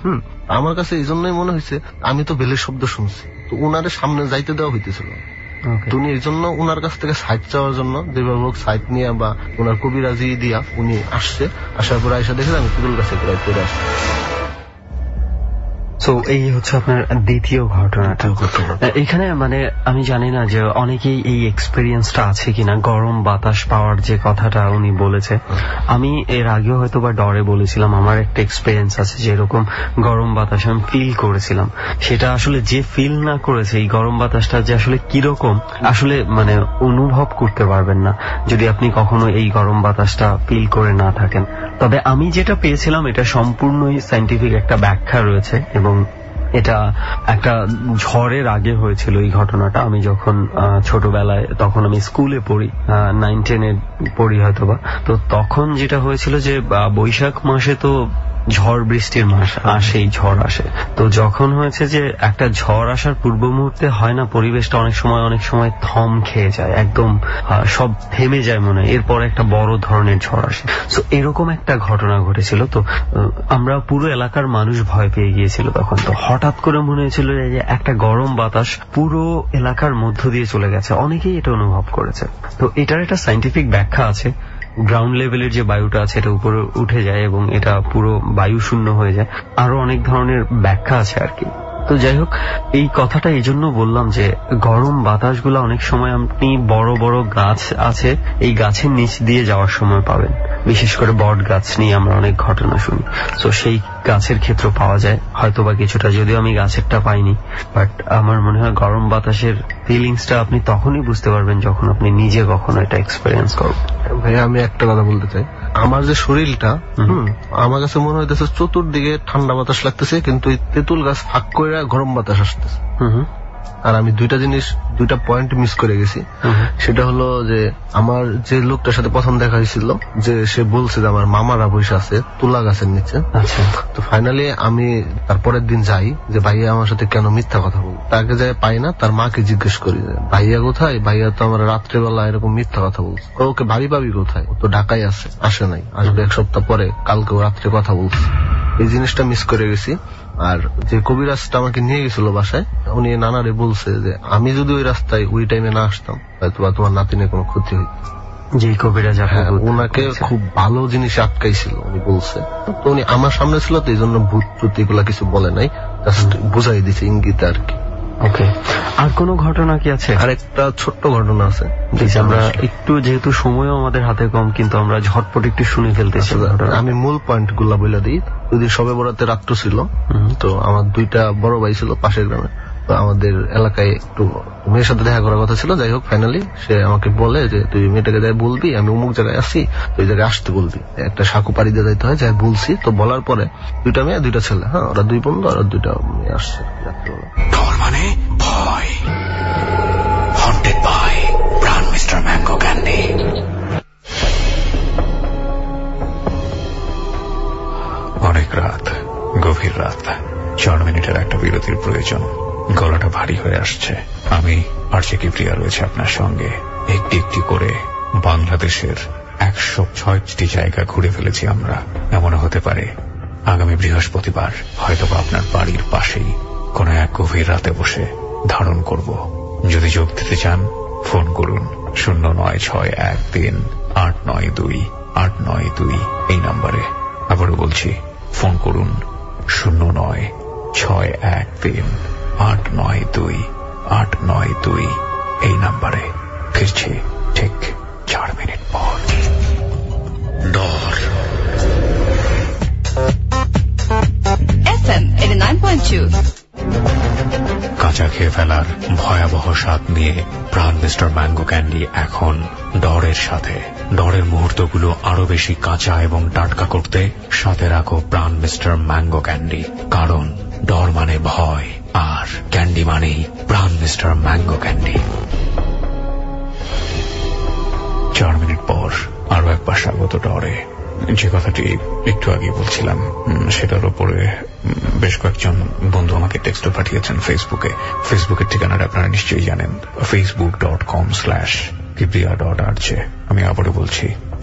আমার কাছে এই জন্যই মনে হয়েছে, আমি তো বেলের শব্দ শুনছি, তো উনারে সামনে যাইতে দেওয়া হইতেছিল। উনি এই জন্য উনার কাছ থেকে সাইড চাওয়ার জন্য যেভাবে হোক সাইড নিয়ে বা উনার কবিরাজি দিয়া উনি আসছে। আসার পরে আইসা দেখে আমি তেঁতুল গাছে প্রায় পড়ে আসছি।
তো এই হচ্ছে আপনার দ্বিতীয় ঘটনাটা। এখানে মানে আমি জানি না যে অনেকেই এই এক্সপেরিয়েন্সটা আছে কিনা, গরম বাতাস পাওয়ার যে কথাটা উনি বলেছে। আমি এর আগেও হয়তো বা ডরে বলেছিলাম আমার একটা এক্সপেরিয়েন্স আছে, যে এরকম গরম বাতাস আমি ফিল করেছিলাম। সেটা আসলে যে ফিল না করেছে এই গরম বাতাসটা যে আসলে কিরকম, আসলে মানে অনুভব করতে পারবেন না যদি আপনি কখনো এই গরম বাতাসটা ফিল করে না থাকেন। তবে আমি যেটা পেয়েছিলাম এটা সম্পূর্ণই সায়েন্টিফিক একটা ব্যাখ্যা রয়েছে, এবং এটা একটা ঝড়ের আগে হয়েছিল এই ঘটনাটা। আমি যখন ছোটবেলায়, তখন আমি স্কুলে পড়ি, 9-10 পড়ি হয়তোবা। তো তখন যেটা হয়েছিল যে বৈশাখ মাসে তো ঝড় বৃষ্টির মাস আসেই, ঝড় আসে। তো যখন হয়েছে যে একটা ঝড় আসার পূর্ব মুহূর্তে হয় না পরিবেশটা অনেক সময় থম খেয়ে যায়, একদম সব থেমে যায় মনে হয়, এরপর একটা বড় ধরনের ঝড় আসে। তো এরকম একটা ঘটনা ঘটেছিল। তো আমরা পুরো এলাকার মানুষ ভয় পেয়ে গিয়েছিল তখন। তো হঠাৎ করে মনে হয়েছিল যে একটা গরম বাতাস পুরো এলাকার মধ্য দিয়ে চলে গেছে, অনেকেই এটা অনুভব করেছে। তো এটার একটা সায়েন্টিফিক ব্যাখ্যা আছে। গ্রাউন্ড লেভেলের যে বায়ুটা আছে এটা উপরে উঠে যায় এবং এটা পুরো বায়ু শূন্য হয়ে যায়, আরো অনেক ধরনের ব্যাখ্যা আছে আর কি। তো যাই হোক, এই কথাটা এই জন্য বললাম যে গরম বাতাসগুলো অনেক সময় আপনি বড় বড় গাছ আছে, এই গাছের নিচ দিয়ে যাওয়ার সময় পাবেন। বিশেষ করে বট গাছ নিয়ে আমরা অনেক ঘটনা শুনি। তো সেই গাছের ক্ষেত্র পাওয়া যায় হয়তো বা কিছুটা, যদিও আমি গাছেরটা পাইনি। বাট আমার মনে হয় গরম বাতাসের ফিলিংসটা আপনি তখনই বুঝতে পারবেন যখন আপনি নিজে কখনো এটা এক্সপেরিয়েন্স করবেন।
ভাই আমি একটা কথা বলতে চাই, আমার যে শরীরটা, আমার কাছে মনে হইতেছে চতুর্দিকে ঠান্ডা বাতাস লাগতেছে, কিন্তু এই তেঁতুল গাছ ফাঁক করে গরম বাতাস আসতেছে। আর আমি দুইটা পয়েন্ট মিস করে গেছি। সেটা হলো যে আমার যে লোকটার সাথে প্রথম দেখা হয়েছিল, যে সে বলছে যে আমার মামারা বসে আছে তুলা গাছের নিচে। তো ফাইনালি আমি তারপরের দিন যাই যে ভাইয়া আমার সাথে কেন মিথ্যা কথা বল। তাকে যাই পাই না, তার মাকে জিজ্ঞেস করি ভাইয়া কোথায়, ভাইয়া তো আমার রাত্রেবেলা এরকম মিথ্যা কথা বলছে। ওকে বাড়ি পাবি কোথায়, ও তো ঢাকায় আছে, আসে নাই, আসবে 1 সপ্তাহ পরে, কালকেও রাত্রে কথা বলছে। এই জিনিসটা মিস করে গেছি। আর যে কবিরাজটা আমাকে নিয়ে গেছিল বাসায়, উনি নানারে বলছে যে আমি যদি ওই রাস্তায় ওই টাইমে না আসতাম হয়তো বা তোমার নাতিনের কোনো ক্ষতি হইত।
যে কবিরাজ
ওনাকে খুব ভালো জিনিস আটকাইছিল উনি বলছে। তো উনি আমার সামনে ছিল, তো এই জন্য ভূত টুত এগুলা কিছু বলে নাই, জাস্ট বুঝাই দিছে ইঙ্গিতে আর কি।
ওকে, আর কোনো ঘটনা কি আছে?
আরেকটা ছোট্ট ঘটনা আছে।
আমরা একটু, যেহেতু সময়ও আমাদের হাতে কম, কিন্তু আমরা ঝটপট একটু শুনে ফেলতেছি।
আমি মূল পয়েন্ট গুলা বলে দিই। যদি সবে বরাতে রাত্র ছিল, তো আমার 2টা বড় ভাই ছিল পাশের গ্রামে। তো আমাদের এলাকায় একটু মেয়ের সাথে দেখা করার কথা ছিল। যাই হোক, ফাইনালি সে আমাকে বলে যে তুই মেয়েটাকে যাই বলবি আমি অমুক জায়গায় আসি, তুই জায়গায় আসতে বলবি, একটা সাঁকু পাড়ি দিয়ে যাইতে হয়। যাই বলছি, তো বলার পরে 2টা মেয়ে 2টা ছেলে, হ্যাঁ ওরা 2 বন্ধু, আর 2টা মেয়ে আসছে রাত্রিবেলা।
ডর মানে ভয়। Haunted by Pran mister mango candy.
অনেক রাত, গভীর রাত, 4 মিনিটের একটা বিরতির প্রয়োজন। গলাটা ভারী হয়ে আসছে। আমি আরজে কিবরিয়া রয়েছে আপনার সঙ্গে। একটি একটি করে বাংলাদেশের 106টি জায়গা ঘুরে ফেলেছি আমরা। এমন হতে পারে আগামী বৃহস্পতিবার হয়তোবা আপনার বাড়ির পাশেই কোন এক গভীর রাতে বসে ধারণ করব। যদি যোগ দিতে চান ফোন করুন 09613892892 এই নম্বরে। আবারও বলছি, ফোন করুন 09613892892 এই নম্বরে। ফিরছি ঠিক 4 মিনিট পর।
ডর
FM 89.2।
কাঁচা খেয়ে ফেলার ভয়াবহ স্বাদ নিয়ে প্রাণ মিস্টার ম্যাঙ্গো ক্যান্ডি এখন ডরের সাথে। ডরের মুহূর্তগুলো আরো বেশি কাঁচা এবং টাটকা করতে সাথে রাখো প্রাণ মিস্টার ম্যাঙ্গো ক্যান্ডি। কারণ ডর মানে ভয়, আর ক্যান্ডি মানেই Pran mister mango candy. 4 minute পর আরো একবার স্বাগত ডরে। যে কথাটি একটু আগে বলছিলাম, সেটার উপরে বেশ কয়েকজন বন্ধু আমাকে টেক্সটও পাঠিয়েছেন ফেসবুকে। ফেসবুকের ঠিকানাটা আপনারা নিশ্চয়ই জানেন, facebook.com/kibriya.rj। আমি আবারও বলছি,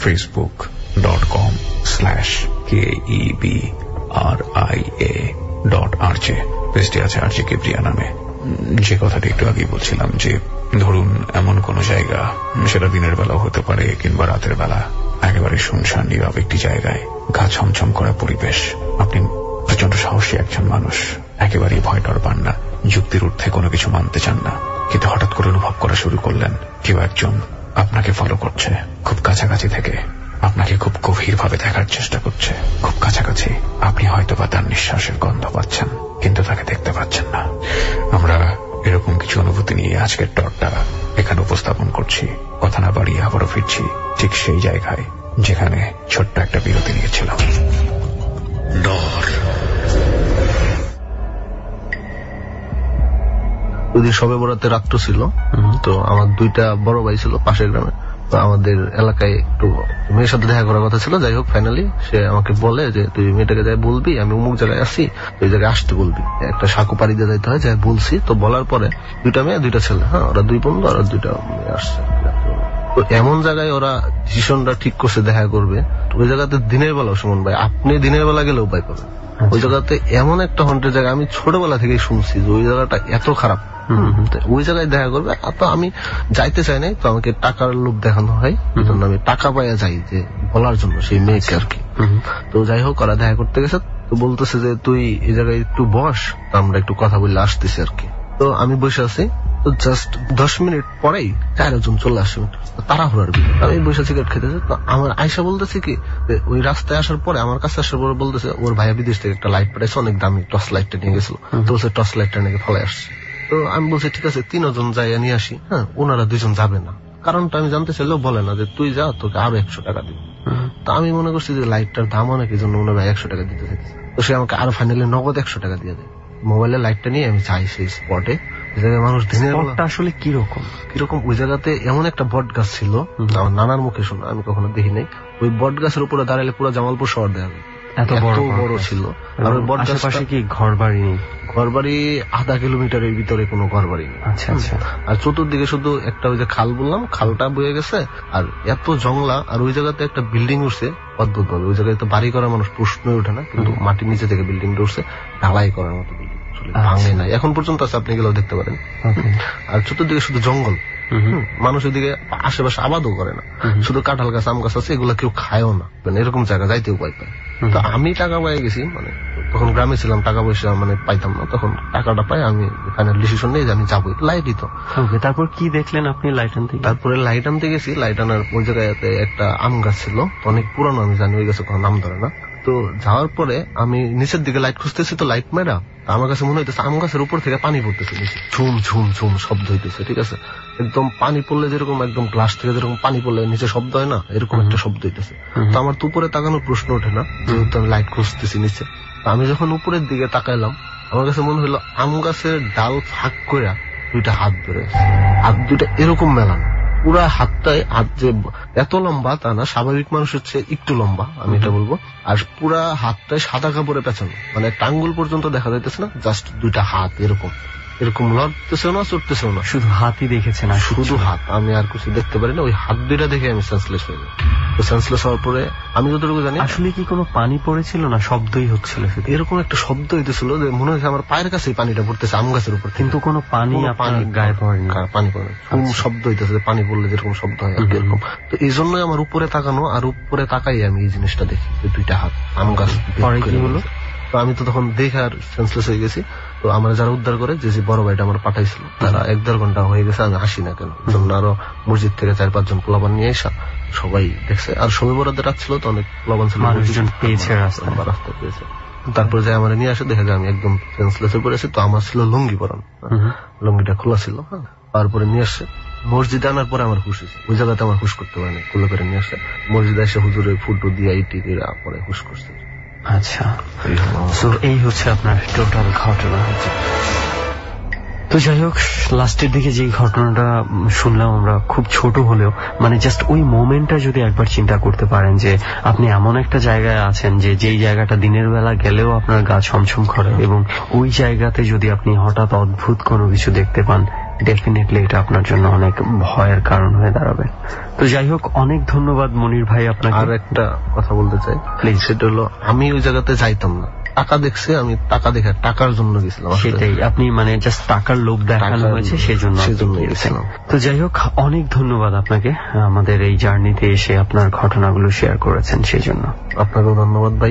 facebook.com/KEBRIA.RJ। পেজটি আছে আরজে কিবরিয়া নামে। যে কথাটি একটু আগে বলছিলাম, যে ধরুন এমন কোন জায়গা, সেটা দিনের বেলাও হতে পারে কিংবা রাতের বেলা, একেবারে শুনশান নীরব একটি জায়গায়, গা ছমছম করা পরিবেশ। আপনি প্রচন্ড সাহসী একজন মানুষ, একেবারেই ভয় ডর পান না, যুক্তির ঊর্ধ্বে কোনো কিছু মানতে চান না, কিন্তু হঠাৎ করে অনুভব করা শুরু করলেন কেউ একজন আপনাকে ফলো করছে খুব কাছাকাছি থেকে, আপনাকে খুব গভীর ভাবে দেখার চেষ্টা করছে খুব কাছাকাছি। আপনি হয়তো বা তার নিঃশ্বাসের গন্ধ পাচ্ছেন, কিন্তু তাকে দেখতে পাচ্ছেন না। আমরা এরকম কিছু অনুভূতি নিয়ে আজকের ডরটা এখানে উপস্থাপন করছি। কথা না বাড়িয়ে আবারও ফিরছি ঠিক সেই জায়গায় যেখানে ছোট্ট একটা বিরতি নিয়েছিলাম।
ডর
যদি সবে বরাতে রাত্র ছিল, তো আমার 2টা বড় ভাই ছিল পাশের গ্রামে। তো আমাদের এলাকায় একটু মেয়ের সাথে দেখা করার কথা ছিল। যাই হোক, ফাইনালি সে আমাকে বলে যে তুই মেয়েটাকে যাই বলবি আমি অমুক জায়গায় আসি, তুই জায়গায় আসতে বলবি, একটা সাঁকু পাড়ি দিয়ে যাইতে হয়। যাই বলছি, তো বলার পরে 2টা মেয়ে 2টা ছেলে, হ্যাঁ ওরা 2 বন্ধু, আর 2টা মেয়ে আসছে। তো এমন জায়গায় ওরা ডিসিশনটা ঠিক করছে দেখা করবে। ওই জায়গাতে দিনের বেলা, সুমন ভাই আপনি দিনের বেলা গেলেও উপায় পাবেন। ওই জায়গাতে এমন একটা হন্টের জায়গা, আমি ছোটবেলা থেকেই শুনছি যে ওই জায়গাটা এত খারাপ। ওই জায়গায় দেখা করবে। তো আমি যাইতে চাই নাই, তো আমাকে টাকার লোভ দেখানো হয়, আমি টাকা পাইয়া যাই যে বলার জন্য সেই মেয়েকে আর কি। তো যাই হোক, ওরা দেখা করতে গেছে, তো বলতেছে যে তুই এই জায়গায় একটু বস, আমরা একটু কথা বললে আসতেছি আর কি। তো আমি বসে আছি, তো জাস্ট 10 মিনিট পরেই 4 জন চলে আসে তাড়াহুড়ার বিল। আমি বসে সিগারেট খেতেছি, তো আমার আয়সা বলতেছে কি, ওই রাস্তায় আসার পরে আমার কাছে আসার পরে বলতেছে ওর ভাইয়া বিদেশ থেকে একটা লাইট পাঠাইছে, অনেক দামি টর্চ লাইটটা নিয়ে গেছিল। তো সে টর্চ লাইটটা নাকি ফলে আসছে। তো আমি বলছি ঠিক আছে 3 জন যাইয়া নিয়ে আসি। হ্যাঁ, ওনারা 2 জন যাবে না, কারণটা আমি জানতে চাইলেও বলে না যে তুই যা, তোকে আরো 100 টাকা দিব। তো আমি মনে করছি যে লাইটটার দাম অনেক, এই জন্য ওনারা 100 টাকা দিতে চাইছে। তো সে আমাকে আরো ফাইনালি নগদ 100 টাকা দিয়ে দেয়। মোবাইলের লাইটটা নিয়ে আমি যাই সেই স্পটে। মানুষ দিনের
আসলে কিরকম,
ওই জায়গাতে এমন একটা বট গাছ ছিল, আমার নানার মুখে শোনা, আমি কখনো দেখি নাই। ওই বট গাছের উপরে দাঁড়ালে পুরো জামালপুর শহর দেখা যায়, এত বড় ছিল। আর ওই বট গাছের পাশে কি ঘর বাড়ি নেই? ঘর বাড়ি আধা কিলোমিটারের ভিতরে কোনো ঘর বাড়ি নেই। আচ্ছা আচ্ছা। আর চতুর্দিকে শুধু একটা ওই যে খাল বললাম, খালটা বয়ে গেছে, আর এত জংলা। আর ওই জায়গাতে একটা বিল্ডিং উঠছে অদ্ভুত ভাবে। ওই জায়গায় তো বাড়ি করার মানুষ প্রশ্নই ওঠে না, কিন্তু মাটির নিচে থেকে বিল্ডিংটা উঠছে, ঢালাই করার মতো বিল্ডিং, ভাঙে নাই এখন পর্যন্ত আছে, আপনি গেলেও দেখতে পারেন। আর চতুর্দিকে শুধু জঙ্গল, মানুষ ওইদিকে আশেপাশে আবাদও করে না, শুধু কাঁঠাল গাছ আম গাছ আছে, এগুলা কেউ খায়ও না, এরকম জায়গা যাইতে উপায় পায়। তো আমি টাকা পাই গেছি, মানে তখন গ্রামে ছিলাম, টাকা পয়সা মানে পাইতাম না, তখন টাকাটা পাই আমি ফাইনাল ডিসিশন নিয়ে যে আমি যাবো লাইটই তো।
তারপর কি দেখলেন আপনি লাইট আনতে?
তারপরে লাইট আনতে গেছি, লাইট আনার ওই জায়গায় একটা আম গাছ ছিল, অনেক পুরানো, আমি জানি ওই গাছে কোনো নাম ধরে না। তো যাওয়ার পরে আমি নিচের দিকে লাইট খুঁজতেছি, তো লাইট মেরা আমার কাছে মনে হইতেছে আম গাছের উপর থেকে পানি পড়তেছে, ঝুম ঝুম ঝুম শব্দ হইতেছে, ঠিক আছে, একদম পানি পড়লে যেরকম একদম গ্লাস থেকে যেরকম পানি পড়লে নিচে শব্দ হয় না, এরকম একটা শব্দ হইতেছে। তো আমার তো উপরে তাকানোর প্রশ্ন ওঠে না, যেহেতু আমি লাইট খুঁজতেছি নিচে। আমি যখন উপরের দিকে তাকাইলাম, আমার কাছে মনে হলো আম গাছের ডাল ফাঁক করে দুইটা হাত ধরে, হাত দুইটা এরকম মেলানো, পুরা হাতটাই, হাত যে এত লম্বা তা না, স্বাভাবিক মানুষ হচ্ছে একটু লম্বা, আমি এটা বলবো, আর পুরা হাতটাই সাদা কাপড়ে পেঁচানো, মানে একটা আঙ্গুল পর্যন্ত দেখা যাইতেছে না, জাস্ট দুইটা হাত এরকম এরকম লড়তেছেও না চড়তেছেও না,
শুধু হাতই দেখেছে না,
শুধু হাত, আমি আর কিছু দেখতে পারি না। ওই হাত দুইটা দেখে আমি সেন্সলেস হয়ে যাই। তো সেন্সলেস হওয়ার পরে আমি যতটুকু জানি
আসলে কি কোনো পানি পড়েছিল না শব্দই হচ্ছিল,
এরকম একটা শব্দ হইতেছিল যে মনে হচ্ছে আমার পায়ের কাছেই পানিটা পড়তেছে আম গাছের উপর,
কিন্তু কোনো পানি গায়ে পড়েনি,
পানি পড়ে শব্দ হইতেছে, পানি পড়লে যেরকম শব্দ হয় আর কি এরকম। তো এই জন্যই আমার উপরে তাকানো, আর উপরে তাকাই আমি এই জিনিসটা দেখি, দুইটা হাত আম গাছ।
পরে কি হলো?
তো আমি তো তখন দেখে আর সেন্সলেস হয়ে গেছি। তো আমার যারা উদ্ধার করে, যে বড় ভাইটা আমার পাঠাইছিল, তারা 1-1.5 ঘন্টা হয়ে গেছে, আমি আসি না কেন, জন্য আরো মসজিদ থেকে 4-5 জন পোলাপান নিয়ে এসা সবাই দেখছে। আর সবে বরাদ্দের রাত ছিল, তো অনেক পোলাপান ছিল,
মানুষজন পেয়েছে, রাস্তা
পেয়েছে। তারপর যে আমার নিয়ে আসে, দেখা যায় আমি একদম সেন্সলেস হয়ে পড়েছি। তো আমার ছিল লুঙ্গি পরান, লুঙ্গিটা খোলা ছিল। তারপরে নিয়ে আসছে, মসজিদে আনার পরে আমার হুশ হয়েছে, ওই জায়গাতে আমার হুশ করতে পারেনি, খুলে করে নিয়ে আসছে মসজিদে এসে হুজুরে ফুটো দিয়ে ইটি দিয়ে পরে হুশ করছে।
আচ্ছা, তো এই হচ্ছে আপনার টোটাল ঘটনা। তো যাই হোক, লাস্টের দিকে যে ঘটনাটা শুনলাম আমরা, খুব ছোট হলেও মানে জাস্ট ওই মোমেন্টটা যদি একবার চিন্তা করতে পারেন যে আপনি এমন একটা জায়গায় আছেন যে যেই জায়গাটা দিনের বেলা গেলেও আপনার গা ছমছম করে, এবং ওই জায়গাতে যদি আপনি হঠাৎ অদ্ভুত কোনো কিছু দেখতে পান, ডেফিনেটলি এটা আপনার জন্য অনেক ভয়ের কারণ হয়ে দাঁড়াবে। তো যাই হোক, অনেক ধন্যবাদ মনির ভাই আপনাকে।
আর একটা কথা বলতে চাই প্লিজ, সেটা হলো আমি ওই জায়গাতে যাইতাম না, টাকা দেখছে, আমি টাকা দেখে টাকার জন্য গেছিলাম।
সেটাই, আপনি মানে জাস্ট টাকার লোভ দেখানো হয়েছে, সেজন্য গেছিলাম। তো যাই হোক, অনেক ধন্যবাদ আপনাকে আমাদের এই জার্নিতে এসে আপনার ঘটনাগুলো শেয়ার করেছেন, সেই জন্য
আপনাকেও ধন্যবাদ ভাই।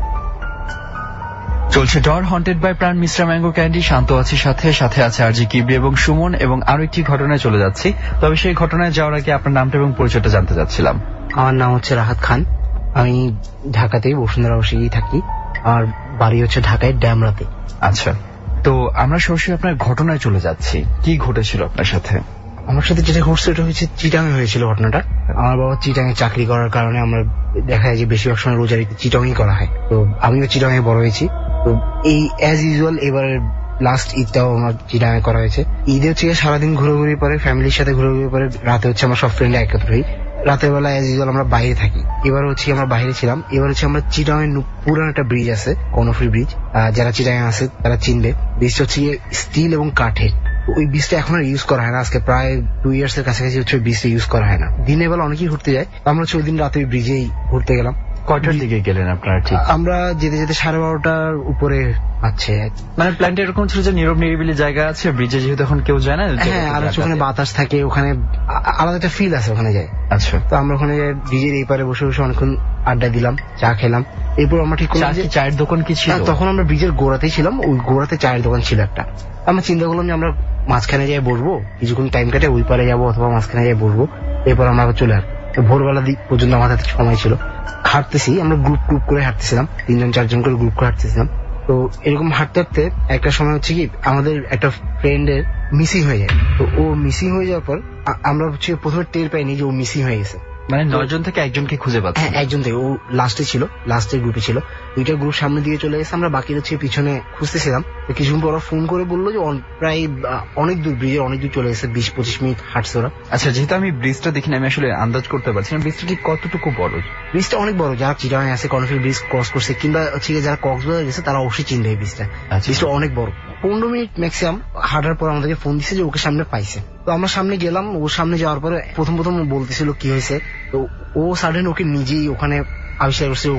চলছে Dor haunted by Pran mister mango candy, Shanto আছে সাথে আছে আরজি কিবরি এবং সুমন, এবং আরো একটি ঘটনায় চলে যাচ্ছি। তবে সেই ঘটনায় যাওয়ার আগে আপনার নামটা এবং পরিচয়টা জানতে চাচ্ছিলাম।
আমার নাম হচ্ছে রাহাত খান, আমি ঢাকাতেই বসুন্ধরা আবাসিকেই থাকি, আর বাড়ি হচ্ছে ঢাকায় ড্যামরাতে।
আচ্ছা, তো আমরা সরাসরি আপনার ঘটনায় চলে যাচ্ছি। কি ঘটেছিল আপনার সাথে?
আমার সাথে যেটা ঘটছে ওটা হচ্ছে চিটাঙে হয়েছিল ঘটনাটা। আমার বাবা চিটাঙে চাকরি করার কারণে আমরা দেখা যায় যে বেশিরভাগ সময় রোজারিতে চিটাঙই করা হয়, তো আমিও চিটাঙে বড় হয়েছি। তো এই অ্যাজ ইউজুয়াল এবারের লাস্ট ঈদটাও আমার চিটাঙে করা হয়েছে। ঈদে হচ্ছে সারাদিন ঘুরোঘুরি পরে, ফ্যামিলির সাথে ঘুরোঘুরি পরে, রাতে হচ্ছে আমরা সব ফ্রেন্ডরা একত্র হই। রাতের বেলা অ্যাজ ইউজুয়াল আমরা বাইরে থাকি। এবার হচ্ছে আমরা বাইরে ছিলাম। এবার হচ্ছে আমরা চিটাঙে পুরান একটা ব্রিজ আছে, কর্ণফুলী ব্রিজ, যারা চিটাঙে আছে তারা চিনবে। ব্রিজটা হচ্ছে স্টিল এবং কাঠের। ওই ব্রিজটা এখন আর ইউজ করা হয় না, আজকে প্রায় 2 ইয়ার্স এর কাছাকাছি হচ্ছে ওই ব্রিজটা ইউজ করা হয় না। দিনের বেলা অনেকেই ঘুরতে যায়, আমরা হচ্ছে ওই দিন রাতে ওই ব্রিজেই ঘুরতে গেলাম।
কয়টার দিকে গেলেন আপনারা? ঠিক
আমরা যেতে যেতে 12:30টার উপরে আছে।
মানে প্ল্যানটা এরকম ছিল যে নীরব নিরিবিলি জায়গা আছে, ব্রিজে যেহেতু এখন কেউ যায় না,
হ্যাঁ, আর ওখানে বাতাস থাকে, ওখানে আলাদা একটা ফিল আছে ওখানে যায়।
আচ্ছা,
তো আমরা ওখানে ব্রিজের এই পারে বসে বসে অনেকক্ষণ আড্ডা দিলাম, চা খেলাম। এরপর আমরা ঠিক করলাম যে
চায়ের দোকান কি ছিল?
তখন আমরা ব্রিজের গোড়াতেই ছিলাম, ওই গোড়াতে চায়ের দোকান ছিল একটা। আমরা চিন্তা করলাম যে আমরা মাঝখানে যাই বসবো, কিছুক্ষণ টাইম কাটে ওই পারে যাবো অথবা মাঝখানে যাই বসবো, এরপর আমরা চলে আসবো। ভোরবেলা দিক পর্যন্ত আমাদের হাতে সময় ছিল। হাঁটতেছি, আমরা গ্রুপ করে হাঁটতেছিলাম, 3-4 করে গ্রুপ করে হাঁটতেছিলাম। তো এরকম হাঁটতে হাঁটতে একটা সময় হচ্ছে কি আমাদের একটা ফ্রেন্ডের মিসিং হয়ে যায়। তো ও মিসিং হয়ে যাওয়ার পর আমরা হচ্ছে প্রথমে টের পাইনি যে ও মিসিং হয়ে গেছে।
মানে 9 জন থেকে একজনকে খুঁজে পাচ্ছে?
হ্যাঁ, একজন থেকে। ও লাস্টে ছিল, লাস্টের গ্রুপে ছিল। 2টা গ্রুপ সামনে দিয়ে চলে গেছে, আমরা বাকি হচ্ছে পিছনে খুঁজতেছিলাম। কিছুক্ষণ পর ফোন করে বললো যে প্রায় অনেক দূর, ব্রিজের অনেক দূর চলে গেছে, 20-25 মিনিট হাঁটছে ওরা।
আচ্ছা, যেহেতু আমি ব্রিজটা দেখিনি, আমি আসলে আন্দাজ করতে পারছি না ব্রিজটা ঠিক কতটুকু বড়।
ব্রিজটা অনেক বড়, যারা চিটাগাং আছে কর্ণফুলী ব্রিজ ক্রস করছে কিংবা হচ্ছে যারা কক্সবাজার গেছে তারা অবশ্যই চিনবে এই ব্রিজটা। ব্রিজটা অনেক বড়। 15 মিনিট ম্যাক্সিমাম হাঁটার পর আমাদেরকে ফোন দিচ্ছে যে ওকে সামনে পাইছে। তো আমরা সামনে গেলাম, ওর সামনে যাওয়ার পরে প্রথম বলতেছিল কি হয়েছে। তো ও সাডেন ওকে নিজেই ওখানে আবিষ্কার করছে, ওখানে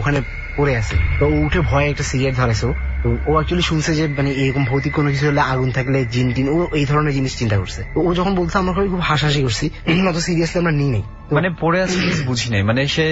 পড়ে আছে। তো ও উঠে ভয়ে একটা সিগারেট ধরেছে। তো ও অ্যাকচুয়ালি শুনছে যে মানে এরকম ভৌতিক কোনো কিছু হলে আগুন থাকলে জিন টিন, ও এই ধরনের জিনিস চিন্তা করছে। তো ও যখন বলছে আমরা খুব হাসাহাসি করছি, অত সিরিয়াসলি আমরা নিই নাই।
মানে পড়ে আছে বুঝি নাই, মানে সে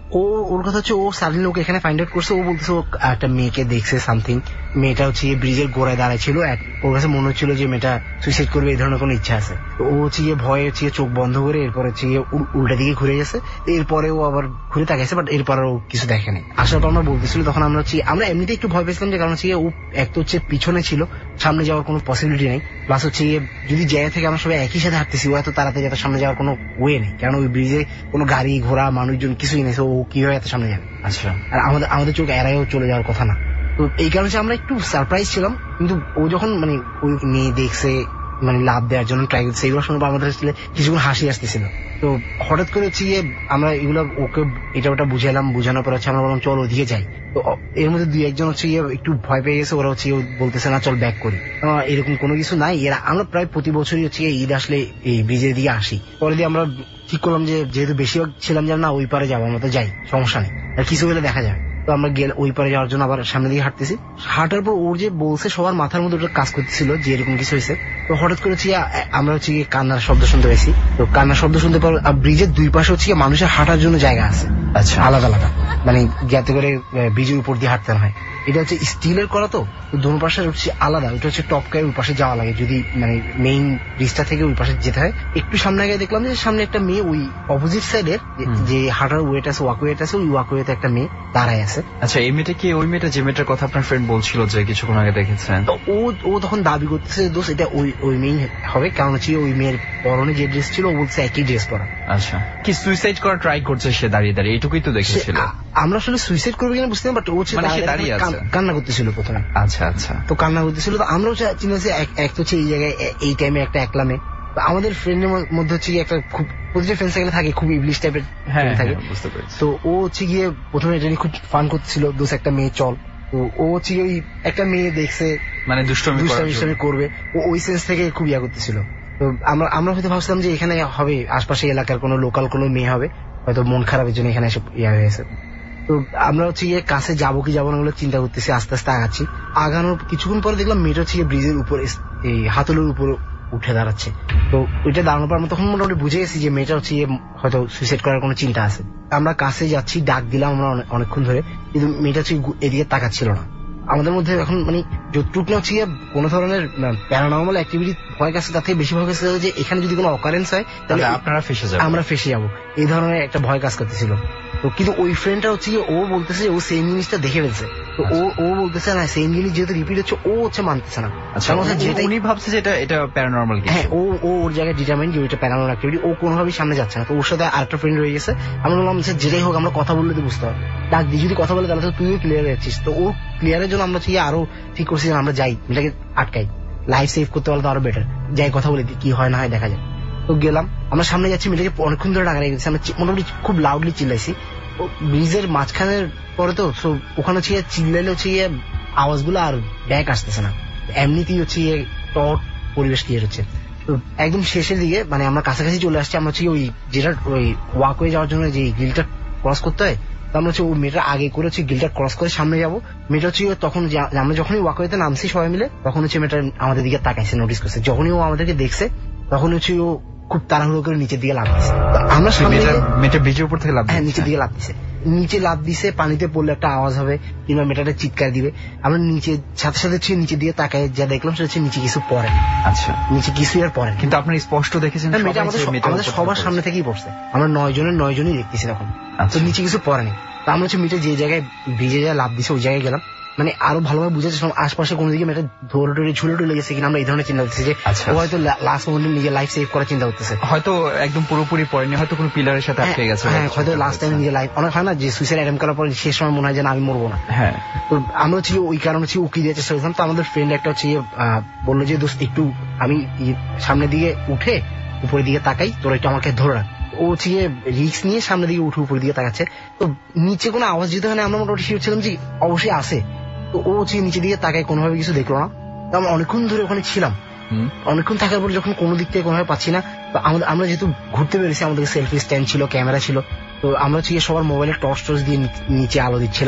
ওর কথা হচ্ছে ও সাডেনলি ওকে এখানে ফাইন্ড আউট করছে। ও বলতেছে ও একটা মেয়েকে দেখছে সামথিং, মেয়েটা হচ্ছে ব্রিজের গোড়ায় দাঁড়ায় ছিল, ওর কাছে মনে হচ্ছিল যে মেয়েটা সুইসাইড করবে এই ধরনের কোনো ইচ্ছা আছে। ও হচ্ছে ভয়ে হচ্ছে চোখ বন্ধ করে এরপর হচ্ছে উল্টা দিকে ঘুরে গেছে। এরপরে ও আবার ঘুরে তাকাইছে, বাট এরপর ও কিছু দেখেনি। আসার পর আমরা বলতেছিল তখন আমরা এমনিতে একটু ভয় পেয়েছিলাম, যে কারণ হচ্ছে ও এক তো হচ্ছে পিছনে ছিল, সামনে যাওয়ার কোনো পসিবিলিটি নেই, প্লাস হচ্ছে যদি জায়গা থেকে আমরা সবাই একই সাথে হাঁটতেছি, ও এত তাড়াতাড়ি এত সামনে যাওয়ার কোনো ওয়ে নেই, কারণ ওই ব্রিজে কোনো গাড়ি ঘোড়া মানুষজন কিছুই নেই। ও কিভাবে এত সামনে যাবে?
আচ্ছা,
আর আমাদের চোখ এড়াইও চলে যাওয়ার কথা না। তো এই কারণে আমরা একটু সারপ্রাইজ ছিলাম। কিন্তু ও যখন মানে ওই মেয়ে দেখছে, মানে লাভ দেওয়ার জন্য ট্রাই করছে, এগুলো শুনে আমাদের আসলে কিছুক্ষণ হাসি আসতেছিল। তো হঠাৎ করে হচ্ছে আমরা এগুলো ওকে এটা ওটা বুঝাইলাম, বোঝানোর পর হচ্ছে আমরা বললাম চল ওদিকে যাই। তো এর মধ্যে দুই একজন হচ্ছে একটু ভয় পেয়ে গেছে, ওরা হচ্ছে বলতেছে না চল ব্যাক করি। এরকম কোনো কিছু নাই। এরা আমরা প্রায় প্রতি বছরই হচ্ছে ঈদ আসলে এই ব্রিজের দিকে আসি। পরে দিয়ে আমরা ঠিক করলাম যে যেহেতু বেশিরভাগ ছিলাম যে না ওই পারে যাবো, আমরা তো যাই, সমস্যা নেই, আর কিছু হলে দেখা যাবে। তো আমরা ওই পারে যাওয়ার জন্য আবার সামনে দিকে হাঁটতেছি। হাঁটার পর ওর যে বলছে সবার মাথার মধ্যে ওটা কাজ করতেছিল যে এরকম কিছু হয়েছে। তো হঠাৎ করে আমরা হচ্ছে কান্নার শব্দ শুনতে পেয়েছি। তো কান্নার শব্দ শুনতে পারো, ব্রিজের দুই পাশে হচ্ছে মানুষের হাঁটার জন্য জায়গা আছে, আচ্ছা আলাদা আলাদা, মানে যাতে করে ব্রিজের উপর দিয়ে হাঁটতে হয়। এটা হচ্ছে স্টিলের করা, তো দোনো পাশে হচ্ছে আলাদা। ওটা হচ্ছে টপকায় ওই পাশে যাওয়া লাগে যদি মানে মেইন ব্রিজটা থেকে ওই পাশে যেতে হয়। একটু সামনে গিয়ে দেখলাম যে সামনে একটা মেয়ে ওই অপোজিট সাইডের যে হাঁটার ওয়েট আছে, ওয়াকওয়েট আছে, ওই ওয়াকওয়েতে একটা মেয়ে দাঁড়ায় আছে।
আচ্ছা, এই মেয়েটা কি ওই মেয়েটা যে মেয়েটার কথা আপনার ফ্রেন্ড বলছিল যে কিছুক্ষণ আগে দেখেছেন?
ও তখন দাবি করতেছে দোষ এটা ওই মেয়ে হবে, কারণ হচ্ছে ওই মেয়ের পরনে যে ড্রেস ছিল ও বলছে একই ড্রেস পরা।
আচ্ছা, কি সুইসাইড করার ট্রাই করছে সে দাঁড়িয়ে দাঁড়িয়ে, এটুকুই তো দেখেছিল।
আমরা আসলে সুইসাইড করবে কিনা বুঝতে, বাট ও দাঁড়িয়ে কান্না করতেছিল প্রথমে।
আচ্ছা আচ্ছা,
তো কান্না করতেছিল। তো আমরাও চিন্তা এক হচ্ছে এই জায়গায় এই টাইমে একটা একলা মেয়ে। আমাদের ফ্রেন্ডের মধ্যে হচ্ছে একটা খুব প্রতিটা ফ্রেন্ড সার্কেলে থাকে খুব ইংলিশ টাইপের থাকে,
বুঝতে পেরেছি।
তো ও হচ্ছে গিয়ে প্রথমে এটা নিয়ে খুব ফান করতেছিল, দোষ একটা মেয়ে চল। তো ও হচ্ছে ওই একটা মেয়ে দেখছে
মানে দুষ্টমি
করবে, ও ওই সেন্স থেকে খুব ইয়া করতেছিল। তো আমরা হয়তো ভাবছিলাম যে এখানে হবে আশপাশে এলাকার কোনো লোকাল কোনো মেয়ে হবে, হয়তো মন খারাপের জন্য এখানে এসে ইয়া হয়েছে। তো আমরা হচ্ছে কাছে যাবো কি যাবো না বলে চিন্তা করতেছি, আস্তে আস্তে আগাচ্ছি। আগানোর কিছুক্ষণ পরে দেখলাম মেয়েটা হচ্ছে ব্রিজের উপর এই হাতলের উপর উঠে দাঁড়াচ্ছে। তো ওইটা দাঁড়ানোর পর আমরা তখন মোটামুটি বুঝে গেছি যে মেয়েটা হচ্ছে হয়তো সুইসাইড করার কোনো চিন্তা আছে। আমরা কাছে যাচ্ছি, ডাক দিলাম আমরা অনেকক্ষণ ধরে, কিন্তু মেয়েটা হচ্ছে এদিকে তাকাচ্ছিল না। আমাদের মধ্যে এখন মানে যতটুকু না হচ্ছে কোনো ধরনের প্যারানর্মাল অ্যাক্টিভিটি ভয় কাছে, তার থেকে বেশি ভয় কাছে যে এখানে যদি কোনো অকারেন্স হয় তাহলে আমরা ফেসে যাবো, এই ধরনের একটা ভয় কাজ করতেছিল। তো কিন্তু ওই ফ্রেন্ডটা হচ্ছে ও বলতেছে ও সেম জিনিসটা দেখে ফেলছে। তো ও বলতেছে না সেম জিনিস যেহেতু রিপিট হচ্ছে, ও হচ্ছে মানতেছে না।
উনি ভাবছে যে এটা প্যারানর্মাল।
হ্যাঁ, ওর জায়গায় ডিটারমাইন যে ওইটা প্যারানর্মাল অ্যাক্টিভিটি, ও কোনোভাবেই সামনে যাচ্ছে না। তো ওর সাথে আরেকটা ফ্রেন্ড রয়ে গেছে। আমরা বললাম যে যেটাই হোক আমরা কথা বললে তো বুঝতে হবে, ডাক দিয়ে যদি কথা বলে তাহলে তো তুইও ক্লিয়ার যাচ্ছিস। তো ও ক্লিয়ারের জন্য আমরা আরো ঠিক করছি যে আমরা যাই, এটাকে আটকাই, লাইফ সেভ করতে পারলে তো আরো বেটার, যাই কথা বলে কি হয় না হয় দেখা যায়। তো গেলাম, আমরা সামনে যাচ্ছি, মেয়েটাকে অনেকক্ষণ ধরে ডাকা রেখেছি। আমরা মোটামুটি খুব লাউডলি চিল্লাইছি। ব্রিজের মাঝখানের পরে তো ওখানে হচ্ছে চিল্লাইলে হচ্ছে আওয়াজগুলো আর ব্যাক আসতেছে না, এমনিতেই হচ্ছে টট পরিবেশ ক্লিয়ার হচ্ছে। তো একদম শেষের দিকে মানে আমরা কাছাকাছি চলে আসছি। আমরা হচ্ছে ওই যেটা ওই ওয়াকওয়ে যাওয়ার জন্য যে গিলটা ক্রস করতে হয়, তো আমরা হচ্ছে ওই মেয়েটা আগে করে হচ্ছে গিলটা ক্রস করে সামনে যাবো। মেয়েটা হচ্ছে তখন আমরা যখনই ওয়াকওয়েতে নামছি সবাই মিলে, তখন হচ্ছে মেয়েটা আমাদের দিকে তাকাইছে, নোটিস করছে। যখনই ও আমাদেরকে দেখছে তখন হচ্ছে ও খুব তাড়াহুড়ো করে নিচের দিকে লাফ দিচ্ছে। আমরা
মেয়েটা ব্রিজের উপর থেকে লাফ,
হ্যাঁ নিচের দিকে লাফ দিচ্ছে। নিচে লাফ দিছে, পানিতে পড়লে একটা আওয়াজ হবে কিংবা মেয়েটাটা চিৎকার দিবে। আমরা নিচে সাথে সাথে নিচের দিকে তাকাই, যা দেখলাম সেটা হচ্ছে নিচে কিছু পড়ে।
আচ্ছা,
নিচে কিছু আর পড়ে,
কিন্তু আপনার স্পষ্ট দেখেছেন
মেয়েটা আমাদের সবার সামনে থেকেই পড়ছে। আমরা 9 জনই দেখতেছি তখন। তো নিচে কিছু পড়েনি। তো আমরা হচ্ছে মেয়েটা যে জায়গায় ব্রিজে যায় লাফ দিছে ওই জায়গায় গেলাম, মানে আরো ভালোভাবে বুঝেছে আশপাশে কোনো দিকে মেয়েটা ধরে টরে ঝুলে টুলে গেছে কিনা আমরা এই ধরনের চিন্তা করতেছি যে ও হয়তো লাস্ট মোমেন্টে নিজের লাইফ সেভ করার চিন্তা করতেছে,
হয়তো একদম পুরোপুরি পড়েনি, হয়তো কোনো পিলারের সাথে আটকে গেছে।
হ্যাঁ, হয়তো লাস্ট টাইম নিজের লাইফ অনেক হয় না যে সুইসাইড অ্যাটেম্প করার পর শেষ সময় মনে হয় যে আমি মরবো না।
হ্যাঁ,
তো আমরা হচ্ছে ওই কারণে হচ্ছে উকি দিয়ে চেষ্টা করছিলাম। তো আমাদের ফ্রেন্ড একটা হচ্ছে বললো যে দোস্ত একটু আমি সামনের দিকে উঠে উপরের দিকে তাকাই, তোরা একটু আমাকে ধরে রাখ। ও হচ্ছে রিস্ক নিয়ে সামনের দিকে উঠে উপরের দিকে তাকাচ্ছে। তো নিচে কোনো আওয়াজ যেতে হয় না, আমরা মোটামুটি শিওর ছিলাম যে অবশ্যই আসে। তো ও হচ্ছে নিচের দিকে তাকায়, কোনোভাবে কিছু দেখলো না। তো আমরা অনেকক্ষণ ধরে ওখানে ছিলাম। অনেকক্ষণ থাকার পর যখন কোনো দিক থেকে কোনোভাবে পাচ্ছি না, তো আমরা যেহেতু ঘুরতে পেরেছি, আমাদের সেলফি স্ট্যান্ড ছিল, ক্যামেরা ছিল, তো আমরা হচ্ছে সবার মোবাইলে টর্চ দিয়ে নিচে আলো দিচ্ছিলাম।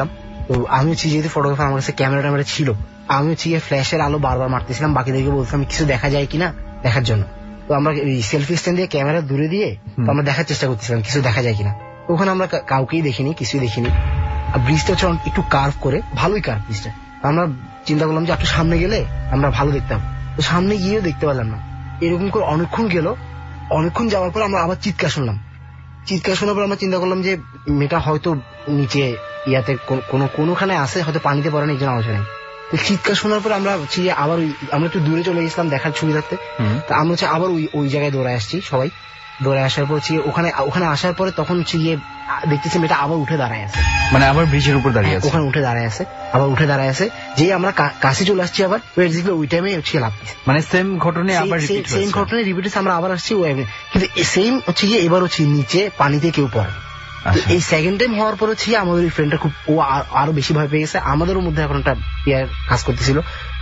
তো আমি হচ্ছে যেহেতু ফটোগ্রাফার, আমার কাছে ক্যামেরা ছিল, আমি হচ্ছে ফ্ল্যাশের আলো বারবার মারতেছিলাম, বাকিদেরকে বলছিলাম কিছু দেখা যায় কিনা দেখার জন্য। তো আমরা সেলফি স্ট্যান্ড দিয়ে ক্যামেরা দূরে দিয়ে আমরা দেখার চেষ্টা করতেছিলাম কিছু দেখা যায় কিনা। ওখানে আমরা কাউকেই দেখিনি, কিছুই দেখিনি। ব্রিজটা হচ্ছে একটু কার্ভ করে, ভালোই কার্ভ ব্রিজটা। আমরা চিন্তা করলাম যে একটু সামনে গেলে আমরা ভালো দেখতাম। তো সামনে গিয়েও দেখতে পারলাম না। এরকম করে অনেকক্ষণ গেল। অনেকক্ষণ যাওয়ার পর আমরা আবার চিৎকার শুনলাম। চিৎকার শোনার পর আমরা চিন্তা করলাম যে মেয়েটা হয়তো নিচে ইয়াতে কোনোখানে আছে, হয়তো পানিতে পড়ে না, এই জন্য আওয়াজ নেই। তো চিৎকার শোনার পর আমরা আবার আমরা একটু দূরে চলে গেছিলাম দেখার সুবিধার্থে। তো আমরা হচ্ছে আবার ওই জায়গায় দৌড়ে আসছি সবাই। দৌড়ে আসার পর ওখানে আসার পরে তখন হচ্ছে গিয়ে দেখতেছি মেয়েটা আবার উঠে দাঁড়ায় আছে,
মানে আবার ব্রিজের উপর দাঁড়িয়ে আছে,
ওখানে উঠে দাঁড়ায় আছে, আবার উঠে দাঁড়ায় আছে। যে আমরা কাছে চলে আসছি আবার, ওই টাইমে হচ্ছে লাভ দিচ্ছে,
মানে সেম ঘটনা আবার
সেম ঘটনা রিপিট হচ্ছে। আমরা আবার আসছি, কিন্তু সেম হচ্ছে গিয়ে এবার হচ্ছে নিচে পানিতে কেউ পড়ে। এই সেকেন্ড টাইম হওয়ার পর হচ্ছে আমাদের ওই ফ্রেন্ডটা খুব আরো বেশি ভয় পেয়ে গেছে। আমাদেরও মধ্যে এখন একটা কাজ করতেছিল।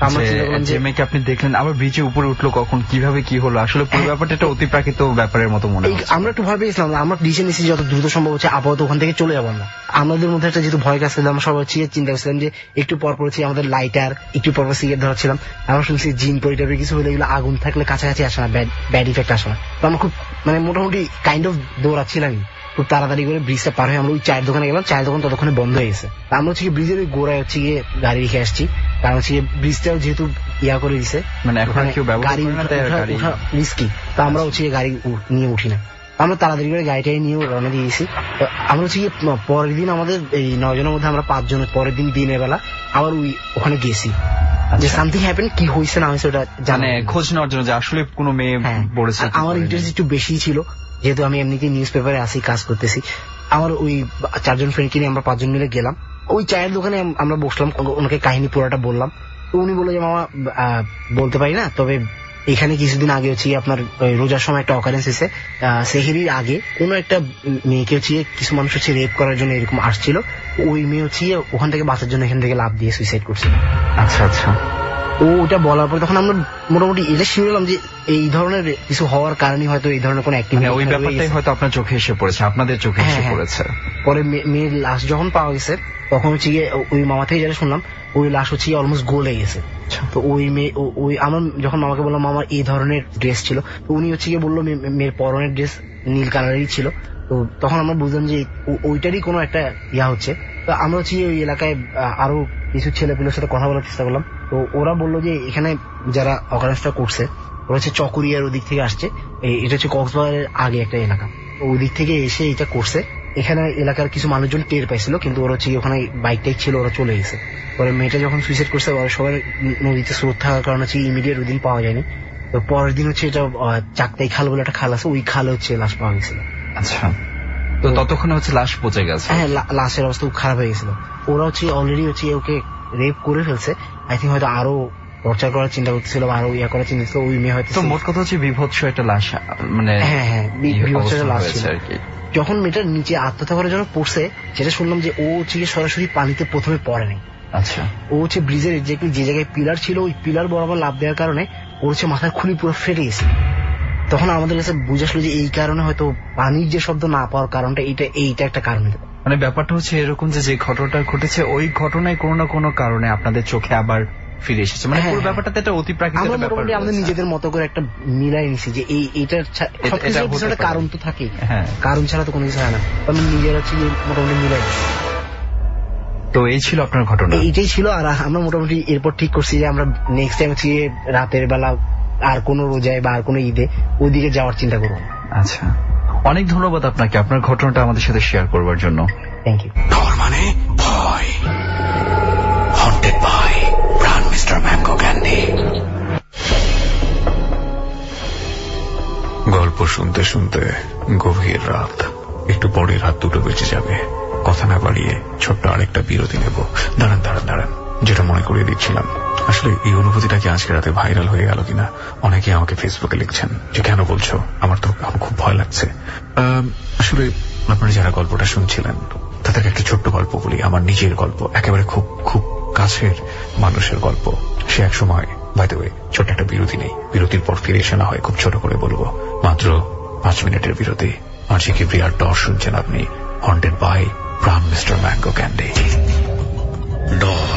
যে মেয়েকে আপনি দেখলেন আবার ব্রিজের উপরে উঠলো কখন, কিভাবে কি হলো, আসলে পুরো ব্যাপারটা একটা অতিপ্রাকৃত ব্যাপারের মতো মনে হয়।
আমরা একটু ভয় পেয়েছিলাম, আমরা ডিসিশন নিয়েছি যত দ্রুত সম্ভব হচ্ছে আপাতত ওখান থেকে চলে যাবো আমরা। আমাদের মধ্যে একটা যেহেতু ভয় কাজ ছিল, আমরা সবাই হচ্ছে চিন্তা করছিলাম যে একটু পর পর আমাদের লাইটার, একটু পর পর সিগারেট ধরাচ্ছিলাম। আমরা শুনছি জিন পরি টাইপের কিছু হলে এগুলো আগুন থাকলে কাছাকাছি আসে না, ব্যাড ইফেক্ট আসে না। তো আমরা খুব মানে মোটামুটি কাইন্ড অফ দৌড়াচ্ছিলাম। খুব তাড়াতাড়ি করে ব্রিজটা পার হয়ে আমরা ওই চায়ের দোকানে গেলাম। চায়ের দোকান ততক্ষণে বন্ধ হয়ে গেছে। আমরা হচ্ছে ব্রিজের ওই গোড়ায় হচ্ছে গিয়ে গাড়ি রেখে আসছি, কারণ হচ্ছে ব্রিজটাও যেহেতু ইয়া করে দিছে, মানে গাড়ি রিস্কি। তো আমরা হচ্ছে গাড়ি নিয়ে উঠি না। আমরা তাড়াতাড়ি করে গাড়িটাই নিয়ে রওনা দিয়ে গেছি। আমরা হচ্ছে পরের দিন আমাদের এই 9 জনের মধ্যে আমরা 5 জন পরের দিন দিনের বেলা আবার ওখানে গেছি, যে সামথিং হ্যাপেন, কি হয়েছে না হয়েছে ওটা জানে
খোঁজ নেওয়ার জন্য, যে আসলে কোনো মেয়ে পড়েছে।
আমার ইন্টারেস্ট একটু বেশি ছিল, যেহেতু আমি এমনিতেই নিউজ পেপারে আসি, কাজ করতেছি। আমার ওই 4 জন ফ্রেন্ডকে নিয়ে আমরা 5 জন মিলে গেলাম। ওই চায়ের দোকানে আমরা বসলাম, ওনাকে কাহিনী পুরোটা বললাম। তো উনি বললো যে মামা বলতে পারি না, তবে এখানে কিছুদিন আগে হচ্ছে আপনার রোজার সময় একটা অকারেন্স হয়েছে। সেহেরির আগে কোন একটা মেয়েকে হচ্ছে কিছু মানুষ হচ্ছে রেপ করার জন্য এরকম আসছিল। ওই মেয়ে হচ্ছে ওখান থেকে বাঁচার জন্য এখান থেকে লাফ দিয়ে সুইসাইড করছে।
আচ্ছা আচ্ছা।
ওটা বলার পর তখন আমরা মোটামুটি এটা শিওর হলাম যে এই ধরনের কিছু হওয়ার কারণে হয়তো এই ধরনের কোন অ্যাক্টিভিটি,
ওই ব্যাপারটাই হয়তো আপনার চোখে এসে পড়েছে, আপনাদের চোখে এসে পড়েছে।
পরে মেয়ের লাশ যখন পাওয়া গেছে তখন হচ্ছে গিয়ে ওই মামা থেকে যেটা শুনলাম, ওই লাশ হচ্ছে অলমোস্ট গলে গেছে। তো ওই মেয়ে আমার যখন মামাকে বললাম আমার এই ধরনের ড্রেস ছিল, তো উনি হচ্ছে গিয়ে বললো মেয়ের পরনের ড্রেস নীল কালারেরই ছিল। তো তখন আমরা বুঝলাম যে ওইটারই কোনো একটা ইয়া হচ্ছে। তো আমরা হচ্ছে ওই এলাকায় আরো কিছু ছেলেপিলের সাথে কথা বলার চেষ্টা করলাম। তো ওরা বললো যে এখানে যারা অকারেন্সটা করছে ওরা হচ্ছে চকরিয়ার ওদিক থেকে আসছে, এটা হচ্ছে কক্সবাজারের আগে একটা এলাকা, ওই দিক থেকে এসে এটা করছে। এখানে এলাকার কিছু মানুষজন টের পাইছিল, কিন্তু ওরা হচ্ছে ওখানে বাইকটাই ছিল, ওরা চলে গেছে। পরে মেয়েটা যখন সুইসাইড করছে সবাই নদীতে স্রোত থাকার কারণে হচ্ছে ইমিডিয়েট ওই দিন পাওয়া যায়নি। তো পরের দিন হচ্ছে এটা চাকতাই খাল বলে একটা খাল আছে, ওই খালে হচ্ছে লাশ পাওয়া গেছিল।
আচ্ছা, তো ততক্ষণে হচ্ছে লাশ পচে গেছে।
হ্যাঁ, লাশের অবস্থা খুব খারাপ হয়ে গেছিল। ওরা হচ্ছে অলরেডি হচ্ছে ওকে রেপ করে ফেলছে। আই থিঙ্ক হয়তো আরো টর্চার করার চিন্তা করতেছিল বা আরো ইয়া করার চিন্তা ছিল। ওই মেয়ে হয়তো,
মোট কথা হচ্ছে বিভৎস একটা লাশ, মানে
হ্যাঁ বিভৎস একটা লাশ ছিল আর কি। যখন মেয়েটা নিচে আত্মহত্যা করার জন্য পড়ছে, যেটা শুনলাম যে ও হচ্ছে সরাসরি পানিতে প্রথমে পড়ে নাই।
আচ্ছা,
ও হচ্ছে ব্রিজের যে জায়গায় পিলার ছিল ওই পিলার বরাবর লাফ দেওয়ার কারণে ওর হচ্ছে মাথার খুলি পুরো ফেটে গেছে। তখন আমাদের কাছে বুঝে আসলো যে এই কারণে হয়তো পানির যে শব্দ না পাওয়ার কারণটা এইটা একটা কারণ।
মানে ব্যাপারটা হচ্ছে এরকম যে ঘটনাটা ঘটেছে ওই ঘটনায় কোনো না কোনো কারণে আপনাদের চোখে আবার ফিরে এসেছে, মানে পুরো ব্যাপারটাতে একটা অতিপ্রাকৃতিক ব্যাপার।
আমাদের নিজেদের মতো করে একটা মিলাই নিছি যে এইটার সবকিছুর কারণ তো থাকে, কারণ ছাড়া তো কোনো কিছু হয় না। আমি নিজের হচ্ছে মোটামুটি মিলাই।
তো এই ছিল আপনার ঘটনা?
এইটাই ছিল। আর আমরা মোটামুটি এরপর ঠিক করছি যে আমরা নেক্সট টাইম হচ্ছে রাতের বেলা আর কোন রোজায় বা আর কোন ঈদে ওইদিকে যাওয়ার চিন্তা করবো।
আচ্ছা, অনেক ধন্যবাদ আপনাকে আপনার ঘটনাটা আমাদের সাথে শেয়ার করবার জন্য।
Thank you.
ডর মানে ভয়, haunted by Pran mister mango candy.
গল্প শুনতে শুনতে গভীর রাত, একটু পরে রাত 2টো বেজে যাবে। কথা না বাড়িয়ে ছোট্ট আরেকটা বিরতি নেব। দাঁড়ান, যেটা মনে করিয়ে দিচ্ছিলাম, আসলে এই অনুভূতিটা কি আজকে রাতে ভাইরাল হয়ে গেল কিনা। অনেকে আমাকে ফেসবুকে লিখছেন যে কেন বলছো, আমার তো এখন খুব ভয় লাগছে। আসলে আপনারা যারা গল্পটা শুনছিলেন তাদেরকে একটা ছোট্ট গল্প বলি, আমার নিজের গল্প, একেবারে খুব খুব কাছের মানুষের গল্প। সে এক সময়, বাই দ্য ওয়ে, ছোট্ট একটা বিরতি নেই, বিরতির পর ফিরে এসে না হয় খুব ছোট করে বলবো, মাত্র 5 মিনিটের বিরতি। RJ কিবরিয়ার ডর শুনছেন আপনি, haunted by Pran mister mango candy.
Dor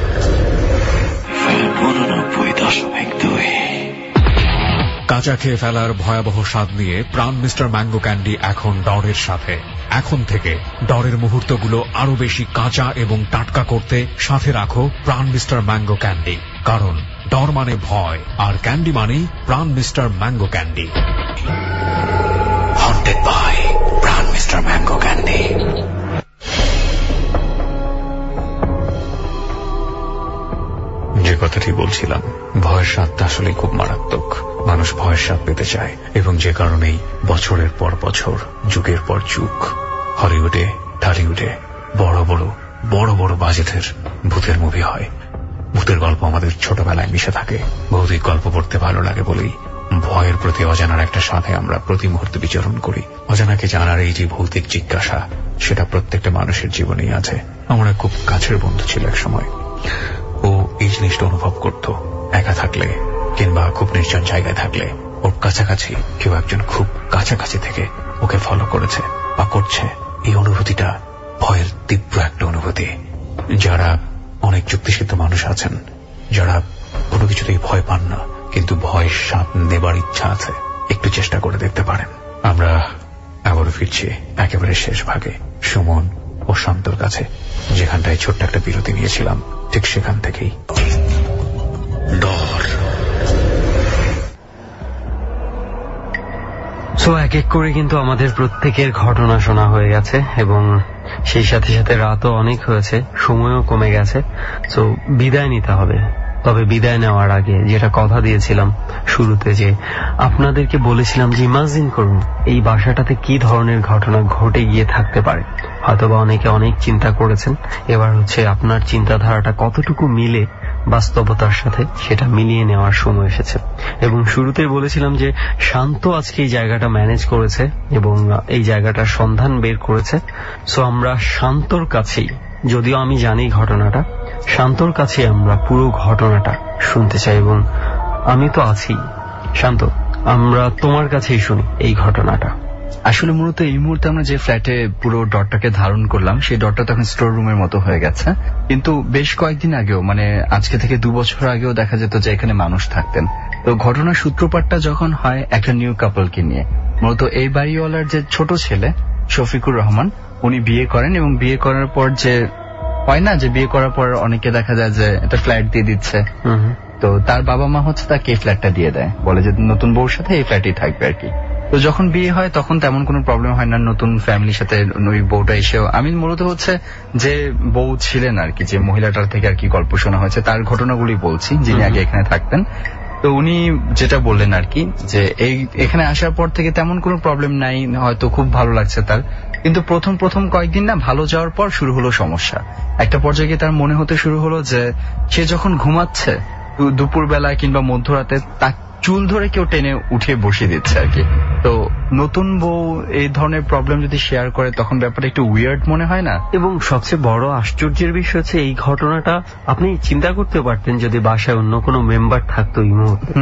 89.2
কাঁচা খেয়ে ফেলার ভয়াবহ স্বাদ নিয়ে প্রাণ মিস্টার ম্যাঙ্গো ক্যান্ডি এখন ডরের সাথে। এখন থেকে ডরের মুহূর্তগুলো আরো বেশি কাঁচা এবং টাটকা করতে সাথে রাখো প্রাণ মিস্টার ম্যাঙ্গো ক্যান্ডি, কারণ ডর মানে ভয় আর ক্যান্ডি মানেই Pran mister mango candy.
Haunted by Pran mister mango candy.
যে কথাটি বলছিলাম, ভয়ের স্বাদটা আসলে খুব মারাত্মক। মানুষ ভয়ের স্বাদ পেতে চায় এবং যে কারণেই বছরের পর বছর, যুগের পর যুগ হলিউডে, টলিউডে বড় বড় বাজেটের ভূতের মুভি হয়। ভূতের গল্প আমাদের ছোটবেলায় মিশে থাকে। ভৌতিক গল্প পড়তে ভালো লাগে বলেই ভয়ের প্রতি অজানার একটা সাথে আমরা প্রতি মুহূর্তে বিচরণ করি। অজানাকে জানার এই যে ভৌতিক জিজ্ঞাসা, সেটা প্রত্যেকটা মানুষের জীবনেই আছে। আমরা খুব কাছের বন্ধু ছিল এক সময়। ও এই জিনিসটা অনুভব করত একা থাকলে কিংবা খুব নির্জন জায়গায় থাকলে ওর কাছাকাছি কেউ একজন খুব কাছাকাছি থেকে ওকে ফলো করেছে বা করছে। এই অনুভূতিটা ভয়ের তীব্র একটা অনুভূতি। যারা অনেক যুক্তিসিদ্ধ মানুষ আছেন, যারা কোনো কিছুতেই ভয় পান না কিন্তু ভয়ের স্বাদ নেবার ইচ্ছা আছে, একটু চেষ্টা করে দেখতে পারেন। আমরা আবারও ফিরছি একেবারে শেষ ভাগে, সুমন ও শান্তর কাছে, যেখানটায় ছোট্ট একটা বিরতি নিয়েছিলাম ঠিক সেখান থেকেই।
ডর।
সো এক এক করে কিন্তু আমাদের প্রত্যেকের ঘটনা শোনা হয়ে গেছে এবং সেই সাথে সাথে রাতও অনেক হয়েছে, সময়ও কমে গেছে। সো বিদায় নিতে হবে। তবে বিদায় নেওয়ার আগে যেটা কথা দিয়েছিলাম শুরুতে, যে আপনাদেরকে বলেছিলাম যে ইমাজিন করুন এই বাসাটাতে কি ধরনের ঘটনা ঘটে গিয়ে থাকতে পারে। হয়তোবা অনেকে অনেক চিন্তা করেছেন, এবার হচ্ছে আপনার চিন্তাধারাটা কতটুকু মিলে বাস্তবতার সাথে সেটা মিলিয়ে নেওয়ার সময় এসেছে। এবং শুরুতেই বলেছিলাম যে শান্ত আজকে এই জায়গাটা ম্যানেজ করেছে এবং এই জায়গাটার সন্ধান বের করেছে। সো আমরা শান্তর কাছেই, যদিও আমি জানি ঘটনাটা, শান্তর কাছে আমরা পুরো ঘটনাটা শুনতে চাই এবং আমি তো আছি। শান্ত, আমরা তোমার কাছেই শুনি এই ঘটনাটা।
আসলে মূলত এই মুহূর্তে আমরা যে ফ্ল্যাটে পুরো ডটটাকে ধারণ করলাম, সেই ডটটা তখন স্টোর রুমের মতো হয়ে গেছে। কিন্তু বেশ কয়েকদিন আগেও, মানে আজকে থেকে 2 বছর আগেও দেখা যেত যে এখানে মানুষ থাকতেন। তো ঘটনার সূত্রপাতটা যখন হয় একটা নিউ কাপলকে নিয়ে, মূলত এই বাড়িওয়ালার যে ছোট ছেলে শফিকুর রহমান, উনি বিয়ে করেন এবং বিয়ে করার পর যে হয় না যে বিয়ে করার পর অনেকে দেখা যায় যে একটা ফ্ল্যাট দিয়ে দিচ্ছে, তো তার বাবা মা হচ্ছে তাকে এই ফ্ল্যাটটা দিয়ে দেয়, বলে যে নতুন বউর সাথে এই ফ্ল্যাটেই থাকবে আর কি। তো যখন বিয়ে হয় তখন তেমন কোনো প্রবলেম হয় না, নতুন ফ্যামিলির সাথে ওই বউটা এসেও। আমি মূলত হচ্ছে যে বউ ছিলেন আর কি, যে মহিলাটার থেকে আর কি গল্প শোনা হয়েছে, তার ঘটনাগুলি বলছি, যিনি আগে এখানে থাকতেন। তো উনি যেটা বললেন আর কি, যে এখানে আসার পর থেকে তেমন কোনো প্রবলেম নাই, হয়তো খুব ভালো লাগছে তার, কিন্তু প্রথম কয়েকদিন না ভালো যাওয়ার পর শুরু হলো সমস্যা। একটা পর্যায়ে তার মনে হতে শুরু হলো যে সে যখন ঘুমাচ্ছে দুপুরবেলা কিংবা মধ্যরাতে তার চুল ধরে কেউ টেনে উঠিয়ে বসিয়ে দিচ্ছে আর কি। তো নতুন বউ এই ধরনের প্রবলেম যদি শেয়ার করে তখন ব্যাপারটা একটু উইয়ার্ড মনে হয় না?
এবং সবচেয়ে বড় আশ্চর্যের বিষয় হচ্ছে এই ঘটনাটা আপনি চিন্তা করতে পারতেন যদি বাসায় অন্য কোনো মেম্বার থাকতো এই মুহূর্তে।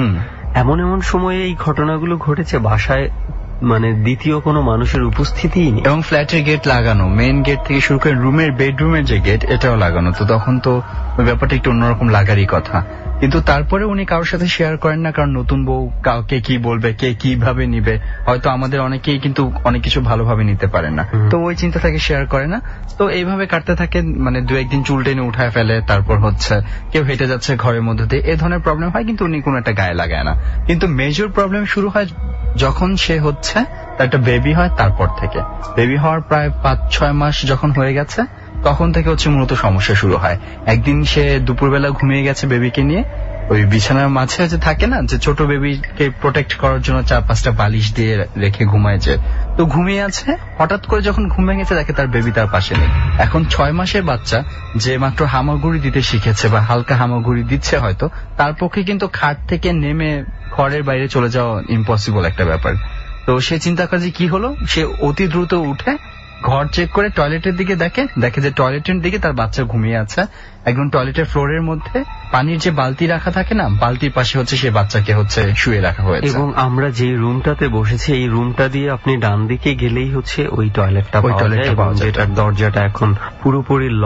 এমন সময়ে এই ঘটনাগুলো ঘটেছে বাসায়, মানে দ্বিতীয় কোনো মানুষের উপস্থিতিই নেই
এবং ফ্ল্যাটের গেট লাগানো, মেইন গেট থেকে শুরু করে রুমের বেডরুমের যে গেট এটাও লাগানো। তো তখন তো ওই ব্যাপারটা একটু অন্যরকম লাগারই কথা, কিন্তু তারপরে উনি কারোর সাথে শেয়ার করেন না, কারণ নতুন বউ কাউকে কি বলবে, কে কিভাবে নিবে, হয়তো আমাদের অনেকেই কিন্তু অনেক কিছু ভালোভাবে নিতে পারে না, তো ওই চিন্তা থেকে শেয়ার করে না। তো এইভাবে কাটতে থাকে, মানে 2-1 দিন চুল টেনে উঠায় ফেলে, তারপর হচ্ছে কেউ হেঁটে যাচ্ছে ঘরের মধ্যে দিয়ে, এই ধরনের প্রবলেম হয়, কিন্তু উনি কোনো একটা গায়ে লাগায় না। কিন্তু মেজর প্রবলেম শুরু হয় যখন সে হচ্ছে একটা বেবি হয়, তারপর থেকে বেবি হওয়ার প্রায় 5-6 মাস যখন হয়ে গেছে তখন থেকে হচ্ছে মূলত সমস্যা শুরু হয়। একদিন সে দুপুরবেলা ঘুমিয়ে গেছে বেবিকে নিয়ে, ওই বিছানার মাঝে যে থাকে না যে ছোট বেবিকে প্রোটেক্ট করার জন্য 4-5টা বালিশ দিয়ে রেখে ঘুমায়, যে তো ঘুমিয়ে আছে, হঠাৎ করে যখন ঘুম ভেঙেছে দেখে তার বেবি তার পাশে নেই। এখন 6 মাসের বাচ্চা যে মাত্র হামাগুড়ি দিতে শিখেছে বা হালকা হামাগুড়ি দিচ্ছে হয়তো, তার পক্ষে কিন্তু খাট থেকে নেমে ঘরের বাইরে চলে যাওয়া ইম্পসিবল একটা ব্যাপার। তো সে চিন্তা করে যে কি হলো, সে অতি দ্রুত উঠে ঘর চেক করে টয়লেটের দিকে দেখে যে টয়লেটের দিকে তার বাচ্চা ঘুমিয়ে আছে, একদম টয়লেটের ফ্লোরের মধ্যে পানির যে বালতি রাখা থাকে না, বালতির পাশে হচ্ছে সে বাচ্চাকে হচ্ছে শুয়ে রাখা হয়েছে।
এবং আমরা যে রুমটাতে বসেছি এই রুমটা দিয়ে আপনি ডান দিকে গেলেই হচ্ছে ওই টয়লেটটা পাওয়া যায়, যেটার দরজাটা এখন পুরোপুরি লক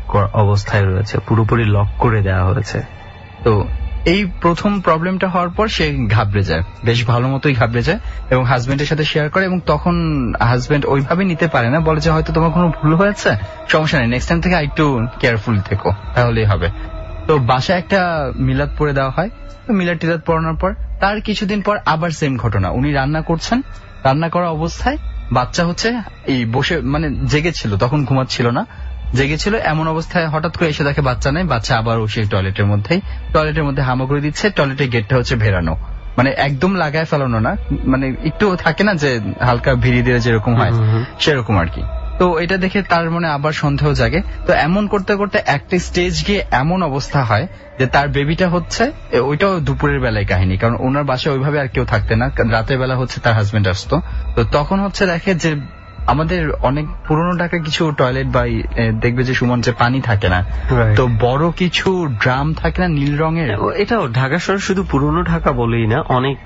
অবস্থায় রয়েছে, পুরোপুরি লক করে দেওয়া হয়েছে।
তো এই প্রথম প্রবলেমটা হওয়ার পর সে ঘাবড়ে যায়, বেশ ভালো মতোই ঘাবড়ে যায় এবং হাজবেন্ডের সাথে শেয়ার করে, এবং তখন হাজবেন্ড ওইভাবে নিতে পারে না, বলে যে হয়তো তোমার কোনো ভুল হয়েছে, সমস্যা নেই, নেক্সট টাইম থেকে একটু কেয়ারফুল থেকো, তাহলেই হবে। তো বাসায় একটা মিলাদ পড়ে দেওয়া হয়। তো মিলাদ টিলাদ পড়ানোর পর তার কিছুদিন পর আবার সেম ঘটনা, উনি রান্না করছেন, রান্না করা অবস্থায় বাচ্চা হচ্ছে এই বসে মানে জেগেছিল, তখন ঘুমাচ্ছিল না, জেগেছিল, এমন অবস্থায় হঠাৎ করে এসে দেখে বাচ্চা নেই, বাচ্চা আবার সেই টয়লেটের মধ্যে হামাগুড়ি দিচ্ছে, টয়লেটের গেটটা হচ্ছে ভেরানো, মানে একদম লাগায় ফেলানো না, মানে একটু থাকে না যে হালকা ভিড়ি দিয়ে যেরকম হয় সেরকম আর কি। তো এটা দেখে তার মনে আবার সন্দেহ জাগে। তো এমন করতে করতে একটা স্টেজ গিয়ে এমন অবস্থা হয় যে তার বেবিটা হচ্ছে, ওইটাও দুপুরের বেলায় কাহিনী, কারণ ওনার বাসায় ওইভাবে আর কেউ থাকতে না, রাতের বেলা হচ্ছে তার হাজবেন্ড আসতো। তো তখন হচ্ছে দেখে যে আমাদের অনেক পুরনো ঢাকা কিছু টয়লেট বা দেখবে যে সুমন যে পানি থাকে না, তো বড় কিছু ড্রাম থাকে না নীল রঙের,
এটাও ঢাকা শহর শুধু পুরনো ঢাকা বলেই না, অনেক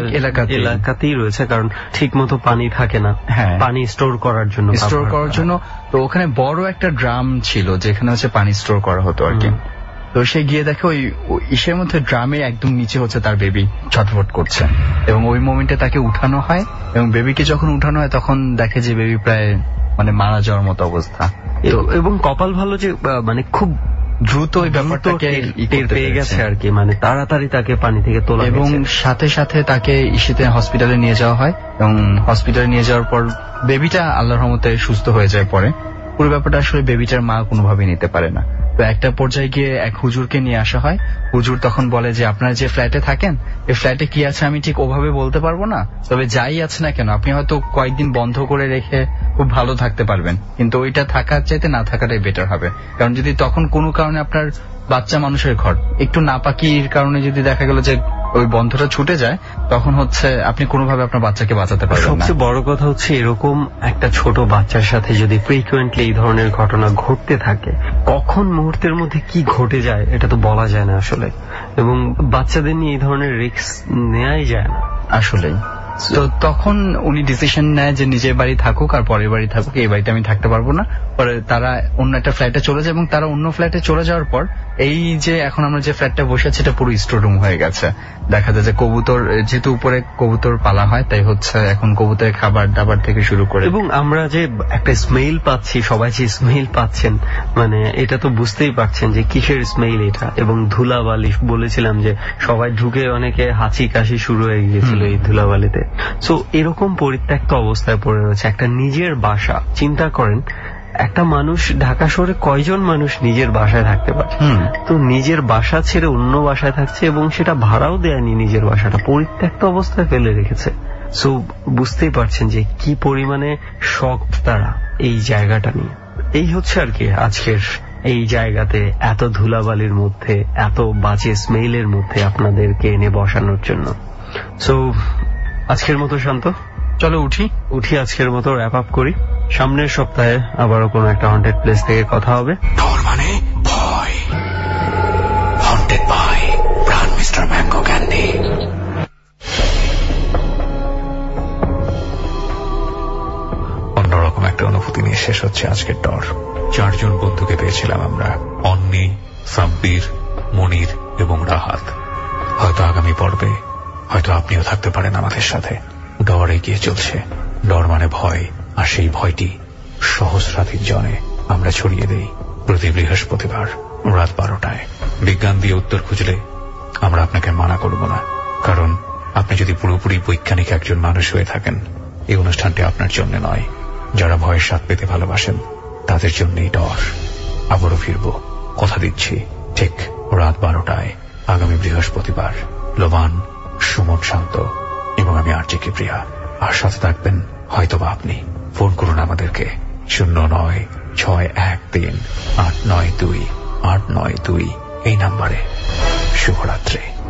এলাকাতেই রয়েছে, কারণ ঠিক মতো পানি থাকে না, পানি স্টোর করার জন্য।
তো ওখানে বড় একটা ড্রাম ছিল যেখানে হচ্ছে পানি স্টোর করা হতো আর কি। তো সে গিয়ে দেখে ওই ইসের মধ্যে ড্রামের একদম নিচে হচ্ছে তার বেবি ছটফট করছে, এবং ওই মোমেন্টে তাকে উঠানো হয়, এবং বেবিকে যখন উঠানো হয় তখন দেখে যে বেবি প্রায় মানে মারা যাওয়ার মতো অবস্থা।
এবং কপাল ভালো যে মানে খুব
দ্রুত ওই ব্যাপারটাকে
টের পেয়ে গেছে আর কি, মানে তাড়াতাড়ি তাকে পানি থেকে তোলা,
এবং সাথে সাথে তাকে ইসিতে হসপিটালে নিয়ে যাওয়া হয়, এবং হসপিটালে নিয়ে যাওয়ার পর বেবিটা আল্লাহর রহমতে সুস্থ হয়ে যায়। পরে পুরো ব্যাপারটা আসলে বেবিটার মা কোনোভাবেই নিতে পারে না। তো একটা পর্যায়ে গিয়ে এক হুজুরকে নিয়ে আসা হয়। হুজুর তখন বলে যে আপনারা যে ফ্ল্যাটে থাকেন, এই ফ্ল্যাটে কি আছে আমি ঠিক ওভাবে বলতে পারবো না, তবে যাই আছে না কেন আপনি হয়তো কয়েকদিন বন্ধ করে রেখে খুব ভালো থাকতে পারবেন, কিন্তু ওইটা থাকার চাইতে না থাকাটাই বেটার হবে। কারণ যদি তখন কোনো কারণে আপনার বাচ্চা মানুষের ঘর একটু নাপাকির কারণে যদি দেখা গেল যে ওই বন্ধটা ছুটে যায়, তখন হচ্ছে আপনি কোনোভাবে আপনার বাচ্চাকে বাঁচাতে পারবেন না।
সবচেয়ে বড় কথা হচ্ছে এরকম একটা ছোট বাচ্চার সাথে যদি ফ্রিকুয়েন্টলি এই ধরনের ঘটনা ঘটতে থাকে, কখন মুহূর্তের মধ্যে কি ঘটে যায় এটা তো বলা যায় না আসলে, এবং বাচ্চাদের নিয়ে এই ধরনের রিস্ক নেওয়াই যায় না
আসলেই। তো তখন উনি ডিসিশন নেয় যে নিজের বাড়ি থাকুক আর পরের বাড়ি থাকুক, এই বাড়িতে আমি থাকতে পারবো না। পরে তারা অন্য একটা ফ্ল্যাটে চলে যায়, এবং তারা অন্য ফ্ল্যাটে চলে যাওয়ার পর এই যে এখন আমরা যে ফ্ল্যাটটা বসে আছি এটা পুরো স্টোর রুম হয়ে গেছে। দেখা যায় যে কবুতর, যেহেতু উপরে কবুতর পালা হয়, তাই হচ্ছে এখন কবুতরের খাবার দাবার থেকে শুরু করে,
এবং আমরা যে একটা স্মেল পাচ্ছি, সবাই যে স্মেল পাচ্ছেন, মানে এটা তো বুঝতেই পারছেন যে কিসের স্মেল এটা, এবং ধুলাবালি বলেছিলাম যে সবাই ঢুকে অনেকে হাঁচি কাশি শুরু হয়ে গিয়েছিল এই ধুলাবালিতে। সো এরকম পরিত্যক্ত অবস্থায় পড়ে রয়েছে একটা নিজের বাসা। চিন্তা করেন একটা মানুষ ঢাকা শহরে কয়জন মানুষ নিজের বাসায় থাকতে পারে, তো নিজের বাসা ছেড়ে অন্য বাসায় থাকছে, এবং সেটা ভাড়াও দেয়নি, নিজের বাসাটা পরিত্যক্ত অবস্থায় ফেলে রেখেছে। সো বুঝতেই পারছেন যে কি পরিমাণে শক তারা এই জায়গাটা নিয়ে। এই হচ্ছে আর কি আজকের এই জায়গাতে এত ধুলাবালির মধ্যে, এত বাজে স্মেলের মধ্যে আপনাদেরকে এনে বসানোর জন্য। সো আজকের মতো শান্ত,
চলো উঠি
আজকের মতো র্যাপ আপ করি। সামনের সপ্তাহে আবারও কোনো একটা হন্টেড প্লেস থেকে কথা হবে।
ডর মানে ভয়, haunted by Pran mister mango candy.
অন্যরকম একটা অনুভূতি নিয়ে শেষ হচ্ছে আজকের ডর। 4 জন বন্ধুকে পেয়েছিলাম আমরা, অন্নি, সাব্বির, মনির এবং রাহাত। হয়তো আগামী পর্বে হয়তো আপনিও থাকতে পারেন আমাদের সাথে। ডর এগিয়ে চলছে, ডর মানে ভয়, আর সেই ভয়টি সহস্রাধিক জনে আমরা ছড়িয়ে দেই প্রতি বৃহস্পতিবার রাত 12টায়। বিজ্ঞান দিয়ে উত্তর খুঁজলে আমরা আপনাকে মানা করব না, কারণ আপনি যদি পুরোপুরি বৈজ্ঞানিক একজন মানুষ হয়ে থাকেন, এই অনুষ্ঠানটি আপনার জন্য নয়। যারা ভয়ের স্বাদ পেতে ভালোবাসেন তাদের জন্যই ডর। আবারও ফিরব, কথা দিচ্ছি, ঠিক রাত 12টায় আগামী বৃহস্পতিবার। লোবান, সুমন শান্ত এবং আমি আরজে কিবরিয়া। আর সাথে থাকবেন হয়তোবা আপনি। ফোন করুন আমাদেরকে 09613892 892 এই নাম্বারে। শুভরাত্রি।